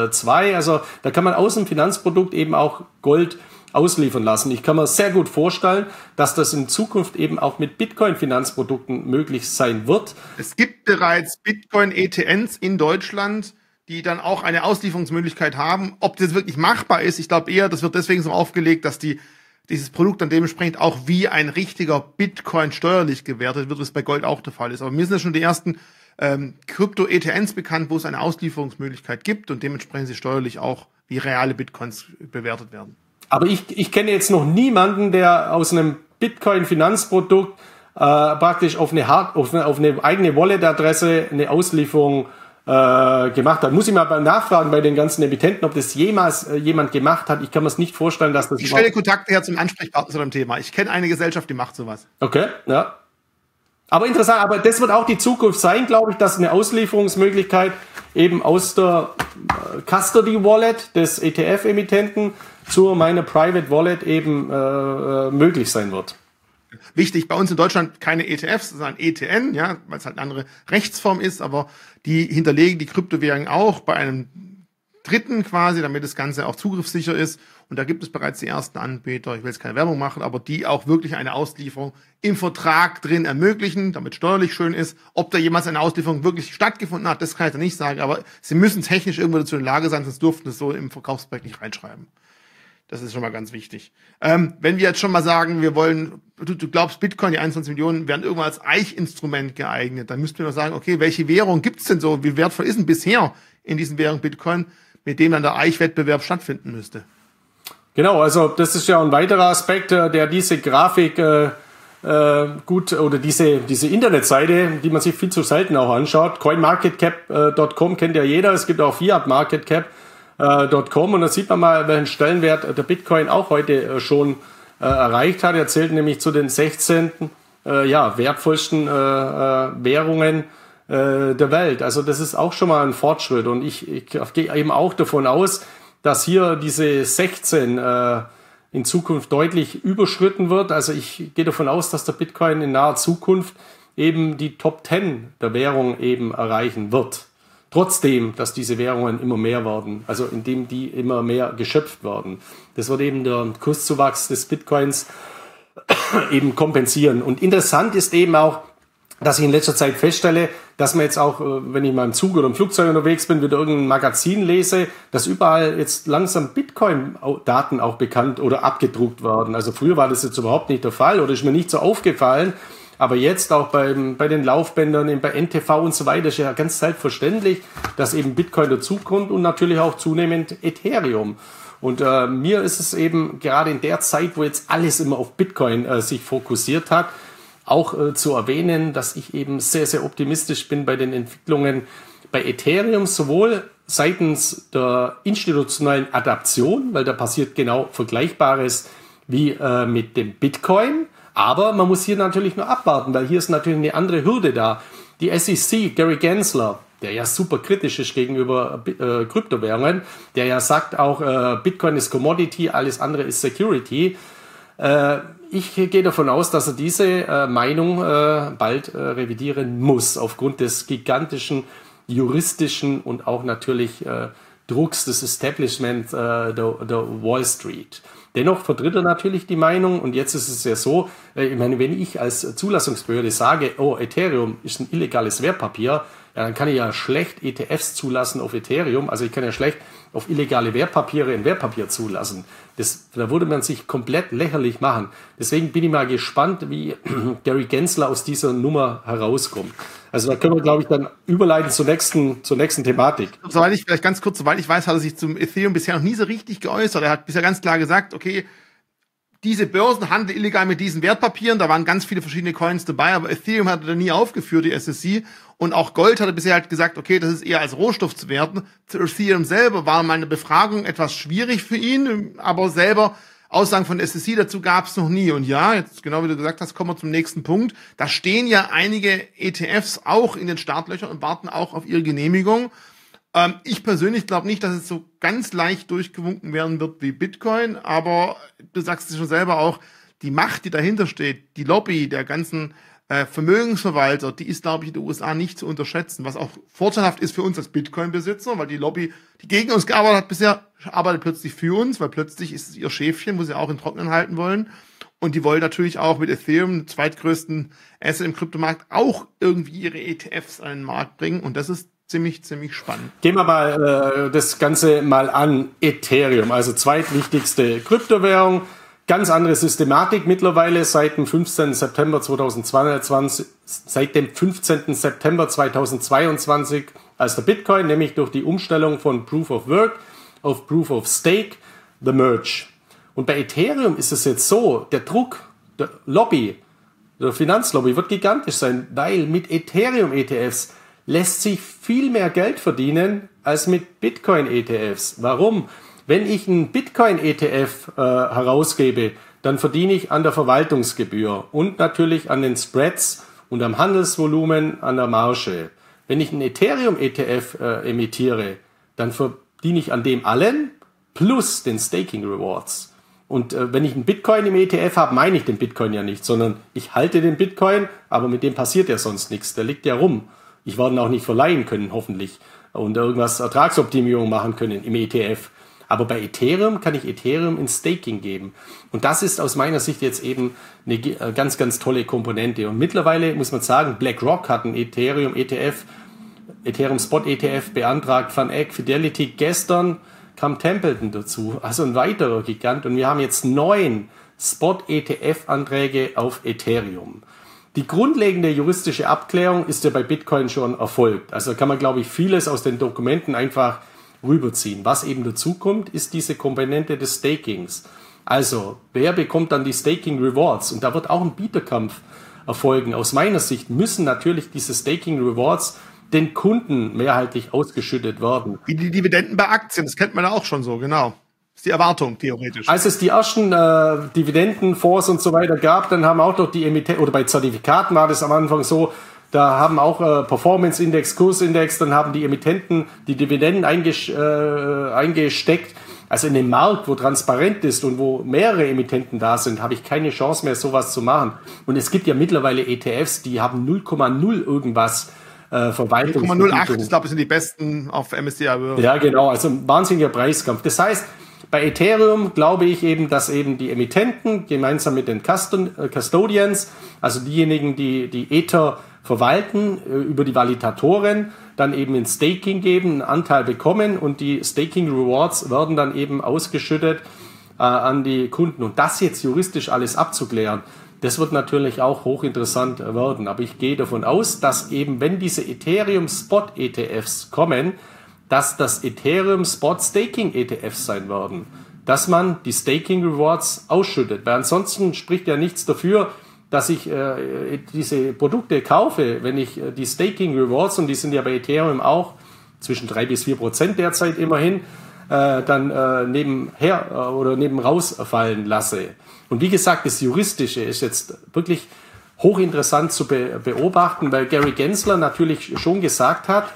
2. Also da kann man aus dem Finanzprodukt eben auch Gold ausliefern lassen. Ich kann mir sehr gut vorstellen, dass das in Zukunft eben auch mit Bitcoin-Finanzprodukten möglich sein wird. Es gibt bereits Bitcoin-ETNs in Deutschland, die dann auch eine Auslieferungsmöglichkeit haben. Ob das wirklich machbar ist, ich glaube eher, das wird deswegen so aufgelegt, dass dieses Produkt dann dementsprechend auch wie ein richtiger Bitcoin steuerlich gewertet wird, was bei Gold auch der Fall ist. Aber mir sind ja schon die ersten Krypto-ETNs bekannt, wo es eine Auslieferungsmöglichkeit gibt und dementsprechend sie steuerlich auch wie reale Bitcoins bewertet werden. Aber ich kenne jetzt noch niemanden, der aus einem Bitcoin-Finanzprodukt praktisch auf eine eigene Wallet-Adresse eine Auslieferung gemacht hat. Muss ich mal nachfragen bei den ganzen Emittenten, ob das jemals jemand gemacht hat. Ich kann mir es nicht vorstellen, dass das... Ich stelle Kontakte her zum Ansprechpartner zu dem Thema. Ich kenne eine Gesellschaft, die macht sowas. Okay, ja. Aber interessant, aber das wird auch die Zukunft sein, glaube ich, dass eine Auslieferungsmöglichkeit eben aus der Custody Wallet des ETF-Emittenten zu meiner Private Wallet eben möglich sein wird. Wichtig, bei uns in Deutschland keine ETFs, sondern ETN, ja, weil es halt eine andere Rechtsform ist, aber die hinterlegen die Kryptowährung auch bei einem Dritten quasi, damit das Ganze auch zugriffssicher ist. Und da gibt es bereits die ersten Anbieter, ich will jetzt keine Werbung machen, aber die auch wirklich eine Auslieferung im Vertrag drin ermöglichen, damit steuerlich schön ist. Ob da jemals eine Auslieferung wirklich stattgefunden hat, das kann ich da nicht sagen, aber sie müssen technisch irgendwo dazu in der Lage sein, sonst durften das so im Verkaufsprojekt nicht reinschreiben. Das ist schon mal ganz wichtig. Wenn wir jetzt schon mal sagen, wir wollen, du glaubst, Bitcoin, die 21 Millionen, werden irgendwann als Eichinstrument geeignet, dann müssten wir noch sagen, okay, welche Währung gibt's denn so? Wie wertvoll ist denn bisher in diesen Währungen Bitcoin, mit dem dann der Eichwettbewerb stattfinden müsste? Genau, also das ist ja ein weiterer Aspekt, der diese Grafik gut, oder diese Internetseite, die man sich viel zu selten auch anschaut, coinmarketcap.com kennt ja jeder, es gibt auch fiatmarketcap.com und da sieht man mal, welchen Stellenwert der Bitcoin auch heute schon erreicht hat. Er zählt nämlich zu den 16 wertvollsten Währungen der Welt. Also das ist auch schon mal ein Fortschritt und ich gehe eben auch davon aus, dass hier diese 16 in Zukunft deutlich überschritten wird. Also ich gehe davon aus, dass der Bitcoin in naher Zukunft eben die Top 10 der Währung eben erreichen wird. Trotzdem, dass diese Währungen immer mehr werden, also indem die immer mehr geschöpft werden. Das wird eben der Kurszuwachs des Bitcoins eben kompensieren. Und interessant ist eben auch, dass ich in letzter Zeit feststelle, dass man jetzt auch, wenn ich mal im Zug oder im Flugzeug unterwegs bin, wieder irgendein Magazin lese, dass überall jetzt langsam Bitcoin-Daten auch bekannt oder abgedruckt werden. Also früher war das jetzt überhaupt nicht der Fall oder ist mir nicht so aufgefallen. Aber jetzt auch bei den Laufbändern, bei NTV und so weiter ist ja ganz selbstverständlich, dass eben Bitcoin dazukommt und natürlich auch zunehmend Ethereum. Und mir ist es eben gerade in der Zeit, wo jetzt alles immer auf Bitcoin sich fokussiert hat, auch zu erwähnen, dass ich eben sehr, sehr optimistisch bin bei den Entwicklungen bei Ethereum, sowohl seitens der institutionellen Adaption, weil da passiert genau Vergleichbares wie mit dem Bitcoin. Aber man muss hier natürlich nur abwarten, weil hier ist natürlich eine andere Hürde da. Die SEC, Gary Gensler, der ja super kritisch ist gegenüber Kryptowährungen, der ja sagt auch, Bitcoin ist Commodity, alles andere ist Security. Ich gehe davon aus, dass er diese Meinung bald revidieren muss, aufgrund des gigantischen juristischen und auch natürlich Drucks des Establishment der Wall Street. Dennoch vertritt er natürlich die Meinung, und jetzt ist es ja so, ich meine, wenn ich als Zulassungsbehörde sage, oh, Ethereum ist ein illegales Wertpapier, ja, dann kann ich ja schlecht ETFs zulassen auf Ethereum, also ich kann ja schlecht auf illegale Wertpapiere ein Wertpapier zulassen. Da würde man sich komplett lächerlich machen. Deswegen bin ich mal gespannt, wie Gary Gensler aus dieser Nummer herauskommt. Also da können wir, glaube ich, dann überleiten zur nächsten Thematik. Soweit ich weiß, hat er sich zum Ethereum bisher noch nie so richtig geäußert. Er hat bisher ganz klar gesagt, okay, diese Börsen handeln illegal mit diesen Wertpapieren, da waren ganz viele verschiedene Coins dabei, aber Ethereum hat er nie aufgeführt, die SEC. Und auch Gold hat er bisher halt gesagt, okay, das ist eher als Rohstoff zu werten. Zu Ethereum selber war meine Befragung etwas schwierig für ihn, aber selber Aussagen von der SEC dazu gab es noch nie. Und ja, jetzt genau wie du gesagt hast, kommen wir zum nächsten Punkt. Da stehen ja einige ETFs auch in den Startlöchern und warten auch auf ihre Genehmigung. Ich persönlich glaube nicht, dass es so ganz leicht durchgewunken werden wird wie Bitcoin, aber du sagst es schon selber auch, die Macht, die dahinter steht, die Lobby der ganzen Vermögensverwalter, die ist, glaube ich, in den USA nicht zu unterschätzen, was auch vorteilhaft ist für uns als Bitcoin-Besitzer, weil die Lobby, die gegen uns gearbeitet hat bisher, arbeitet plötzlich für uns, weil plötzlich ist es ihr Schäfchen, wo sie auch in Trocknen halten wollen. Und die wollen natürlich auch mit Ethereum, dem zweitgrößten Asset im Kryptomarkt, auch irgendwie ihre ETFs an den Markt bringen. Und das ist ziemlich spannend. Gehen wir mal das Ganze mal an. Ethereum, also zweitwichtigste Kryptowährung. Ganz andere Systematik mittlerweile seit dem 15. September 2022 als der Bitcoin, nämlich durch die Umstellung von Proof of Work auf Proof of Stake, the Merge. Und bei Ethereum ist es jetzt so, der Druck der Finanzlobby wird gigantisch sein, weil mit Ethereum-ETFs lässt sich viel mehr Geld verdienen als mit Bitcoin-ETFs. Warum? Wenn ich einen Bitcoin-ETF herausgebe, dann verdiene ich an der Verwaltungsgebühr und natürlich an den Spreads und am Handelsvolumen, an der Marge. Wenn ich einen Ethereum-ETF emittiere, dann verdiene ich an dem allen plus den Staking Rewards. Und wenn ich einen Bitcoin im ETF habe, meine ich den Bitcoin ja nicht, sondern ich halte den Bitcoin, aber mit dem passiert ja sonst nichts. Der liegt ja rum. Ich werde ihn auch nicht verleihen können, hoffentlich, und irgendwas Ertragsoptimierung machen können im ETF. Aber bei Ethereum kann ich Ethereum in Staking geben. Und das ist aus meiner Sicht jetzt eben eine ganz, ganz tolle Komponente. Und mittlerweile muss man sagen, BlackRock hat einen Ethereum ETF, Ethereum Spot ETF beantragt, Van Eck, Fidelity. Gestern kam Templeton dazu, also ein weiterer Gigant. Und wir haben jetzt 9 Spot ETF Anträge auf Ethereum. Die grundlegende juristische Abklärung ist ja bei Bitcoin schon erfolgt. Also kann man, glaube ich, vieles aus den Dokumenten einfach rüberziehen. Was eben dazu kommt, ist diese Komponente des Stakings. Also, wer bekommt dann die Staking Rewards? Und da wird auch ein Bieterkampf erfolgen. Aus meiner Sicht müssen natürlich diese Staking Rewards den Kunden mehrheitlich ausgeschüttet werden. Wie die Dividenden bei Aktien, das kennt man ja auch schon so, genau. Das ist die Erwartung, theoretisch. Als es die ersten Dividendenfonds und so weiter gab, dann haben auch doch die Emittenten, oder bei Zertifikaten war das am Anfang so, da haben auch Performance-Index, Kursindex, dann haben die Emittenten die Dividenden eingesteckt. Also in dem Markt, wo transparent ist und wo mehrere Emittenten da sind, habe ich keine Chance mehr, sowas zu machen. Und es gibt ja mittlerweile ETFs, die haben 0,0 irgendwas Verwaltungsvergütung. 0,08, ich glaube, das sind die besten auf MSCI World. Ja, genau, also ein wahnsinniger Preiskampf. Das heißt, bei Ethereum glaube ich eben, dass eben die Emittenten gemeinsam mit den Custodians, also diejenigen, die Ether verwalten, über die Validatoren, dann eben in Staking geben, einen Anteil bekommen und die Staking Rewards werden dann eben ausgeschüttet an die Kunden. Und das jetzt juristisch alles abzuklären, das wird natürlich auch hochinteressant werden. Aber ich gehe davon aus, dass eben, wenn diese Ethereum Spot ETFs kommen, dass das Ethereum Spot Staking ETFs sein werden. Dass man die Staking Rewards ausschüttet. Weil ansonsten spricht ja nichts dafür, dass ich diese Produkte kaufe, wenn ich die Staking Rewards, und die sind ja bei Ethereum auch zwischen 3-4% derzeit immerhin, dann nebenher oder neben rausfallen lasse. Und wie gesagt, das Juristische ist jetzt wirklich hochinteressant zu beobachten, weil Gary Gensler natürlich schon gesagt hat,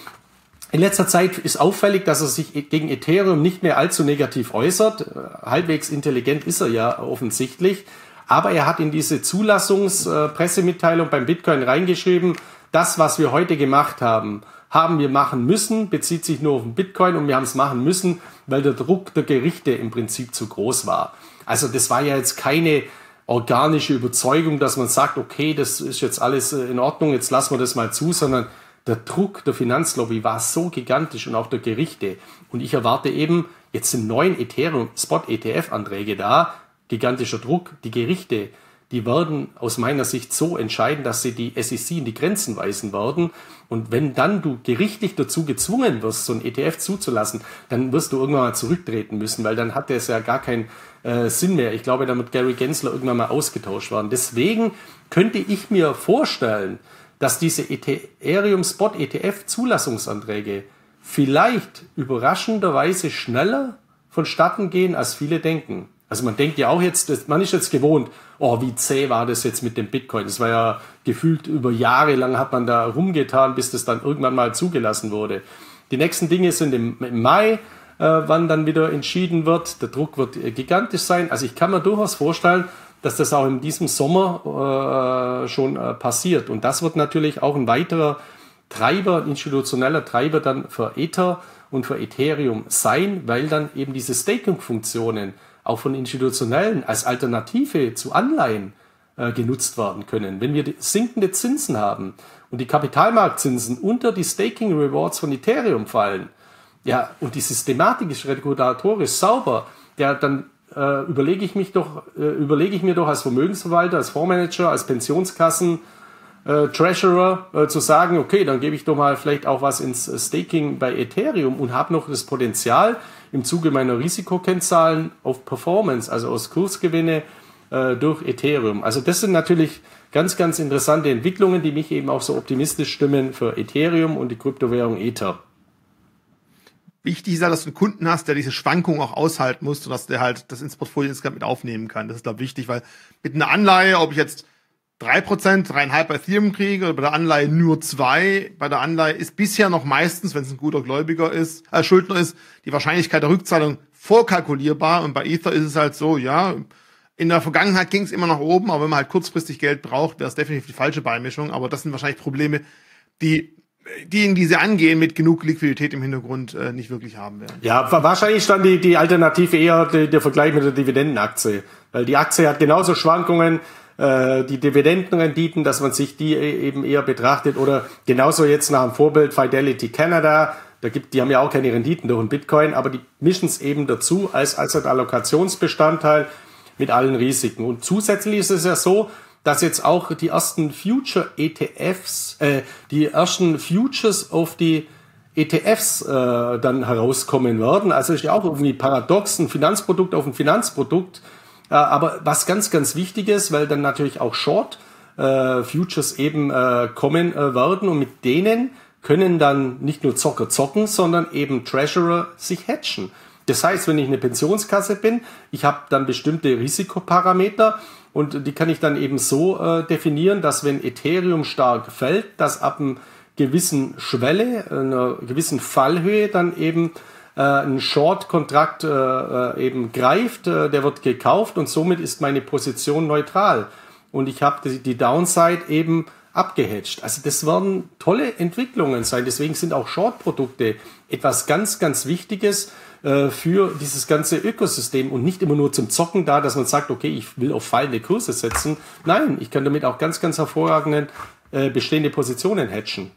in letzter Zeit ist auffällig, dass er sich gegen Ethereum nicht mehr allzu negativ äußert. Halbwegs intelligent ist er ja offensichtlich. Aber er hat in diese Zulassungspressemitteilung beim Bitcoin reingeschrieben, das, was wir heute gemacht haben, haben wir machen müssen, bezieht sich nur auf den Bitcoin, und wir haben es machen müssen, weil der Druck der Gerichte im Prinzip zu groß war. Also das war ja jetzt keine organische Überzeugung, dass man sagt, okay, das ist jetzt alles in Ordnung, jetzt lassen wir das mal zu, sondern der Druck der Finanzlobby war so gigantisch und auch der Gerichte. Und ich erwarte eben, jetzt sind 9 Ethereum Spot ETF Anträge da, gigantischer Druck, die Gerichte, die werden aus meiner Sicht so entscheiden, dass sie die SEC in die Grenzen weisen werden. Und wenn dann du gerichtlich dazu gezwungen wirst, so ein ETF zuzulassen, dann wirst du irgendwann mal zurücktreten müssen, weil dann hat das ja gar keinen Sinn mehr. Ich glaube, da wird Gary Gensler irgendwann mal ausgetauscht werden. Deswegen könnte ich mir vorstellen, dass diese Ethereum Spot ETF Zulassungsanträge vielleicht überraschenderweise schneller vonstatten gehen, als viele denken. Also man denkt ja auch jetzt, man ist jetzt gewohnt, oh, wie zäh war das jetzt mit dem Bitcoin. Das war ja gefühlt über Jahre lang hat man da rumgetan, bis das dann irgendwann mal zugelassen wurde. Die nächsten Dinge sind im Mai, wann dann wieder entschieden wird. Der Druck wird gigantisch sein. Also ich kann mir durchaus vorstellen, dass das auch in diesem Sommer schon passiert. Und das wird natürlich auch ein weiterer Treiber, ein institutioneller Treiber dann für Ether und für Ethereum sein, weil dann eben diese Staking-Funktionen auch von Institutionellen als Alternative zu Anleihen genutzt werden können. Wenn wir sinkende Zinsen haben und die Kapitalmarktzinsen unter die Staking Rewards von Ethereum fallen, ja, und die Systematik ist regulatorisch sauber, ja, dann überlege ich mir doch als Vermögensverwalter, als Fondsmanager, als Pensionskassen, Treasurer zu sagen, okay, dann gebe ich doch mal vielleicht auch was ins Staking bei Ethereum und habe noch das Potenzial im Zuge meiner Risikokennzahlen auf Performance, also aus Kursgewinne durch Ethereum. Also das sind natürlich ganz, ganz interessante Entwicklungen, die mich eben auch so optimistisch stimmen für Ethereum und die Kryptowährung Ether. Wichtig ist ja, dass du einen Kunden hast, der diese Schwankungen auch aushalten muss und dass der halt das ins Portfolio insgesamt mit aufnehmen kann. Das ist, glaube ich, wichtig, weil mit einer Anleihe, ob ich jetzt 3%, 3,5 bei Ethereum kriege oder bei der Anleihe nur 2, bei der Anleihe ist bisher noch meistens, wenn es ein guter Gläubiger ist, Schuldner ist, die Wahrscheinlichkeit der Rückzahlung vorkalkulierbar und bei Ether ist es halt so, ja, in der Vergangenheit ging es immer nach oben, aber wenn man halt kurzfristig Geld braucht, wäre es definitiv die falsche Beimischung, aber das sind wahrscheinlich Probleme, die sie angehen, mit genug Liquidität im Hintergrund nicht wirklich haben werden. Ja, wahrscheinlich dann die Alternative eher der Vergleich mit der Dividendenaktie. Weil die Aktie hat genauso Schwankungen, die Dividendenrenditen, dass man sich die eben eher betrachtet. Oder genauso jetzt nach dem Vorbild Fidelity Canada, die haben ja auch keine Renditen durch den Bitcoin, aber die mischen es eben dazu als ein Allokationsbestandteil mit allen Risiken. Und zusätzlich ist es ja so, dass jetzt auch die ersten Future-ETFs, die ersten Futures auf die ETFs dann herauskommen werden. Also ist ja auch irgendwie paradox, ein Finanzprodukt auf ein Finanzprodukt. Aber was ganz, ganz wichtig ist, weil dann natürlich auch Short-Futures eben kommen werden und mit denen können dann nicht nur Zocker zocken, sondern eben Treasurer sich hedgen. Das heißt, wenn ich eine Pensionskasse bin, ich habe dann bestimmte Risikoparameter und die kann ich dann eben so definieren, dass wenn Ethereum stark fällt, dass ab einer gewissen Schwelle, einer gewissen Fallhöhe dann eben ein Short-Kontrakt eben greift, der wird gekauft und somit ist meine Position neutral. Und ich habe die Downside eben abgehatcht. Also das werden tolle Entwicklungen sein. Deswegen sind auch Short-Produkte etwas ganz, ganz Wichtiges für dieses ganze Ökosystem und nicht immer nur zum Zocken da, dass man sagt, okay, ich will auf fallende Kurse setzen. Nein, ich kann damit auch ganz, ganz hervorragend bestehende Positionen hatchen.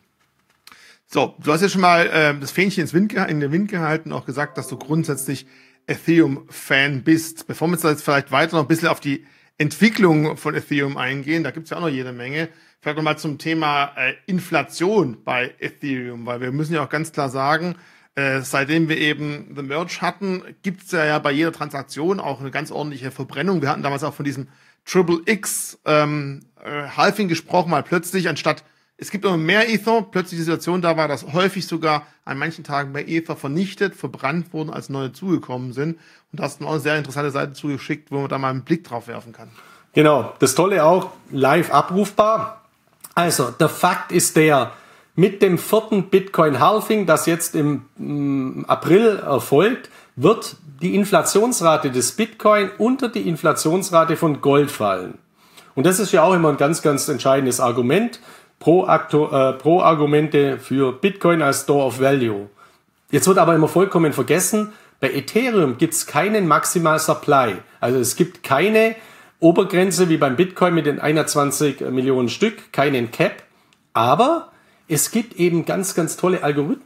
So, du hast ja schon mal das Fähnchen in den Wind gehalten, auch gesagt, dass du grundsätzlich Ethereum-Fan bist. Bevor wir jetzt vielleicht weiter noch ein bisschen auf die Entwicklung von Ethereum eingehen, da gibt's ja auch noch jede Menge. Vielleicht noch mal zum Thema Inflation bei Ethereum, weil wir müssen ja auch ganz klar sagen, seitdem wir eben The Merge hatten, gibt's ja bei jeder Transaktion auch eine ganz ordentliche Verbrennung. Wir hatten damals auch von diesem Triple X Halving gesprochen, weil plötzlich anstatt, es gibt immer mehr Ether, plötzlich die Situation da war, dass häufig sogar an manchen Tagen mehr Ether vernichtet, verbrannt wurden, als neue zugekommen sind. Und da hast du auch eine sehr interessante Seite zugeschickt, wo man da mal einen Blick drauf werfen kann. Genau, das Tolle auch, live abrufbar. Also, der Fakt ist der, mit dem 4. Bitcoin-Halving, das jetzt im April erfolgt, wird die Inflationsrate des Bitcoin unter die Inflationsrate von Gold fallen. Und das ist ja auch immer ein ganz, ganz entscheidendes Argument, pro Argumente für Bitcoin als Store of Value. Jetzt wird aber immer vollkommen vergessen, bei Ethereum gibt es keinen Maximal Supply. Also es gibt keine Obergrenze wie beim Bitcoin mit den 21 Millionen Stück, keinen Cap, aber es gibt eben ganz, ganz tolle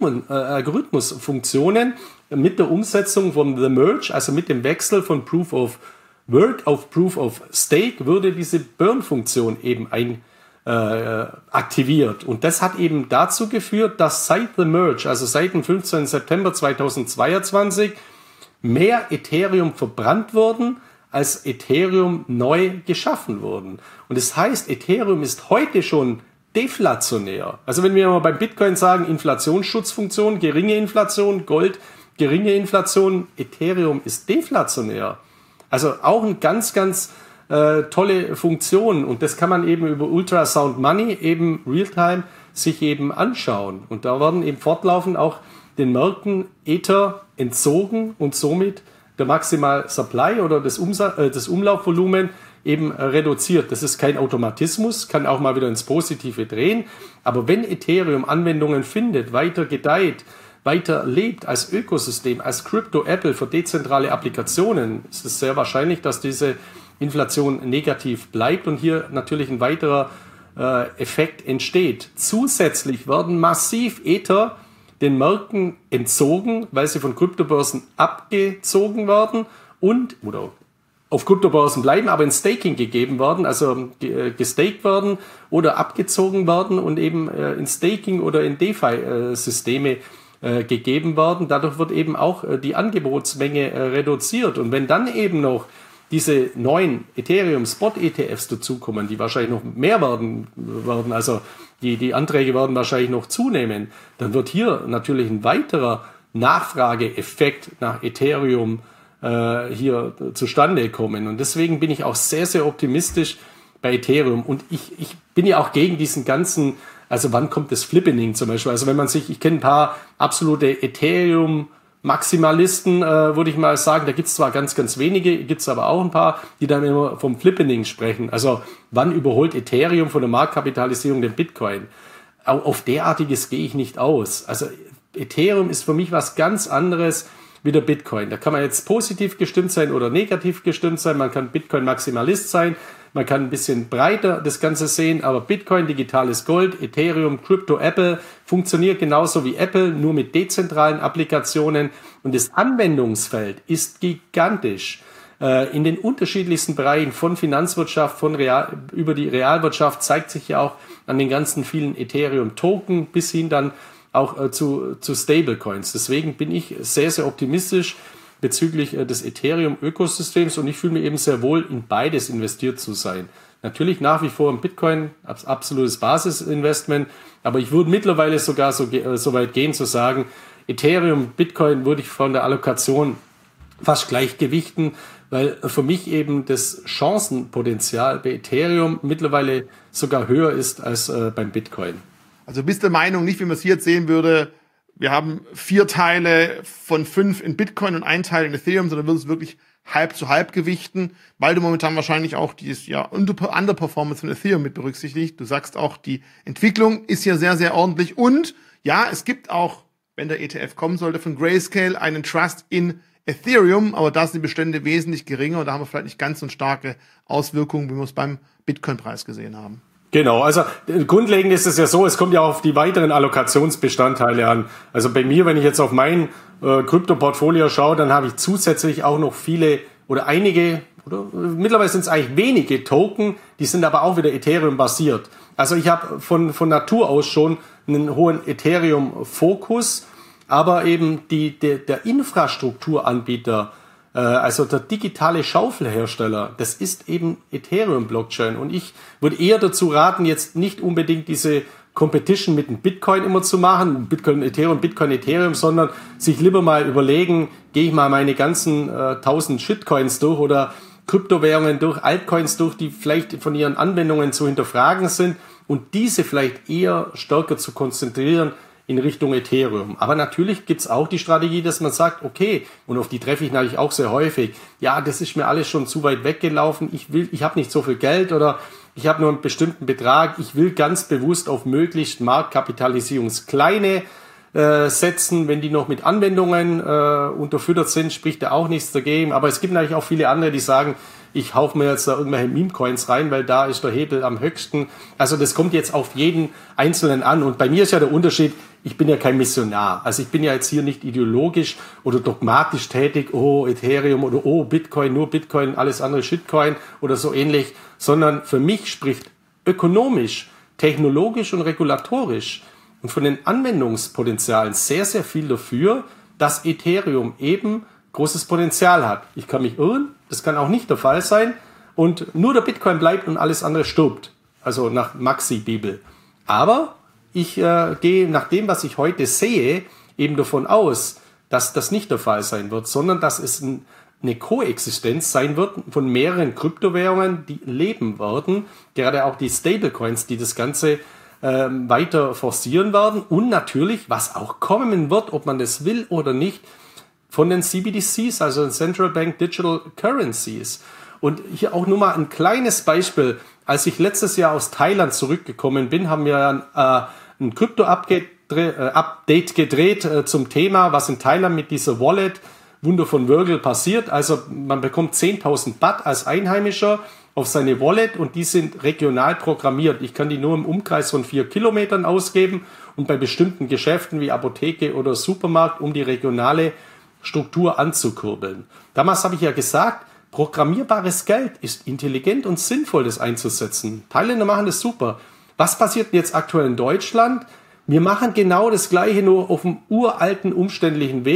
Algorithmusfunktionen mit der Umsetzung von The Merge, also mit dem Wechsel von Proof of Work auf Proof of Stake würde diese Burn-Funktion eben aktiviert. Und das hat eben dazu geführt, dass seit The Merge, also seit dem 15. September 2022, mehr Ethereum verbrannt wurden, als Ethereum neu geschaffen wurden. Und das heißt, Ethereum ist heute schon deflationär. Also wenn wir mal beim Bitcoin sagen, Inflationsschutzfunktion, geringe Inflation, Gold, geringe Inflation, Ethereum ist deflationär. Also auch eine ganz, ganz tolle Funktion. Und das kann man eben über Ultrasound Money eben Realtime sich eben anschauen. Und da werden eben fortlaufend auch den Märkten Ether entzogen und somit der Maximal Supply oder das Umlaufvolumen eben reduziert. Das ist kein Automatismus, kann auch mal wieder ins Positive drehen. Aber wenn Ethereum Anwendungen findet, weiter gedeiht, weiter lebt als Ökosystem, als Crypto-Apple für dezentrale Applikationen, ist es sehr wahrscheinlich, dass diese Inflation negativ bleibt und hier natürlich ein weiterer Effekt entsteht. Zusätzlich werden massiv Ether den Märkten entzogen, weil sie von Kryptobörsen abgezogen werden oder auf Kryptobörsen bleiben, aber in Staking gegeben werden, also gestaked werden oder abgezogen werden und eben in Staking oder in DeFi-Systeme gegeben werden. Dadurch wird eben auch die Angebotsmenge reduziert. Und wenn dann eben noch diese neuen Ethereum-Spot-ETFs dazukommen, die wahrscheinlich noch mehr werden, also die Anträge werden wahrscheinlich noch zunehmen, dann wird hier natürlich ein weiterer Nachfrageeffekt nach Ethereum hier zustande kommen. Und deswegen bin ich auch sehr, sehr optimistisch bei Ethereum. Und ich bin ja auch gegen diesen ganzen, also wann kommt das Flippening zum Beispiel? Also wenn man sich, ich kenne ein paar absolute Ethereum-Maximalisten, würde ich mal sagen, da gibt es zwar ganz, ganz wenige, gibt es aber auch ein paar, die dann immer vom Flippening sprechen. Also wann überholt Ethereum von der Marktkapitalisierung den Bitcoin? Auf derartiges gehe ich nicht aus. Also Ethereum ist für mich was ganz anderes wie der Bitcoin. Da kann man jetzt positiv gestimmt sein oder negativ gestimmt sein. Man kann Bitcoin-Maximalist sein. Man kann ein bisschen breiter das Ganze sehen. Aber Bitcoin, digitales Gold, Ethereum, Crypto, Apple funktioniert genauso wie Apple, nur mit dezentralen Applikationen. Und das Anwendungsfeld ist gigantisch. In den unterschiedlichsten Bereichen von Finanzwirtschaft, über die Realwirtschaft zeigt sich ja auch an den ganzen vielen Ethereum-Token bis hin dann auch zu Stablecoins. Deswegen bin ich sehr, sehr optimistisch bezüglich des Ethereum-Ökosystems und ich fühle mich eben sehr wohl, in beides investiert zu sein. Natürlich nach wie vor im Bitcoin, absolutes Basisinvestment, aber ich würde mittlerweile sogar so weit gehen zu sagen, Ethereum, Bitcoin würde ich von der Allokation fast gleichgewichten, weil für mich eben das Chancenpotenzial bei Ethereum mittlerweile sogar höher ist als beim Bitcoin. Also bist der Meinung, nicht wie man es hier jetzt sehen würde, wir haben 4 Teile von 5 in Bitcoin und 1 Teil in Ethereum, sondern würdest es wirklich halb zu halb gewichten, weil du momentan wahrscheinlich auch dieses Underperformance von Ethereum mit berücksichtigt. Du sagst auch, die Entwicklung ist ja sehr, sehr ordentlich und ja, es gibt auch, wenn der ETF kommen sollte, von Grayscale einen Trust in Ethereum, aber da sind die Bestände wesentlich geringer und da haben wir vielleicht nicht ganz so starke Auswirkungen, wie wir es beim Bitcoin-Preis gesehen haben. Genau, also grundlegend ist es ja so, es kommt ja auf die weiteren Allokationsbestandteile an. Also bei mir, wenn ich jetzt auf mein Krypto-Portfolio schaue, dann habe ich zusätzlich auch noch viele oder einige, oder mittlerweile sind es eigentlich wenige Token, die sind aber auch wieder Ethereum-basiert. Also ich habe von Natur aus schon einen hohen Ethereum-Fokus, aber eben der Infrastrukturanbieter, also der digitale Schaufelhersteller, das ist eben Ethereum-Blockchain. Und ich würde eher dazu raten, jetzt nicht unbedingt diese Competition mit dem Bitcoin immer zu machen, Bitcoin, Ethereum, sondern sich lieber mal überlegen, gehe ich mal meine ganzen 1000 Shitcoins durch oder Kryptowährungen durch, Altcoins durch, die vielleicht von ihren Anwendungen zu hinterfragen sind und diese vielleicht eher stärker zu konzentrieren in Richtung Ethereum. Aber natürlich gibt's auch die Strategie, dass man sagt, okay, und auf die treffe ich natürlich auch sehr häufig, ja, das ist mir alles schon zu weit weggelaufen, ich habe nicht so viel Geld oder ich habe nur einen bestimmten Betrag, ich will ganz bewusst auf möglichst marktkapitalisierungskleine setzen, wenn die noch mit Anwendungen unterfüttert sind, spricht da auch nichts dagegen. Aber es gibt natürlich auch viele andere, die sagen, ich haufe mir jetzt da irgendwelche Meme-Coins rein, weil da ist der Hebel am höchsten. Also das kommt jetzt auf jeden Einzelnen an. Und bei mir ist ja der Unterschied, ich bin ja kein Missionar. Also ich bin ja jetzt hier nicht ideologisch oder dogmatisch tätig, oh Ethereum oder oh Bitcoin, nur Bitcoin, alles andere Shitcoin oder so ähnlich, sondern für mich spricht ökonomisch, technologisch und regulatorisch und von den Anwendungspotenzialen sehr, sehr viel dafür, dass Ethereum eben großes Potenzial hat. Ich kann mich irren, das kann auch nicht der Fall sein und nur der Bitcoin bleibt und alles andere stirbt. Also nach Maxi-Bibel. Aber ich gehe nach dem, was ich heute sehe, eben davon aus, dass das nicht der Fall sein wird, sondern dass es eine Koexistenz sein wird von mehreren Kryptowährungen, die leben werden. Gerade auch die Stablecoins, die das Ganze weiter forcieren werden. Und natürlich, was auch kommen wird, ob man das will oder nicht, von den CBDCs, also den Central Bank Digital Currencies. Und hier auch nur mal ein kleines Beispiel. Als ich letztes Jahr aus Thailand zurückgekommen bin, haben wir ein Krypto-Update gedreht zum Thema, was in Thailand mit dieser Wallet Wunder von Virgil passiert. Also man bekommt 10.000 Baht als Einheimischer auf seine Wallet und die sind regional programmiert. Ich kann die nur im Umkreis von 4 Kilometern ausgeben und bei bestimmten Geschäften wie Apotheke oder Supermarkt, um die regionale Struktur anzukurbeln. Damals habe ich ja gesagt, programmierbares Geld ist intelligent und sinnvoll, das einzusetzen. Thailänder machen das super. Was passiert jetzt aktuell in Deutschland? Wir machen genau das Gleiche, nur auf dem uralten, umständlichen Weg.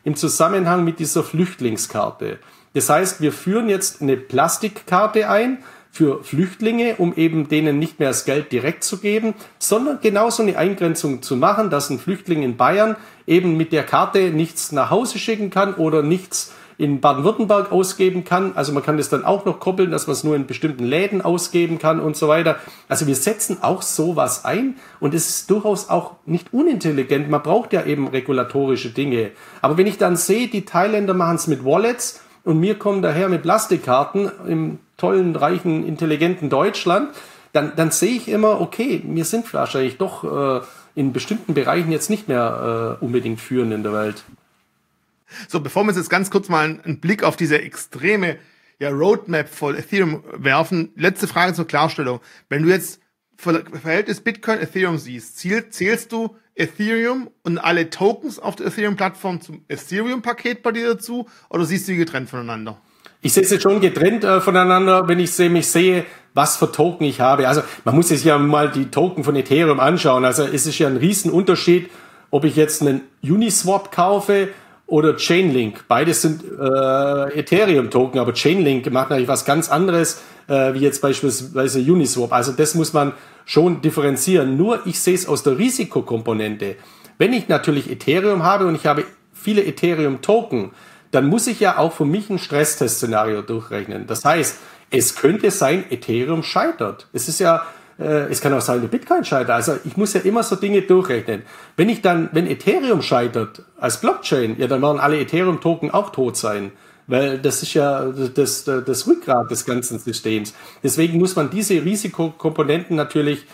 im Zusammenhang mit dieser Flüchtlingskarte. Das heißt, wir führen jetzt eine Plastikkarte ein für Flüchtlinge, um eben denen nicht mehr das Geld direkt zu geben, sondern genauso eine Eingrenzung zu machen, dass ein Flüchtling in Bayern eben mit der Karte nichts nach Hause schicken kann oder nichts in Baden-Württemberg ausgeben kann. Also man kann das dann auch noch koppeln, dass man es nur in bestimmten Läden ausgeben kann und so weiter. Also wir setzen auch sowas ein und es ist durchaus auch nicht unintelligent. Man braucht ja eben regulatorische Dinge. Aber wenn ich dann sehe, die Thailänder machen es mit Wallets und wir kommen daher mit Plastikkarten im tollen, reichen, intelligenten Deutschland, dann sehe ich immer, okay, wir sind wahrscheinlich doch in bestimmten Bereichen jetzt nicht mehr unbedingt führend in der Welt. So, bevor wir uns jetzt ganz kurz mal einen Blick auf diese extreme Roadmap von Ethereum werfen, letzte Frage zur Klarstellung. Wenn du jetzt Verhältnis Bitcoin, Ethereum siehst, zählst du Ethereum und alle Tokens auf der Ethereum-Plattform zum Ethereum-Paket bei dir dazu oder siehst du die getrennt voneinander? Ich sehe es jetzt schon getrennt voneinander, wenn ich mich sehe, was für Token ich habe. Also man muss sich ja mal die Token von Ethereum anschauen. Also es ist ja ein Riesenunterschied, ob ich jetzt einen Uniswap kaufe oder Chainlink. Beides sind Ethereum-Token, aber Chainlink macht natürlich was ganz anderes, wie jetzt beispielsweise Uniswap. Also das muss man schon differenzieren. Nur ich sehe es aus der Risikokomponente. Wenn ich natürlich Ethereum habe und ich habe viele Ethereum-Token, dann muss ich ja auch für mich ein Stresstest-Szenario durchrechnen. Das heißt, es könnte sein, Ethereum scheitert. Es kann auch sein, der Bitcoin scheitert. Also ich muss ja immer so Dinge durchrechnen. Wenn Ethereum scheitert als Blockchain, ja, dann werden alle Ethereum-Token auch tot sein. Weil das ist ja das Rückgrat des ganzen Systems. Deswegen muss man diese Risikokomponenten natürlich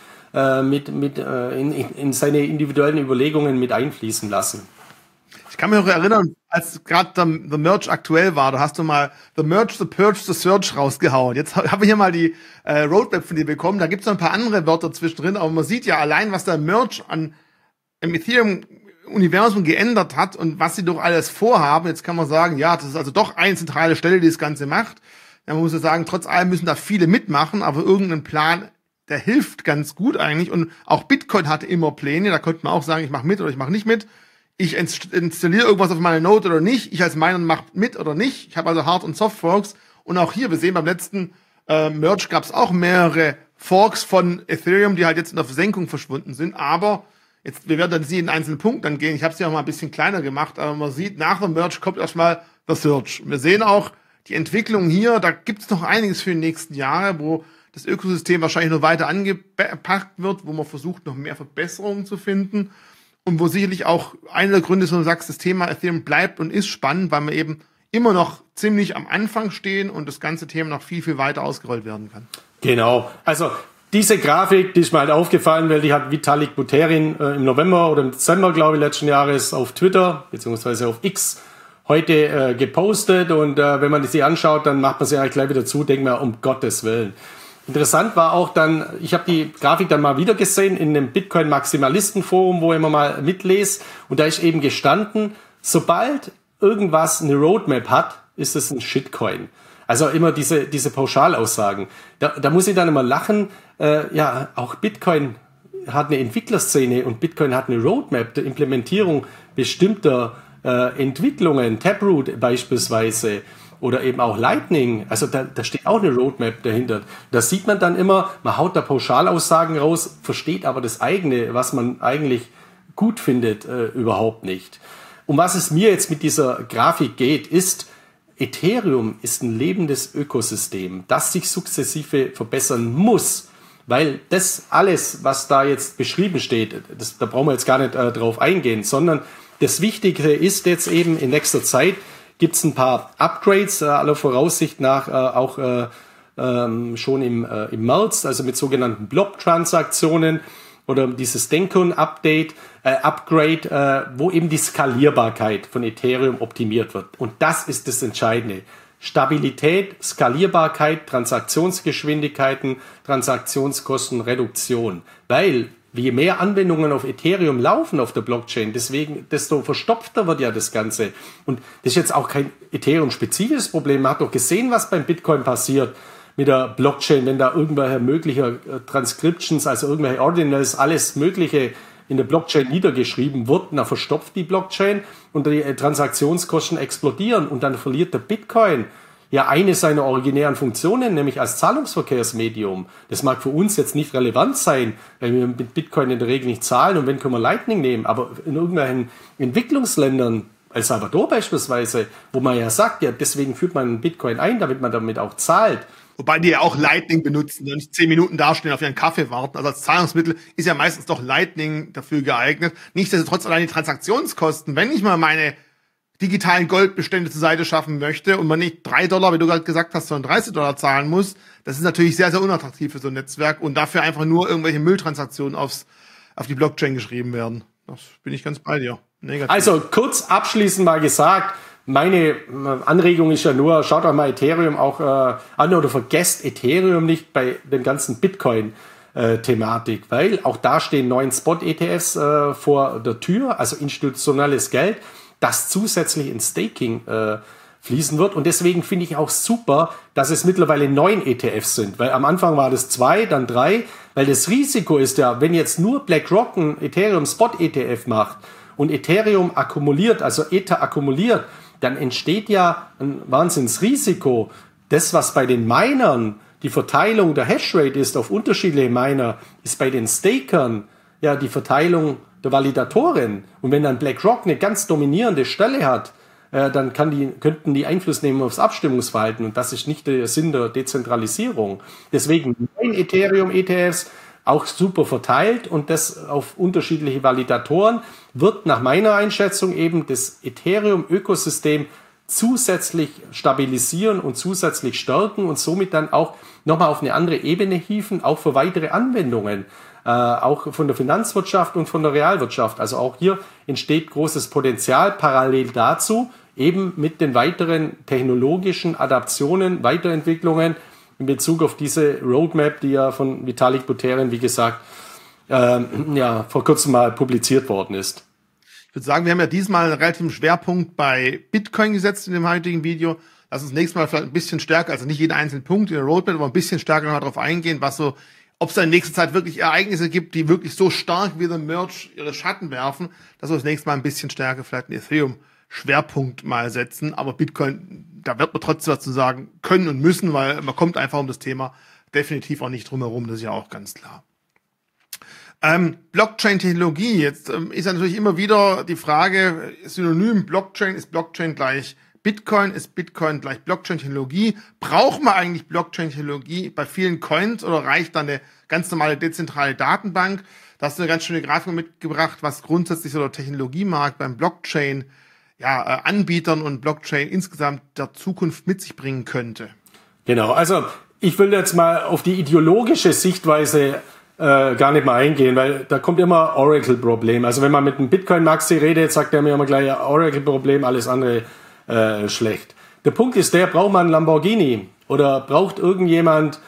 in seine individuellen Überlegungen mit einfließen lassen. Ich kann mich auch erinnern, als gerade The Merge aktuell war, da hast du mal The Merge, The Purge, The Search rausgehauen. Jetzt habe ich hier mal die Roadmap von dir bekommen. Da gibt es noch ein paar andere Wörter zwischendrin, aber man sieht ja allein, was der Merge im Ethereum-Universum geändert hat und was sie doch alles vorhaben. Jetzt kann man sagen, ja, das ist also doch eine zentrale Stelle, die das Ganze macht. Ja, man muss ja sagen, trotz allem müssen da viele mitmachen, aber irgendein Plan, der hilft ganz gut eigentlich. Und auch Bitcoin hatte immer Pläne. Da könnte man auch sagen, ich mache mit oder ich mache nicht mit. Ich installiere irgendwas auf meine Node oder nicht. Ich als Miner mache mit oder nicht. Ich habe also Hard- und Soft-Forks. Und auch hier, wir sehen beim letzten Merge gab es auch mehrere Forks von Ethereum, die halt jetzt in der Versenkung verschwunden sind. Aber wir werden dann sie in einzelnen Punkten dann gehen. Ich habe es ja auch mal ein bisschen kleiner gemacht, aber man sieht, nach dem Merge kommt erstmal der Search. Wir sehen auch die Entwicklung hier. Da gibt es noch einiges für die nächsten Jahre, wo das Ökosystem wahrscheinlich noch weiter angepackt wird, wo man versucht, noch mehr Verbesserungen zu finden. Und wo sicherlich auch einer der Gründe ist, wo du sagst, das Thema Ethereum bleibt und ist spannend, weil wir eben immer noch ziemlich am Anfang stehen und das ganze Thema noch viel, viel weiter ausgerollt werden kann. Genau. Also diese Grafik, die ist mir halt aufgefallen, weil die hat Vitalik Buterin im November oder im Dezember, glaube ich, letzten Jahres auf Twitter beziehungsweise auf X heute gepostet. Und wenn man sie anschaut, dann macht man sie eigentlich gleich wieder zu, denkt man, um Gottes Willen. Interessant war auch dann, ich habe die Grafik dann mal wieder gesehen in dem Bitcoin-Maximalisten-Forum, wo ich immer mal mitlese. Und da ist eben gestanden, sobald irgendwas eine Roadmap hat, ist es ein Shitcoin. Also immer diese Pauschalaussagen. Da muss ich dann immer lachen. Ja, auch Bitcoin hat eine Entwicklerszene und Bitcoin hat eine Roadmap der Implementierung bestimmter Entwicklungen, Taproot beispielsweise. Oder eben auch Lightning, also da steht auch eine Roadmap dahinter. Da sieht man dann immer, man haut da Pauschalaussagen raus, versteht aber das eigene, was man eigentlich gut findet, überhaupt nicht. Um was es mir jetzt mit dieser Grafik geht, ist, Ethereum ist ein lebendes Ökosystem, das sich sukzessive verbessern muss, weil das alles, was da jetzt beschrieben steht, da brauchen wir jetzt gar nicht drauf eingehen, sondern das Wichtige ist jetzt eben in nächster Zeit, gibt es ein paar Upgrades, aller Voraussicht nach auch schon im März, also mit sogenannten Blob-Transaktionen oder dieses Denkun-Upgrade, wo eben die Skalierbarkeit von Ethereum optimiert wird. Und das ist das Entscheidende. Stabilität, Skalierbarkeit, Transaktionsgeschwindigkeiten, Transaktionskostenreduktion. Weil je mehr Anwendungen auf Ethereum laufen auf der Blockchain, desto verstopfter wird ja das Ganze. Und das ist jetzt auch kein Ethereum-spezifisches Problem. Man hat doch gesehen, was beim Bitcoin passiert mit der Blockchain, wenn da irgendwelche mögliche Transcriptions, also irgendwelche Ordinals, alles Mögliche in der Blockchain niedergeschrieben wird, dann verstopft die Blockchain und die Transaktionskosten explodieren und dann verliert der Bitcoin ja eine seiner originären Funktionen, nämlich als Zahlungsverkehrsmedium. Das mag für uns jetzt nicht relevant sein, weil wir mit Bitcoin in der Regel nicht zahlen und wenn können wir Lightning nehmen, aber in irgendwelchen Entwicklungsländern, El Salvador beispielsweise, wo man ja sagt, ja deswegen führt man Bitcoin ein, damit man damit auch zahlt. Wobei die ja auch Lightning benutzen und nicht 10 Minuten dastehen, auf ihren Kaffee warten. Also als Zahlungsmittel ist ja meistens doch Lightning dafür geeignet. Nichtsdestotrotz allein die Transaktionskosten, wenn ich mal meine digitalen Goldbestände zur Seite schaffen möchte und man nicht $3, wie du gerade gesagt hast, sondern $30 zahlen muss, das ist natürlich sehr, sehr unattraktiv für so ein Netzwerk und dafür einfach nur irgendwelche Mülltransaktionen auf die Blockchain geschrieben werden. Das bin ich ganz bei dir. Negativ. Also kurz abschließend mal gesagt, meine Anregung ist ja nur, schaut euch mal Ethereum auch an oder vergesst Ethereum nicht bei dem ganzen Bitcoin-Thematik, weil auch da stehen 9 Spot-ETFs vor der Tür, also institutionelles Geld, das zusätzlich in Staking fließen wird. Und deswegen finde ich auch super, dass es mittlerweile 9 ETFs sind, weil am Anfang war das 2, dann 3, weil das Risiko ist ja, wenn jetzt nur BlackRock ein Ethereum Spot-ETF macht und Ethereum akkumuliert, also Ether akkumuliert, dann entsteht ja ein Wahnsinnsrisiko. Das, was bei den Minern die Verteilung der Hashrate ist auf unterschiedliche Miner, ist bei den Stakern ja die Verteilung der Validatoren. Und wenn dann BlackRock eine ganz dominierende Stelle hat, dann könnten die Einfluss nehmen aufs Abstimmungsverhalten. Und das ist nicht der Sinn der Dezentralisierung. Deswegen 9 Ethereum-ETFs, auch super verteilt und das auf unterschiedliche Validatoren wird nach meiner Einschätzung eben das Ethereum-Ökosystem zusätzlich stabilisieren und zusätzlich stärken und somit dann auch nochmal auf eine andere Ebene hieven, auch für weitere Anwendungen, auch von der Finanzwirtschaft und von der Realwirtschaft. Also auch hier entsteht großes Potenzial parallel dazu, eben mit den weiteren technologischen Adaptionen, Weiterentwicklungen in Bezug auf diese Roadmap, die ja von Vitalik Buterin, wie gesagt, vor kurzem mal publiziert worden ist. Ich würde sagen, wir haben ja diesmal einen relativen Schwerpunkt bei Bitcoin gesetzt in dem heutigen Video. Lass uns nächstes Mal vielleicht ein bisschen stärker, also nicht jeden einzelnen Punkt in der Roadmap, aber ein bisschen stärker noch darauf eingehen, ob es da in nächster Zeit wirklich Ereignisse gibt, die wirklich so stark wie der Merge ihre Schatten werfen, dass wir das nächste Mal ein bisschen stärker vielleicht einen Ethereum-Schwerpunkt mal setzen. Aber Bitcoin, da wird man trotzdem was zu sagen können und müssen, weil man kommt einfach um das Thema definitiv auch nicht drum herum, das ist ja auch ganz klar. Blockchain-Technologie, jetzt ist ja natürlich immer wieder die Frage, Synonym Blockchain, ist Blockchain gleich Bitcoin, ist Bitcoin gleich Blockchain-Technologie? Braucht man eigentlich Blockchain-Technologie bei vielen Coins oder reicht dann eine ganz normale dezentrale Datenbank? Da hast du eine ganz schöne Grafik mitgebracht, was grundsätzlich so der Technologiemarkt beim Blockchain Anbietern und Blockchain insgesamt der Zukunft mit sich bringen könnte. Genau, also ich will jetzt mal auf die ideologische Sichtweise gar nicht mal eingehen, weil da kommt immer Oracle-Problem. Also wenn man mit einem Bitcoin-Maxi redet, sagt er mir immer gleich, ja, Oracle-Problem, alles andere schlecht. Der Punkt ist der, braucht man einen Lamborghini oder braucht irgendjemand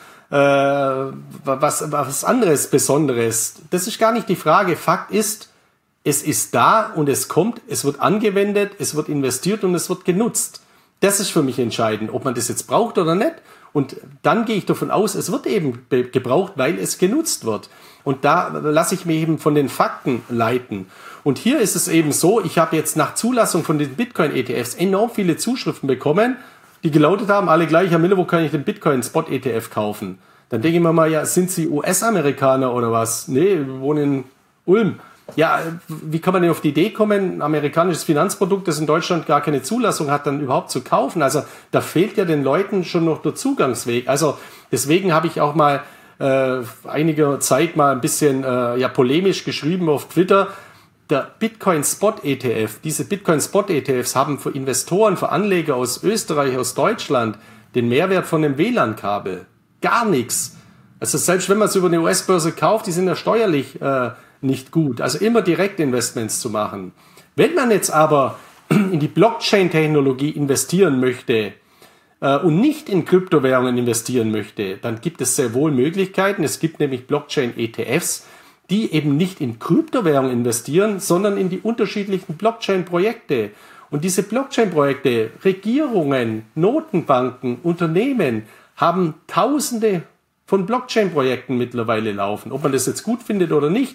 was anderes Besonderes? Das ist gar nicht die Frage. Fakt ist, es ist da und es kommt, es wird angewendet, es wird investiert und es wird genutzt. Das ist für mich entscheidend, ob man das jetzt braucht oder nicht. Und dann gehe ich davon aus, es wird eben gebraucht, weil es genutzt wird. Und da lasse ich mich eben von den Fakten leiten. Und hier ist es eben so, ich habe jetzt nach Zulassung von den Bitcoin-ETFs enorm viele Zuschriften bekommen, die gelautet haben, alle gleich, Herr Miller, wo kann ich den Bitcoin-Spot-ETF kaufen? Dann denke ich mir mal, ja, sind Sie US-Amerikaner oder was? Nee, wir wohnen in Ulm. Ja, wie kann man denn auf die Idee kommen, ein amerikanisches Finanzprodukt, das in Deutschland gar keine Zulassung hat, dann überhaupt zu kaufen? Also da fehlt ja den Leuten schon noch der Zugangsweg. Also deswegen habe ich auch mal einiger Zeit mal ein bisschen polemisch geschrieben auf Twitter. Der Bitcoin Spot ETF, diese Bitcoin Spot ETFs haben für Investoren, für Anleger aus Österreich, aus Deutschland den Mehrwert von einem WLAN-Kabel. Gar nichts. Also selbst wenn man es über eine US-Börse kauft, die sind ja steuerlich nicht gut. Also immer Direktinvestments zu machen. Wenn man jetzt aber in die Blockchain-Technologie investieren möchte und nicht in Kryptowährungen investieren möchte, dann gibt es sehr wohl Möglichkeiten. Es gibt nämlich Blockchain-ETFs, die eben nicht in Kryptowährungen investieren, sondern in die unterschiedlichen Blockchain-Projekte. Und diese Blockchain-Projekte, Regierungen, Notenbanken, Unternehmen haben Tausende von Blockchain-Projekten mittlerweile laufen. Ob man das jetzt gut findet oder nicht,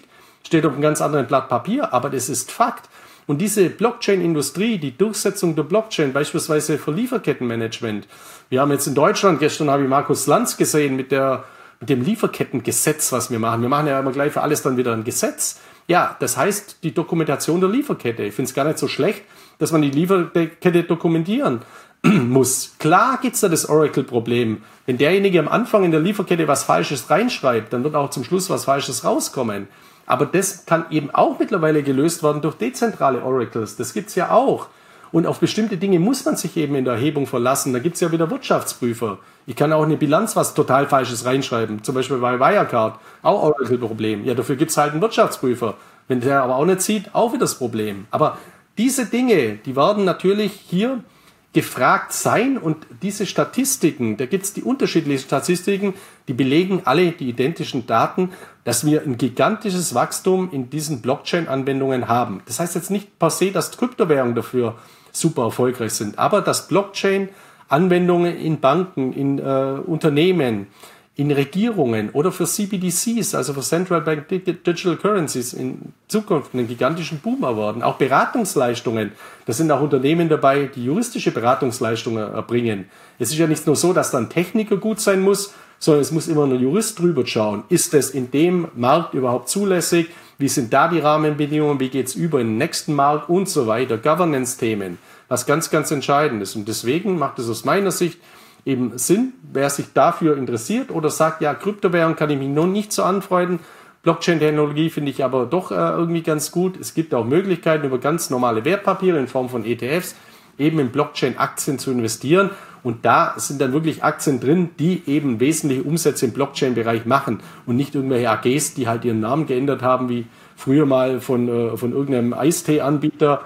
steht auf einem ganz anderen Blatt Papier, aber das ist Fakt. Und diese Blockchain-Industrie, die Durchsetzung der Blockchain, beispielsweise für Lieferkettenmanagement. Wir haben jetzt in Deutschland, gestern habe ich Markus Lanz gesehen mit dem Lieferkettengesetz, was wir machen. Wir machen ja immer gleich für alles dann wieder ein Gesetz. Ja, das heißt die Dokumentation der Lieferkette. Ich finde es gar nicht so schlecht, dass man die Lieferkette dokumentieren muss. Klar gibt's da das Oracle-Problem. Wenn derjenige am Anfang in der Lieferkette was Falsches reinschreibt, dann wird auch zum Schluss was Falsches rauskommen. Aber das kann eben auch mittlerweile gelöst werden durch dezentrale Oracles. Das gibt's ja auch. Und auf bestimmte Dinge muss man sich eben in der Erhebung verlassen. Da gibt's ja wieder Wirtschaftsprüfer. Ich kann auch eine Bilanz was total Falsches reinschreiben. Zum Beispiel bei Wirecard. Auch Oracle-Problem. Ja, dafür gibt's halt einen Wirtschaftsprüfer. Wenn der aber auch nicht sieht, auch wieder das Problem. Aber diese Dinge, die werden natürlich hier gefragt sein, und diese Statistiken, da gibt es die unterschiedlichen Statistiken, die belegen alle die identischen Daten, dass wir ein gigantisches Wachstum in diesen Blockchain-Anwendungen haben. Das heißt jetzt nicht per se, dass Kryptowährungen dafür super erfolgreich sind, aber dass Blockchain-Anwendungen in Banken, in Unternehmen, in Regierungen oder für CBDCs, also für Central Bank Digital Currencies, in Zukunft einen gigantischen Boom erwarten. Auch Beratungsleistungen, da sind auch Unternehmen dabei, die juristische Beratungsleistungen erbringen. Es ist ja nicht nur so, dass dann Techniker gut sein muss, sondern es muss immer ein Jurist drüber schauen. Ist das in dem Markt überhaupt zulässig? Wie sind da die Rahmenbedingungen? Wie geht's über in den nächsten Markt und so weiter? Governance-Themen, was ganz, ganz entscheidend ist. Und deswegen macht es aus meiner Sicht eben Sinn, wer sich dafür interessiert oder sagt, ja, Kryptowährung kann ich mich noch nicht so anfreunden, Blockchain-Technologie finde ich aber doch irgendwie ganz gut. Es gibt auch Möglichkeiten, über ganz normale Wertpapiere in Form von ETFs eben in Blockchain-Aktien zu investieren. Und da sind dann wirklich Aktien drin, die eben wesentliche Umsätze im Blockchain-Bereich machen und nicht irgendwelche AGs, die halt ihren Namen geändert haben, wie früher mal von irgendeinem Eistee-Anbieter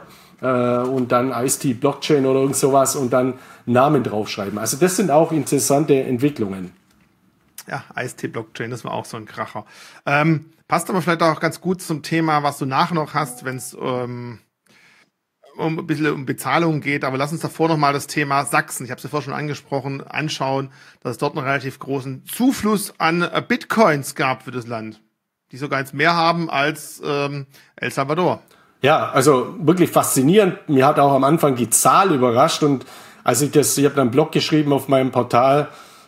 und dann Eistee Blockchain oder irgend sowas und dann Namen draufschreiben. Also das sind auch interessante Entwicklungen. Ja, Eistee-Blockchain, das war auch so ein Kracher. Passt aber vielleicht auch ganz gut zum Thema, was du nachher noch hast, wenn es um ein bisschen um Bezahlung geht. Aber lass uns davor nochmal das Thema Sachsen, ich habe es ja vorher schon angesprochen, anschauen, dass es dort einen relativ großen Zufluss an Bitcoins gab für das Land, die sogar jetzt mehr haben als El Salvador. Ja, also wirklich faszinierend. Mir hat auch am Anfang die Zahl überrascht, und als ich habe dann einen Blog geschrieben auf meinem Portal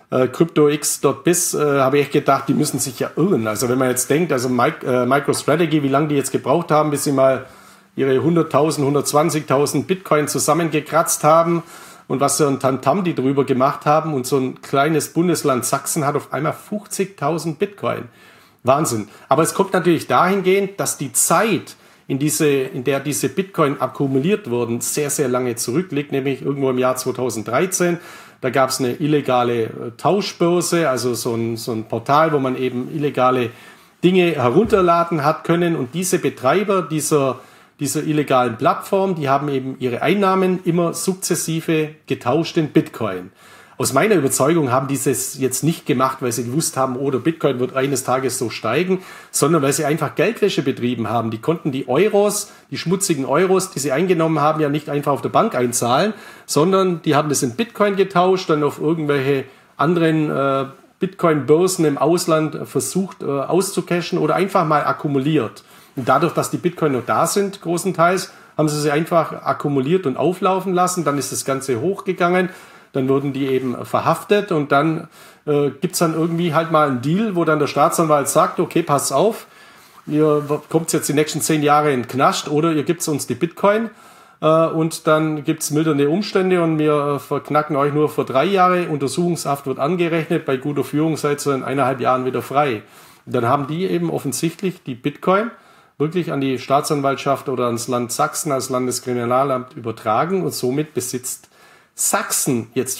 cryptox.biz, habe ich echt gedacht, die müssen sich ja irren. Also wenn man jetzt denkt, also MicroStrategy, wie lange die jetzt gebraucht haben, bis sie mal ihre 100.000, 120.000 Bitcoin zusammengekratzt haben und was so ein Tamtam die drüber gemacht haben, und so ein kleines Bundesland Sachsen hat auf einmal 50.000 Bitcoin. Wahnsinn. Aber es kommt natürlich dahingehend, dass die Zeit, in der diese Bitcoin akkumuliert wurden, sehr, sehr lange zurückliegt, nämlich irgendwo im Jahr 2013. Da gab es eine illegale Tauschbörse, also so ein Portal, wo man eben illegale Dinge herunterladen hat können. Und diese Betreiber dieser illegalen Plattform, die haben eben ihre Einnahmen immer sukzessive getauscht in Bitcoin. Aus meiner Überzeugung haben die das jetzt nicht gemacht, weil sie gewusst haben, oh, der Bitcoin wird eines Tages so steigen, sondern weil sie einfach Geldwäsche betrieben haben. Die konnten die schmutzigen Euros, die sie eingenommen haben, ja nicht einfach auf der Bank einzahlen, sondern die haben das in Bitcoin getauscht, dann auf irgendwelche anderen Bitcoin-Börsen im Ausland versucht auszucashen oder einfach mal akkumuliert. Und dadurch, dass die Bitcoin noch da sind, großenteils, haben sie einfach akkumuliert und auflaufen lassen. Dann ist das Ganze hochgegangen. Dann wurden die eben verhaftet, und dann gibt's dann irgendwie halt mal einen Deal, wo dann der Staatsanwalt sagt, okay, pass auf, ihr kommt jetzt die nächsten 10 Jahre in den Knast oder ihr gebt uns die Bitcoin und dann gibt's mildernde Umstände und wir verknacken euch nur für 3 Jahre. Untersuchungshaft wird angerechnet, bei guter Führung seid ihr in 1,5 Jahren wieder frei. Und dann haben die eben offensichtlich die Bitcoin wirklich an die Staatsanwaltschaft oder ans Land Sachsen als Landeskriminalamt übertragen, und somit besitzt Sachsen jetzt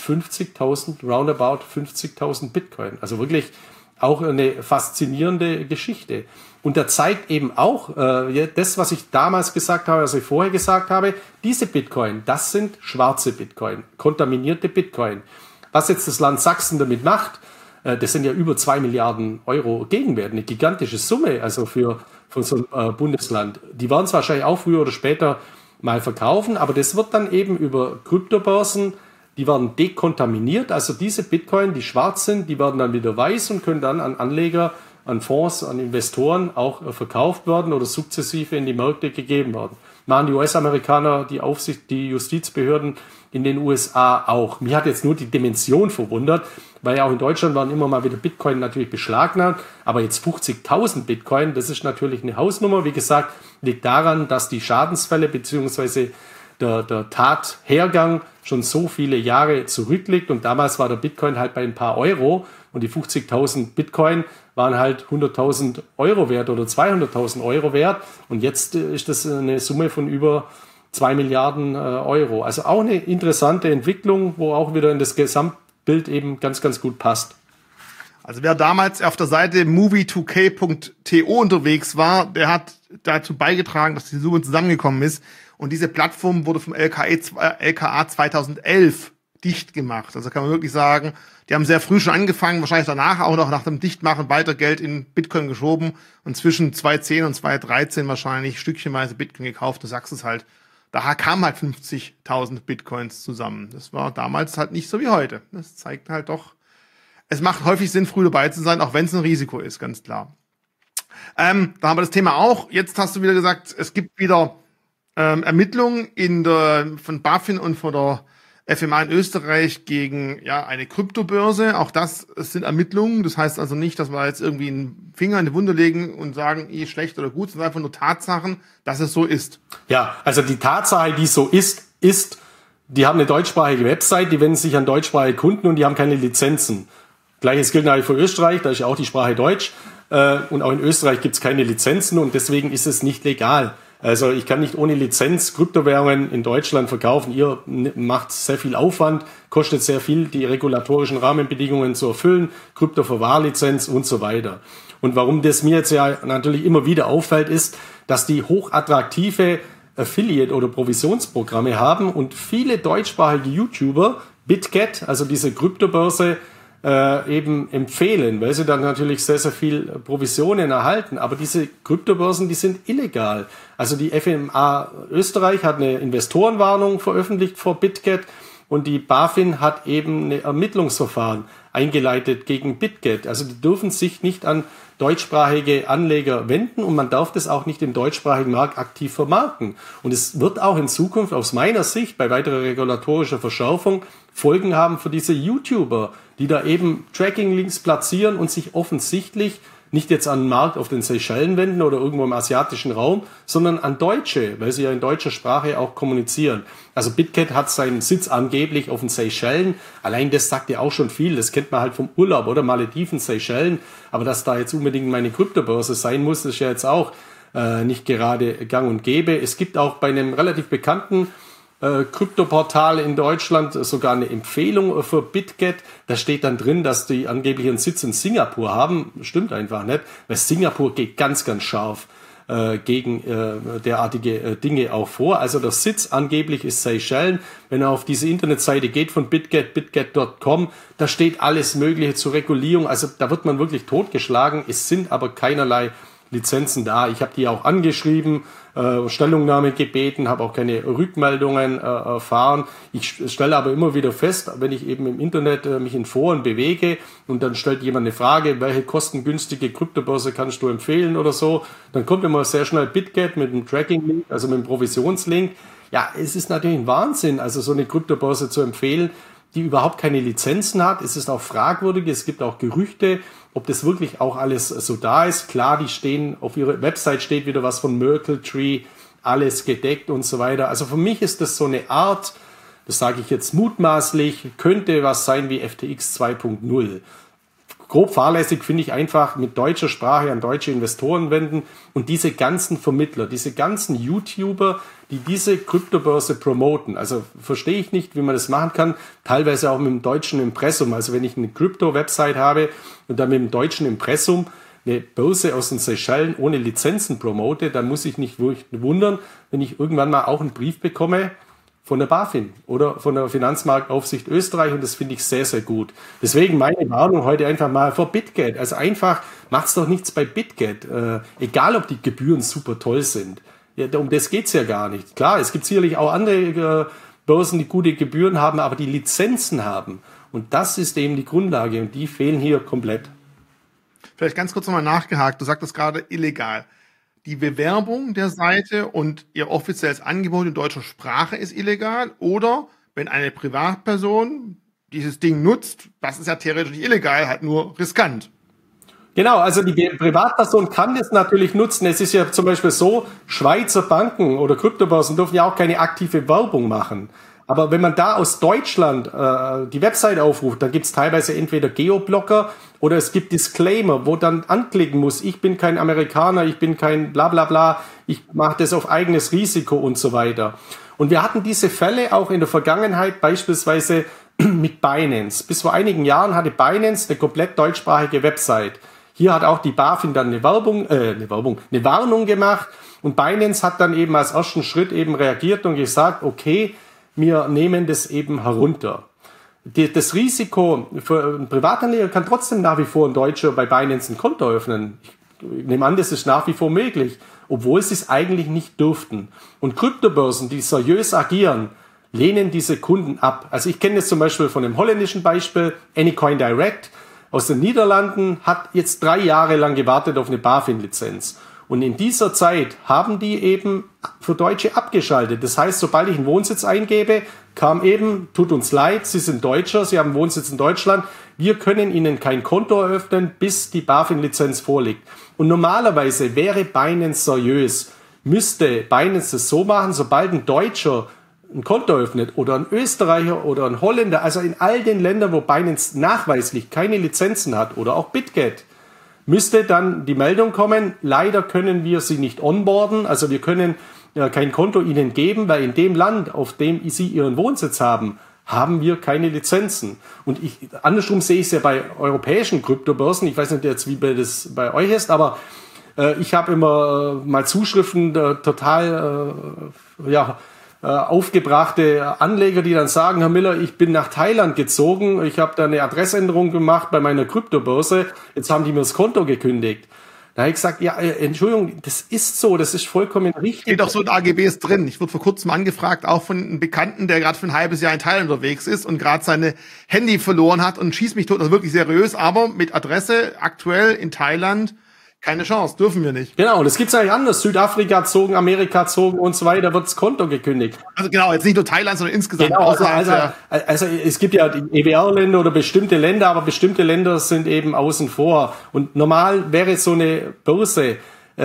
50.000 Bitcoin. Also wirklich auch eine faszinierende Geschichte. Und da zeigt eben auch das, was ich damals gesagt habe, was ich vorher gesagt habe, diese Bitcoin, das sind schwarze Bitcoin, kontaminierte Bitcoin. Was jetzt das Land Sachsen damit macht, das sind ja über 2 Milliarden Euro Gegenwert, eine gigantische Summe, also für so ein Bundesland. Die werden es wahrscheinlich auch früher oder später mal verkaufen, aber das wird dann eben über Kryptobörsen, die werden dekontaminiert, also diese Bitcoin, die schwarz sind, die werden dann wieder weiß und können dann an Anleger an Fonds, an Investoren auch verkauft werden oder sukzessive in die Märkte gegeben werden. Machen die US-Amerikaner, die Aufsicht, die Justizbehörden in den USA auch. Mich hat jetzt nur die Dimension verwundert, weil ja auch in Deutschland waren immer mal wieder Bitcoin natürlich beschlagnahmt, aber jetzt 50.000 Bitcoin, das ist natürlich eine Hausnummer. Wie gesagt, liegt daran, dass die Schadensfälle bzw. der Tathergang schon so viele Jahre zurückliegt und damals war der Bitcoin halt bei ein paar Euro und die 50.000 Bitcoin waren halt 100.000 Euro wert oder 200.000 Euro wert und jetzt ist das eine Summe von über 2 Milliarden Euro. Also auch eine interessante Entwicklung, wo auch wieder in das Gesamtbild eben ganz, ganz gut passt. Also wer damals auf der Seite movie2k.to unterwegs war, der hat dazu beigetragen, dass die Summe zusammengekommen ist. Und diese Plattform wurde vom LKA 2011 dicht gemacht. Also kann man wirklich sagen, die haben sehr früh schon angefangen, wahrscheinlich danach auch noch nach dem Dichtmachen weiter Geld in Bitcoin geschoben und zwischen 2010 und 2013 wahrscheinlich stückchenweise Bitcoin gekauft. Du sagst es halt, da kamen halt 50.000 Bitcoins zusammen. Das war damals halt nicht so wie heute. Das zeigt halt doch, es macht häufig Sinn, früh dabei zu sein, auch wenn es ein Risiko ist, ganz klar. Da haben wir das Thema auch. Jetzt hast du wieder gesagt, es gibt wieder Ermittlungen von BaFin und von der FMA in Österreich gegen eine Kryptobörse. Auch das sind Ermittlungen. Das heißt also nicht, dass wir jetzt irgendwie einen Finger in die Wunde legen und sagen, schlecht oder gut, sondern einfach nur Tatsachen, dass es so ist. Ja, also die Tatsache, die so ist, die haben eine deutschsprachige Website, die wenden sich an deutschsprachige Kunden und die haben keine Lizenzen. Gleiches gilt natürlich für Österreich, da ist ja auch die Sprache Deutsch. Und auch in Österreich gibt es keine Lizenzen und deswegen ist es nicht legal. Also ich kann nicht ohne Lizenz Kryptowährungen in Deutschland verkaufen. Ihr macht sehr viel Aufwand, kostet sehr viel, die regulatorischen Rahmenbedingungen zu erfüllen, Kryptoverwahrlizenz und so weiter. Und warum das mir jetzt ja natürlich immer wieder auffällt, ist, dass die hochattraktive Affiliate- oder Provisionsprogramme haben und viele deutschsprachige YouTuber BitGet, also diese Kryptobörse, eben empfehlen, weil sie dann natürlich sehr, sehr viel Provisionen erhalten. Aber diese Kryptobörsen, die sind illegal. Also die FMA Österreich hat eine Investorenwarnung veröffentlicht vor BitGet und die BaFin hat eben ein Ermittlungsverfahren eingeleitet gegen BitGet. Also die dürfen sich nicht an deutschsprachige Anleger wenden und man darf das auch nicht im deutschsprachigen Markt aktiv vermarkten. Und es wird auch in Zukunft aus meiner Sicht bei weiterer regulatorischer Verschärfung Folgen haben für diese YouTuber, die da eben Tracking-Links platzieren und sich offensichtlich nicht jetzt an den Markt auf den Seychellen wenden oder irgendwo im asiatischen Raum, sondern an Deutsche, weil sie ja in deutscher Sprache auch kommunizieren. Also BitGet hat seinen Sitz angeblich auf den Seychellen. Allein das sagt ja auch schon viel. Das kennt man halt vom Urlaub oder Malediven, Seychellen. Aber dass da jetzt unbedingt meine Kryptobörse sein muss, ist ja jetzt auch nicht gerade gang und gäbe. Es gibt auch bei einem relativ bekannten Kryptoportal in Deutschland sogar eine Empfehlung für BitGet. Da steht dann drin, dass die angeblich einen Sitz in Singapur haben. Stimmt einfach nicht, weil Singapur geht ganz, ganz scharf gegen derartige Dinge auch vor. Also der Sitz angeblich ist Seychellen. Wenn er auf diese Internetseite geht von BitGet, bitget.com, da steht alles Mögliche zur Regulierung. Also da wird man wirklich totgeschlagen. Es sind aber keinerlei Lizenzen da. Ich habe die auch angeschrieben, Stellungnahme gebeten, habe auch keine Rückmeldungen erfahren. Ich stelle aber immer wieder fest, wenn ich eben im Internet mich in Foren bewege und dann stellt jemand eine Frage, welche kostengünstige Kryptobörse kannst du empfehlen oder so, dann kommt immer sehr schnell BitGet mit einem Tracking-Link, also mit einem Provisionslink. Ja, es ist natürlich ein Wahnsinn, also so eine Kryptobörse zu empfehlen, die überhaupt keine Lizenzen hat. Es ist auch fragwürdig, es gibt auch Gerüchte, ob das wirklich auch alles so da ist. Klar, die stehen, auf ihrer Website steht wieder was von Merkle Tree, alles gedeckt und so weiter. Also für mich ist das so eine Art, das sage ich jetzt mutmaßlich, könnte was sein wie FTX 2.0. Grob fahrlässig finde ich einfach mit deutscher Sprache an deutsche Investoren wenden und diese ganzen Vermittler, diese ganzen YouTuber, die diese Kryptobörse promoten. Also verstehe ich nicht, wie man das machen kann, teilweise auch mit dem deutschen Impressum. Also wenn ich eine Krypto-Website habe und dann mit dem deutschen Impressum eine Börse aus den Seychellen ohne Lizenzen promote, dann muss ich nicht wundern, wenn ich irgendwann mal auch einen Brief bekomme von der BaFin oder von der Finanzmarktaufsicht Österreich und das finde ich sehr, sehr gut. Deswegen meine Warnung heute einfach mal vor BitGet. Also einfach, macht's doch nichts bei BitGet. Egal, ob die Gebühren super toll sind. Ja, um das geht's ja gar nicht. Klar, es gibt sicherlich auch andere Börsen, die gute Gebühren haben, aber die Lizenzen haben. Und das ist eben die Grundlage und die fehlen hier komplett. Vielleicht ganz kurz nochmal nachgehakt. Du sagtest gerade illegal. Die Bewerbung der Seite und ihr offizielles Angebot in deutscher Sprache ist illegal, oder wenn eine Privatperson dieses Ding nutzt, das ist ja theoretisch nicht illegal, halt nur riskant. Genau, also die Privatperson kann das natürlich nutzen. Es ist ja zum Beispiel so, Schweizer Banken oder Kryptobörsen dürfen ja auch keine aktive Werbung machen. Aber wenn man da aus Deutschland die Website aufruft, dann gibt es teilweise entweder Geoblocker oder es gibt Disclaimer, wo dann anklicken muss, ich bin kein Amerikaner, ich bin kein bla bla bla, ich mache das auf eigenes Risiko und so weiter. Und wir hatten diese Fälle auch in der Vergangenheit beispielsweise mit Binance. Bis vor einigen Jahren hatte Binance eine komplett deutschsprachige Website. Hier hat auch die BaFin dann eine Warnung gemacht und Binance hat dann eben als ersten Schritt eben reagiert und gesagt, okay, wir nehmen das eben herunter. Das Risiko für einen Privatanleger kann trotzdem nach wie vor ein Deutscher bei Binance ein Konto öffnen. Ich nehme an, das ist nach wie vor möglich, obwohl sie es eigentlich nicht dürften. Und Kryptobörsen, die seriös agieren, lehnen diese Kunden ab. Also ich kenne das zum Beispiel von dem holländischen Beispiel, Anycoin Direct aus den Niederlanden hat jetzt 3 Jahre lang gewartet auf eine BaFin-Lizenz. Und in dieser Zeit haben die eben für Deutsche abgeschaltet. Das heißt, sobald ich einen Wohnsitz eingebe, kam eben, tut uns leid, Sie sind Deutscher, Sie haben Wohnsitz in Deutschland, wir können Ihnen kein Konto eröffnen, bis die BaFin-Lizenz vorliegt. Und normalerweise wäre Binance seriös, müsste Binance es so machen, sobald ein Deutscher ein Konto öffnet oder ein Österreicher oder ein Holländer, also in all den Ländern, wo Binance nachweislich keine Lizenzen hat oder auch BitGet, müsste dann die Meldung kommen, leider können wir Sie nicht onboarden, also wir können kein Konto Ihnen geben, weil in dem Land, auf dem Sie Ihren Wohnsitz haben, haben wir keine Lizenzen. Und andersrum sehe ich es ja bei europäischen Kryptobörsen, ich weiß nicht jetzt, wie das bei euch ist, aber ich habe immer mal Zuschriften aufgebrachte Anleger, die dann sagen, Herr Miller, ich bin nach Thailand gezogen, ich habe da eine Adressänderung gemacht bei meiner Kryptobörse, jetzt haben die mir das Konto gekündigt. Da habe ich gesagt, ja, Entschuldigung, das ist so, das ist vollkommen richtig. Steht doch so in AGBs drin. Ich wurde vor kurzem angefragt, auch von einem Bekannten, der gerade für ein halbes Jahr in Thailand unterwegs ist und gerade seine Handy verloren hat und schießt mich tot, also wirklich seriös, aber mit Adresse aktuell in Thailand. Keine Chance, dürfen wir nicht. Genau, und es gibt's eigentlich anders. Südafrika zogen, Amerika zogen und so weiter, wird das Konto gekündigt. Also genau, jetzt nicht nur Thailand, sondern insgesamt. Genau, also es gibt ja die EWR-Länder oder bestimmte Länder, aber bestimmte Länder sind eben außen vor. Und normal wäre so eine Börse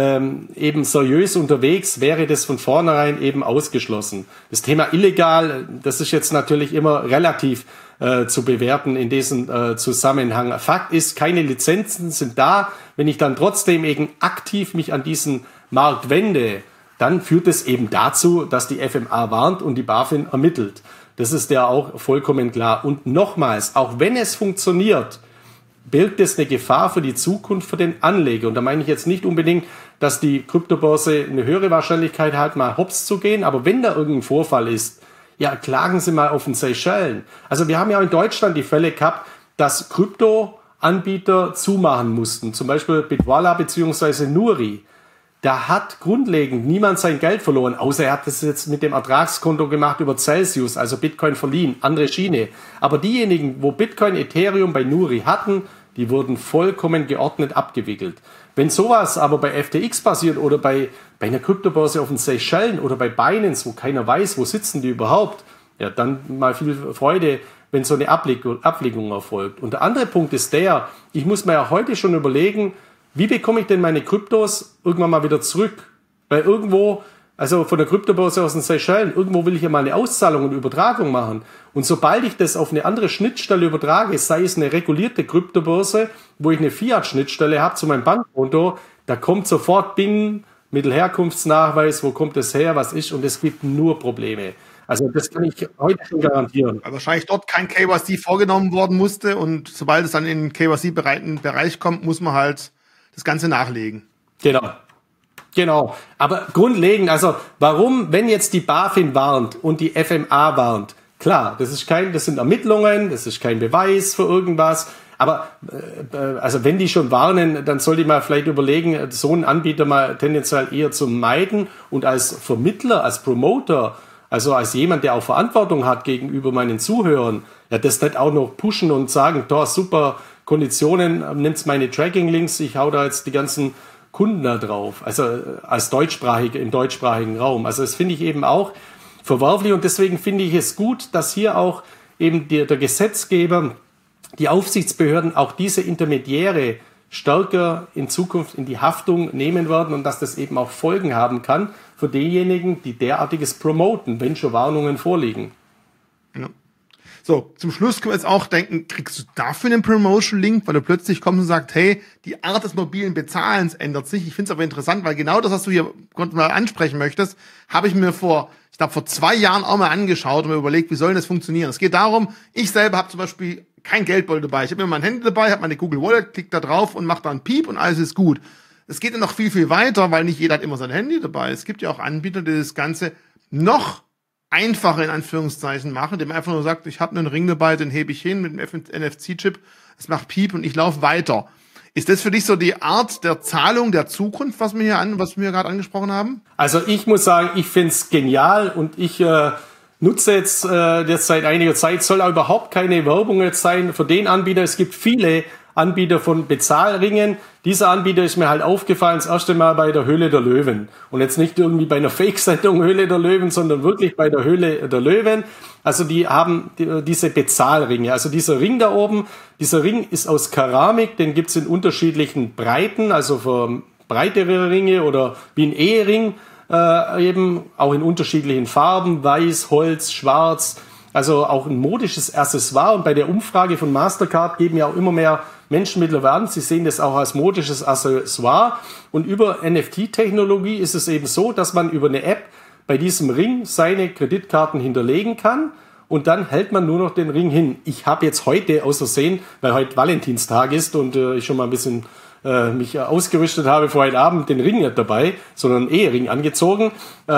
eben seriös unterwegs, wäre das von vornherein eben ausgeschlossen. Das Thema illegal, das ist jetzt natürlich immer relativ zu bewerten in diesem Zusammenhang. Fakt ist, keine Lizenzen sind da. Wenn ich dann trotzdem eben aktiv mich an diesen Markt wende, dann führt es eben dazu, dass die FMA warnt und die BaFin ermittelt. Das ist ja auch vollkommen klar. Und nochmals, auch wenn es funktioniert, birgt es eine Gefahr für die Zukunft für den Anleger. Und da meine ich jetzt nicht unbedingt, dass die Kryptobörse eine höhere Wahrscheinlichkeit hat, mal hops zu gehen. Aber wenn da irgendein Vorfall ist, ja, klagen Sie mal auf den Seychellen. Also wir haben ja in Deutschland die Fälle gehabt, dass Kryptoanbieter zumachen mussten. Zum Beispiel Bitwala bzw. Nuri. Da hat grundlegend niemand sein Geld verloren, außer er hat das jetzt mit dem Ertragskonto gemacht über Celsius, also Bitcoin verliehen, andere Schiene. Aber diejenigen, wo Bitcoin, Ethereum bei Nuri hatten, die wurden vollkommen geordnet abgewickelt. Wenn sowas aber bei FTX passiert oder bei einer Kryptobörse auf den Seychellen oder bei Binance, wo keiner weiß, wo sitzen die überhaupt, ja, dann mal viel Freude, wenn so eine Ablegung erfolgt. Und der andere Punkt ist der, ich muss mir ja heute schon überlegen, wie bekomme ich denn meine Kryptos irgendwann mal wieder zurück? Weil irgendwo, also von der Kryptobörse aus den Seychellen, irgendwo will ich ja mal eine Auszahlung und Übertragung machen. Und sobald ich das auf eine andere Schnittstelle übertrage, sei es eine regulierte Kryptobörse, wo ich eine Fiat-Schnittstelle habe zu meinem Bankkonto, da kommt sofort Bing, Mittelherkunftsnachweis, wo kommt das her, was ist, und es gibt nur Probleme. Also das kann ich heute schon garantieren. Weil wahrscheinlich dort kein KYC vorgenommen worden musste und sobald es dann in den KYC-bereiten Bereich kommt, muss man halt das Ganze nachlegen. Genau. Aber grundlegend, also warum, wenn jetzt die BaFin warnt und die FMA warnt, klar, das sind Ermittlungen, das ist kein Beweis für irgendwas, aber also wenn die schon warnen, dann sollte ich mal vielleicht überlegen, so einen Anbieter mal tendenziell eher zu meiden und als Vermittler, als Promoter, also als jemand, der auch Verantwortung hat gegenüber meinen Zuhörern, ja, das nicht auch noch pushen und sagen, da super, Konditionen, nimmt's meine Tracking-Links, ich hau da jetzt die ganzen Kunden da drauf, also als im deutschsprachigen Raum. Also das finde ich eben auch verwerflich und deswegen finde ich es gut, dass hier auch eben der Gesetzgeber, die Aufsichtsbehörden auch diese Intermediäre stärker in Zukunft in die Haftung nehmen werden und dass das eben auch Folgen haben kann für diejenigen, die derartiges promoten, wenn schon Warnungen vorliegen. Ja. So, zum Schluss können wir jetzt auch denken, kriegst du dafür einen Promotion-Link, weil du plötzlich kommst und sagst, hey, die Art des mobilen Bezahlens ändert sich. Ich finde es aber interessant, weil genau das, was du hier mal ansprechen möchtest, habe ich mir vor 2 Jahren auch mal angeschaut und mir überlegt, wie soll das funktionieren? Es geht darum, ich selber habe zum Beispiel kein Geldbeutel dabei. Ich habe mir mein Handy dabei, habe meine Google Wallet, klick da drauf und mache da einen Piep und alles ist gut. Es geht ja noch viel, viel weiter, weil nicht jeder hat immer sein Handy dabei. Es gibt ja auch Anbieter, die das Ganze noch einfacher in Anführungszeichen machen, dem einfach nur sagt, ich habe einen Ring dabei, den hebe ich hin mit dem NFC-Chip, es macht Piep und ich laufe weiter. Ist das für dich so die Art der Zahlung der Zukunft, was wir gerade angesprochen haben? Also ich muss sagen, ich finde es genial und ich nutze jetzt seit einiger Zeit, soll auch überhaupt keine Werbung jetzt sein für den Anbieter. Es gibt viele Anbieter von Bezahlringen. Dieser Anbieter ist mir halt aufgefallen, das erste Mal bei der Höhle der Löwen. Und jetzt nicht irgendwie bei einer Fake-Sendung Höhle der Löwen, sondern wirklich bei der Höhle der Löwen. Also die haben diese Bezahlringe. Also dieser Ring da oben, dieser Ring ist aus Keramik, den gibt's in unterschiedlichen Breiten, also für breitere Ringe oder wie ein Ehering eben, auch in unterschiedlichen Farben, weiß, Holz, schwarz. Also auch ein modisches Accessoire. Und bei der Umfrage von Mastercard geben ja auch immer mehr Menschen mittlerweile an, sie sehen das auch als modisches Accessoire. Und über NFT-Technologie ist es eben so, dass man über eine App bei diesem Ring seine Kreditkarten hinterlegen kann. Und dann hält man nur noch den Ring hin. Ich habe jetzt heute aus Versehen, weil heute Valentinstag ist und ich schon mal ein bisschen mich ausgerüstet habe für heute Abend, den Ring nicht dabei, sondern einen Ehering angezogen.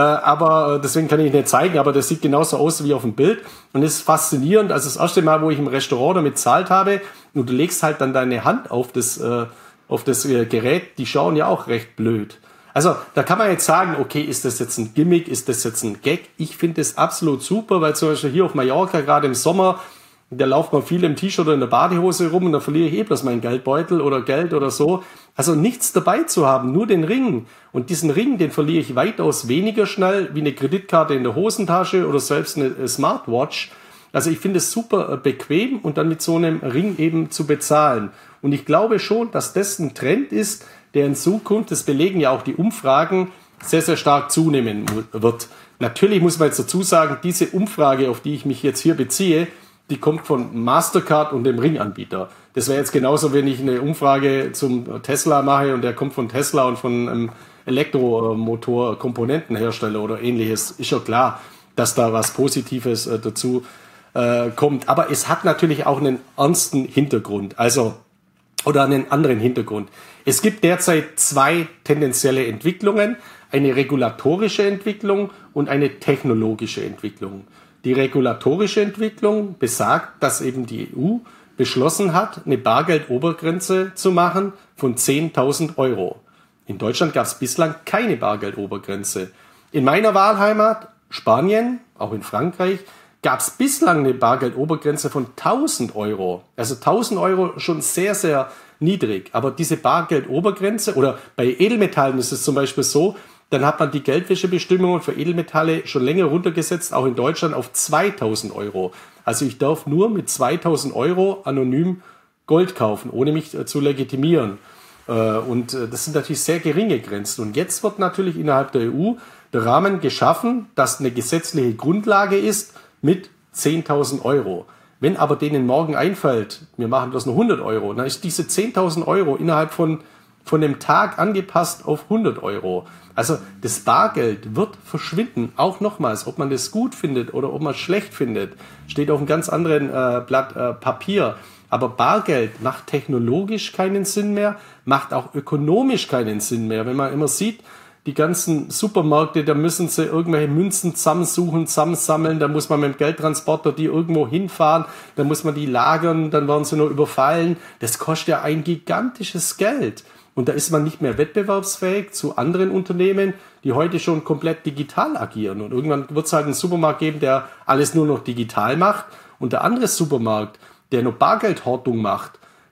Aber deswegen kann ich nicht zeigen, aber das sieht genauso aus wie auf dem Bild. Und es ist faszinierend. Also das erste Mal, wo ich im Restaurant damit gezahlt habe, und du legst halt dann deine Hand auf das Gerät, die schauen ja auch recht blöd. Also da kann man jetzt sagen, okay, ist das jetzt ein Gimmick, ist das jetzt ein Gag? Ich finde das absolut super, weil zum Beispiel hier auf Mallorca, gerade im Sommer, da lauft man viel im T-Shirt oder in der Badehose rum und da verliere ich bloß meinen Geldbeutel oder Geld oder so. Also nichts dabei zu haben, nur den Ring. Und diesen Ring, den verliere ich weitaus weniger schnell wie eine Kreditkarte in der Hosentasche oder selbst eine Smartwatch. Also ich finde es super bequem und dann mit so einem Ring eben zu bezahlen. Und ich glaube schon, dass das ein Trend ist, der in Zukunft, das belegen ja auch die Umfragen, sehr, sehr stark zunehmen wird. Natürlich muss man jetzt dazu sagen, diese Umfrage, auf die ich mich jetzt hier beziehe, die kommt von Mastercard und dem Ringanbieter. Das wäre jetzt genauso, wenn ich eine Umfrage zum Tesla mache und der kommt von Tesla und von einem Elektromotor-Komponentenhersteller oder ähnliches. Ist ja klar, dass da was Positives dazu kommt. Aber es hat natürlich auch einen ernsten Hintergrund, oder einen anderen Hintergrund. Es gibt derzeit 2 tendenzielle Entwicklungen, eine regulatorische Entwicklung und eine technologische Entwicklung. Die regulatorische Entwicklung besagt, dass eben die EU beschlossen hat, eine Bargeldobergrenze zu machen von 10.000 Euro. In Deutschland gab es bislang keine Bargeldobergrenze. In meiner Wahlheimat Spanien, auch in Frankreich, gab es bislang eine Bargeldobergrenze von 1.000 Euro. Also 1.000 Euro schon sehr, sehr niedrig. Aber diese Bargeldobergrenze, oder bei Edelmetallen ist es zum Beispiel so, dann hat man die Geldwäschebestimmungen für Edelmetalle schon länger runtergesetzt, auch in Deutschland auf 2.000 Euro. Also ich darf nur mit 2.000 Euro anonym Gold kaufen, ohne mich zu legitimieren. Und das sind natürlich sehr geringe Grenzen. Und jetzt wird natürlich innerhalb der EU der Rahmen geschaffen, dass eine gesetzliche Grundlage ist mit 10.000 Euro. Wenn aber denen morgen einfällt, wir machen das nur 100 Euro, dann ist diese 10.000 Euro innerhalb von dem Tag angepasst auf 100 Euro. Also das Bargeld wird verschwinden, auch nochmals, ob man das gut findet oder ob man es schlecht findet, steht auf einem ganz anderen Blatt Papier. Aber Bargeld macht technologisch keinen Sinn mehr, macht auch ökonomisch keinen Sinn mehr. Wenn man immer sieht, die ganzen Supermärkte, da müssen sie irgendwelche Münzen zusammensuchen, zusammensammeln, da muss man mit dem Geldtransporter die irgendwo hinfahren, da muss man die lagern, dann werden sie nur überfallen. Das kostet ja ein gigantisches Geld. Und da ist man nicht mehr wettbewerbsfähig zu anderen Unternehmen, die heute schon komplett digital agieren. Und irgendwann wird es halt einen Supermarkt geben, der alles nur noch digital macht. Und der andere Supermarkt, der noch Bargeldhortung macht,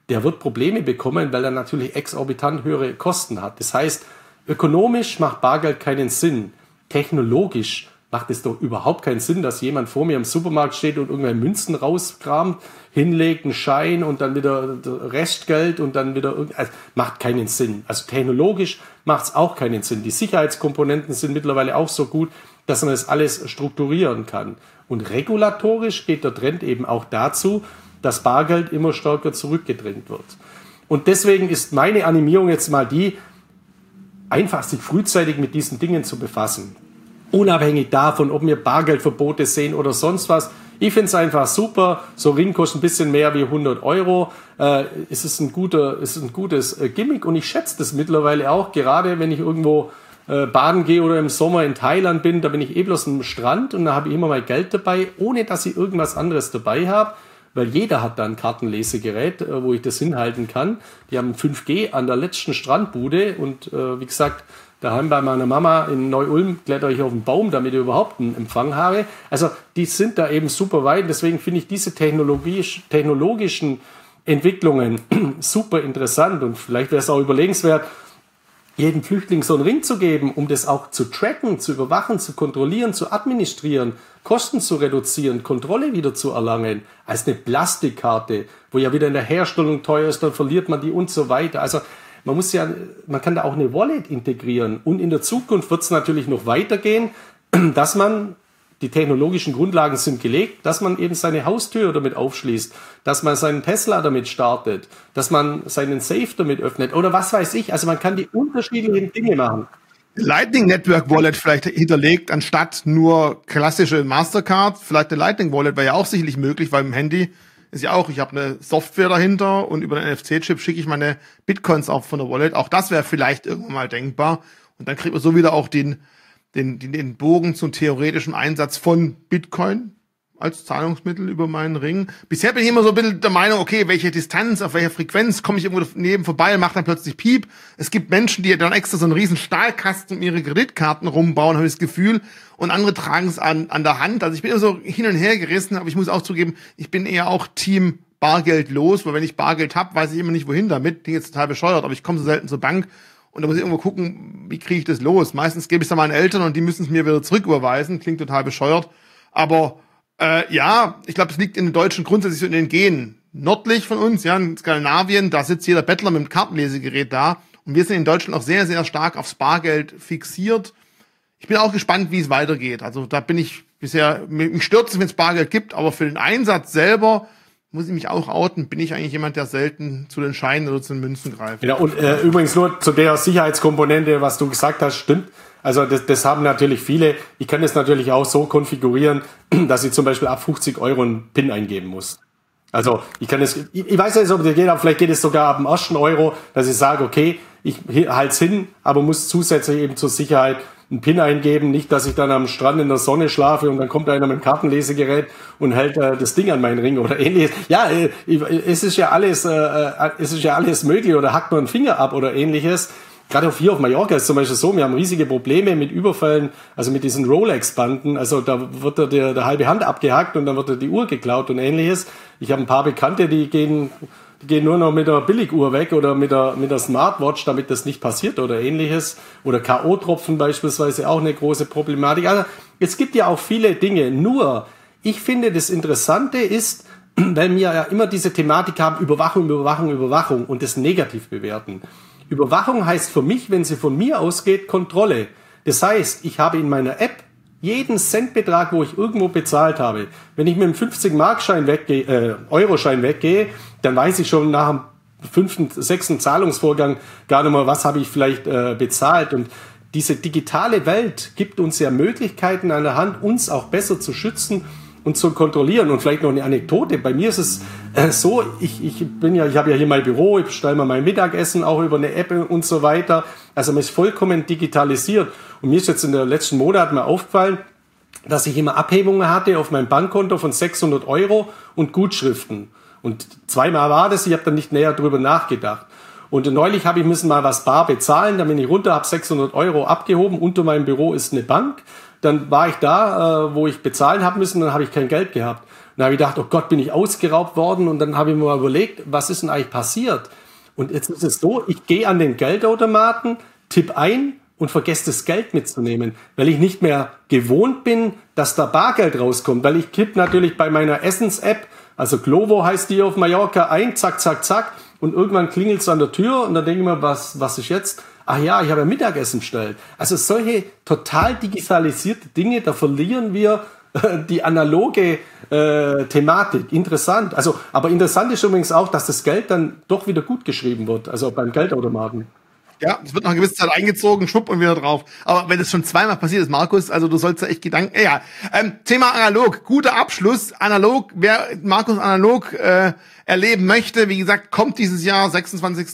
der wird Probleme bekommen, weil er natürlich exorbitant höhere Kosten hat. Das heißt, ökonomisch macht Bargeld keinen Sinn. Technologisch macht es doch überhaupt keinen Sinn, dass jemand vor mir im Supermarkt steht und irgendwelche Münzen rauskramt, hinlegt, einen Schein und dann wieder Restgeld und dann wieder also macht keinen Sinn. Also technologisch macht es auch keinen Sinn. Die Sicherheitskomponenten sind mittlerweile auch so gut, dass man das alles strukturieren kann. Und regulatorisch geht der Trend eben auch dazu, dass Bargeld immer stärker zurückgedrängt wird. Und deswegen ist meine Animierung jetzt mal die, einfach sich frühzeitig mit diesen Dingen zu befassen. Unabhängig davon, ob wir Bargeldverbote sehen oder sonst was. Ich finde es einfach super. So Ring kostet ein bisschen mehr wie 100 Euro. Es ist ein gutes Gimmick und ich schätze das mittlerweile auch, gerade wenn ich irgendwo baden gehe oder im Sommer in Thailand bin, da bin ich bloß am Strand und da habe ich immer mein Geld dabei, ohne dass ich irgendwas anderes dabei habe. Weil jeder hat da ein Kartenlesegerät, wo ich das hinhalten kann. Die haben 5G an der letzten Strandbude und wie gesagt, daheim bei meiner Mama in Neu-Ulm kletter ich auf den Baum, damit ich überhaupt einen Empfang habe. Also die sind da eben super weit. Deswegen finde ich diese technologischen Entwicklungen super interessant und vielleicht wäre es auch überlegenswert, jedem Flüchtling so einen Ring zu geben, um das auch zu tracken, zu überwachen, zu kontrollieren, zu administrieren, Kosten zu reduzieren, Kontrolle wieder zu erlangen, als eine Plastikkarte, wo ja wieder in der Herstellung teuer ist, dann verliert man die und so weiter. Also man kann da auch eine Wallet integrieren und in der Zukunft wird es natürlich noch weitergehen, dass man, die technologischen Grundlagen sind gelegt, dass man eben seine Haustür damit aufschließt, dass man seinen Tesla damit startet, dass man seinen Safe damit öffnet oder was weiß ich. Also man kann die unterschiedlichen Dinge machen. Lightning Network Wallet vielleicht hinterlegt, anstatt nur klassische Mastercard. Vielleicht eine Lightning Wallet wäre ja auch sicherlich möglich, weil im Handy ist ja auch, ich habe eine Software dahinter und über den NFC-Chip schicke ich meine Bitcoins auch von der Wallet. Auch das wäre vielleicht irgendwann mal denkbar. Und dann kriegt man so wieder auch den Bogen zum theoretischen Einsatz von Bitcoin als Zahlungsmittel über meinen Ring. Bisher bin ich immer so ein bisschen der Meinung, okay, welche Distanz, auf welcher Frequenz komme ich irgendwo neben vorbei und mache dann plötzlich Piep. Es gibt Menschen, die dann extra so einen riesen Stahlkasten um ihre Kreditkarten rumbauen, habe ich das Gefühl, und andere tragen es an der Hand. Also ich bin immer so hin und her gerissen, aber ich muss auch zugeben, ich bin eher auch Team Bargeld los, weil wenn ich Bargeld habe, weiß ich immer nicht, wohin damit. Klingt jetzt total bescheuert, aber ich komme so selten zur Bank. Und da muss ich irgendwo gucken, wie kriege ich das los. Meistens gebe ich es dann meinen Eltern und die müssen es mir wieder zurücküberweisen. Klingt total bescheuert. Aber ja, ich glaube, es liegt in den Deutschen grundsätzlich so in den Genen. Nördlich von uns, ja, in Skandinavien, da sitzt jeder Bettler mit dem Kartenlesegerät da. Und wir sind in Deutschland auch sehr, sehr stark aufs Bargeld fixiert. Ich bin auch gespannt, wie es weitergeht. Also da bin ich bisher, mich stört es, wenn es Bargeld gibt, aber für den Einsatz selber muss ich mich auch outen, bin ich eigentlich jemand, der selten zu den Scheinen oder zu den Münzen greift. Ja, und übrigens nur zu der Sicherheitskomponente, was du gesagt hast, stimmt. Also das haben natürlich viele. Ich kann das natürlich auch so konfigurieren, dass ich zum Beispiel ab 50 Euro einen PIN eingeben muss. Also ich weiß nicht, ob das geht, aber vielleicht geht es sogar ab dem 1. Euro, dass ich sage, okay, ich halte es hin, aber muss zusätzlich eben zur Sicherheit einen PIN eingeben. Nicht, dass ich dann am Strand in der Sonne schlafe und dann kommt einer mit dem Kartenlesegerät und hält das Ding an meinen Ring oder ähnliches. Ja, es ist ja alles möglich oder hackt nur einen Finger ab oder ähnliches. Gerade hier auf Mallorca ist zum Beispiel so, wir haben riesige Probleme mit Überfällen, also mit diesen Rolex-Banden. Also da wird der halbe Hand abgehackt und dann wird die Uhr geklaut und ähnliches. Ich habe ein paar Bekannte, die gehen nur noch mit der Billiguhr weg oder mit der Smartwatch, damit das nicht passiert oder ähnliches. Oder K.O.-Tropfen beispielsweise auch eine große Problematik. Also es gibt ja auch viele Dinge. Nur, ich finde, das Interessante ist, weil wir ja immer diese Thematik haben, Überwachung und das negativ bewerten. Überwachung heißt für mich, wenn sie von mir ausgeht, Kontrolle. Das heißt, ich habe in meiner App jeden Centbetrag, wo ich irgendwo bezahlt habe. Wenn ich mit einem 50-Mark-Schein Euro-Schein weggehe, dann weiß ich schon nach dem 5., 6. Zahlungsvorgang gar nicht mehr, was habe ich vielleicht bezahlt. Und diese digitale Welt gibt uns ja Möglichkeiten an der Hand, uns auch besser zu schützen und zu kontrollieren. Und vielleicht noch eine Anekdote. Bei mir ist es so, ich habe ja hier mein Büro, ich bestelle mir mein Mittagessen auch über eine App und so weiter. Also man ist vollkommen digitalisiert. Und mir ist jetzt in den letzten Monaten mal aufgefallen, dass ich immer Abhebungen hatte auf meinem Bankkonto von 600 Euro und Gutschriften. Und zweimal war das, ich habe dann nicht näher drüber nachgedacht. Und neulich müssen mal was bar bezahlen, dann bin ich runter, habe 600 Euro abgehoben, unter meinem Büro ist eine Bank. Dann war ich da, wo ich bezahlen habe müssen, dann habe ich kein Geld gehabt. dann habe ich gedacht, oh Gott, bin ich ausgeraubt worden? Und dann habe ich mir mal überlegt, was ist denn eigentlich passiert? Und jetzt ist es so, ich gehe an den Geldautomaten, tipp ein und vergesse das Geld mitzunehmen, weil ich nicht mehr gewohnt bin, dass da Bargeld rauskommt. Weil ich tippe natürlich bei meiner Essens-App, also Glovo heißt die auf Mallorca, ein, zack, zack, zack. Und irgendwann klingelt es an der Tür und dann denke ich mir, was ist jetzt? Ach ja, ich habe ja Mittagessen bestellt. Also solche total digitalisierte Dinge, da verlieren wir die analoge Thematik. Interessant. Also, aber interessant ist übrigens auch, dass das Geld dann doch wieder gut geschrieben wird, also beim Geldautomaten. Ja, es wird nach einer gewissen Zeit eingezogen, schwupp und wieder drauf. Aber wenn es schon zweimal passiert ist, Markus, also du sollst da echt Gedanken. Ja, Thema analog, guter Abschluss. Analog, wer Markus analog erleben möchte, wie gesagt, kommt dieses Jahr 26.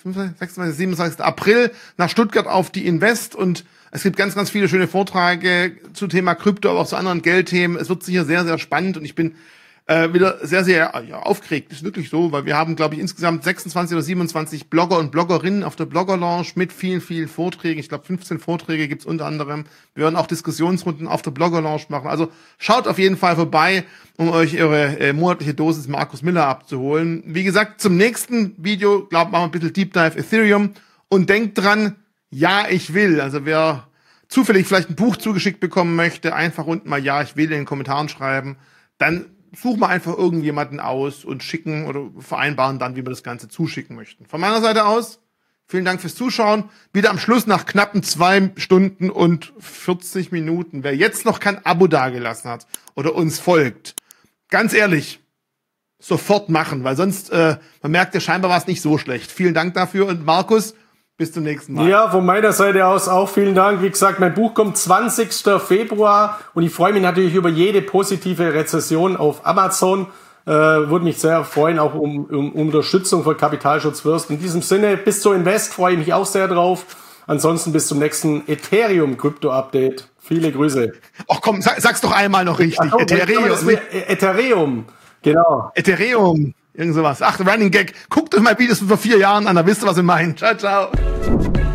27. April nach Stuttgart auf die Invest und es gibt ganz, ganz viele schöne Vorträge zu Thema Krypto, aber auch zu anderen Geldthemen. Es wird sicher sehr, sehr spannend und ich bin wieder sehr, sehr aufgeregt. Ist wirklich so, weil wir haben, glaube ich, insgesamt 26 oder 27 Blogger und Bloggerinnen auf der Blogger-Lounge mit vielen, vielen Vorträgen. Ich glaube, 15 Vorträge gibt's unter anderem. Wir werden auch Diskussionsrunden auf der Blogger-Lounge machen. Also schaut auf jeden Fall vorbei, um euch eure monatliche Dosis Markus Miller abzuholen. Wie gesagt, zum nächsten Video, glaube ich, machen wir ein bisschen Deep Dive Ethereum und denkt dran, ja, ich will. Also wer zufällig vielleicht ein Buch zugeschickt bekommen möchte, einfach unten mal ja, ich will in den Kommentaren schreiben. Dann suchen wir einfach irgendjemanden aus und schicken oder vereinbaren dann, wie wir das Ganze zuschicken möchten. Von meiner Seite aus, vielen Dank fürs Zuschauen. Wieder am Schluss nach knappen 2 Stunden und 40 Minuten. Wer jetzt noch kein Abo dagelassen hat oder uns folgt, ganz ehrlich, sofort machen, weil sonst, man merkt ja, scheinbar war es nicht so schlecht. Vielen Dank dafür und Markus, bis zum nächsten Mal. Ja, von meiner Seite aus auch vielen Dank. Wie gesagt, mein Buch kommt 20. Februar und ich freue mich natürlich über jede positive Rezession auf Amazon. Würde mich sehr freuen, auch um Unterstützung für Kapitalschutz First. In diesem Sinne, bis zur Invest freue ich mich auch sehr drauf. Ansonsten bis zum nächsten Ethereum-Krypto-Update. Viele Grüße. Ach komm, sag's doch einmal noch richtig. Ethereum, genau. Ethereum. Irgend sowas. Ach, Running Gag. Guckt euch mal Videos von vor 4 Jahren an, da wisst ihr, was wir meinen. Ciao, ciao.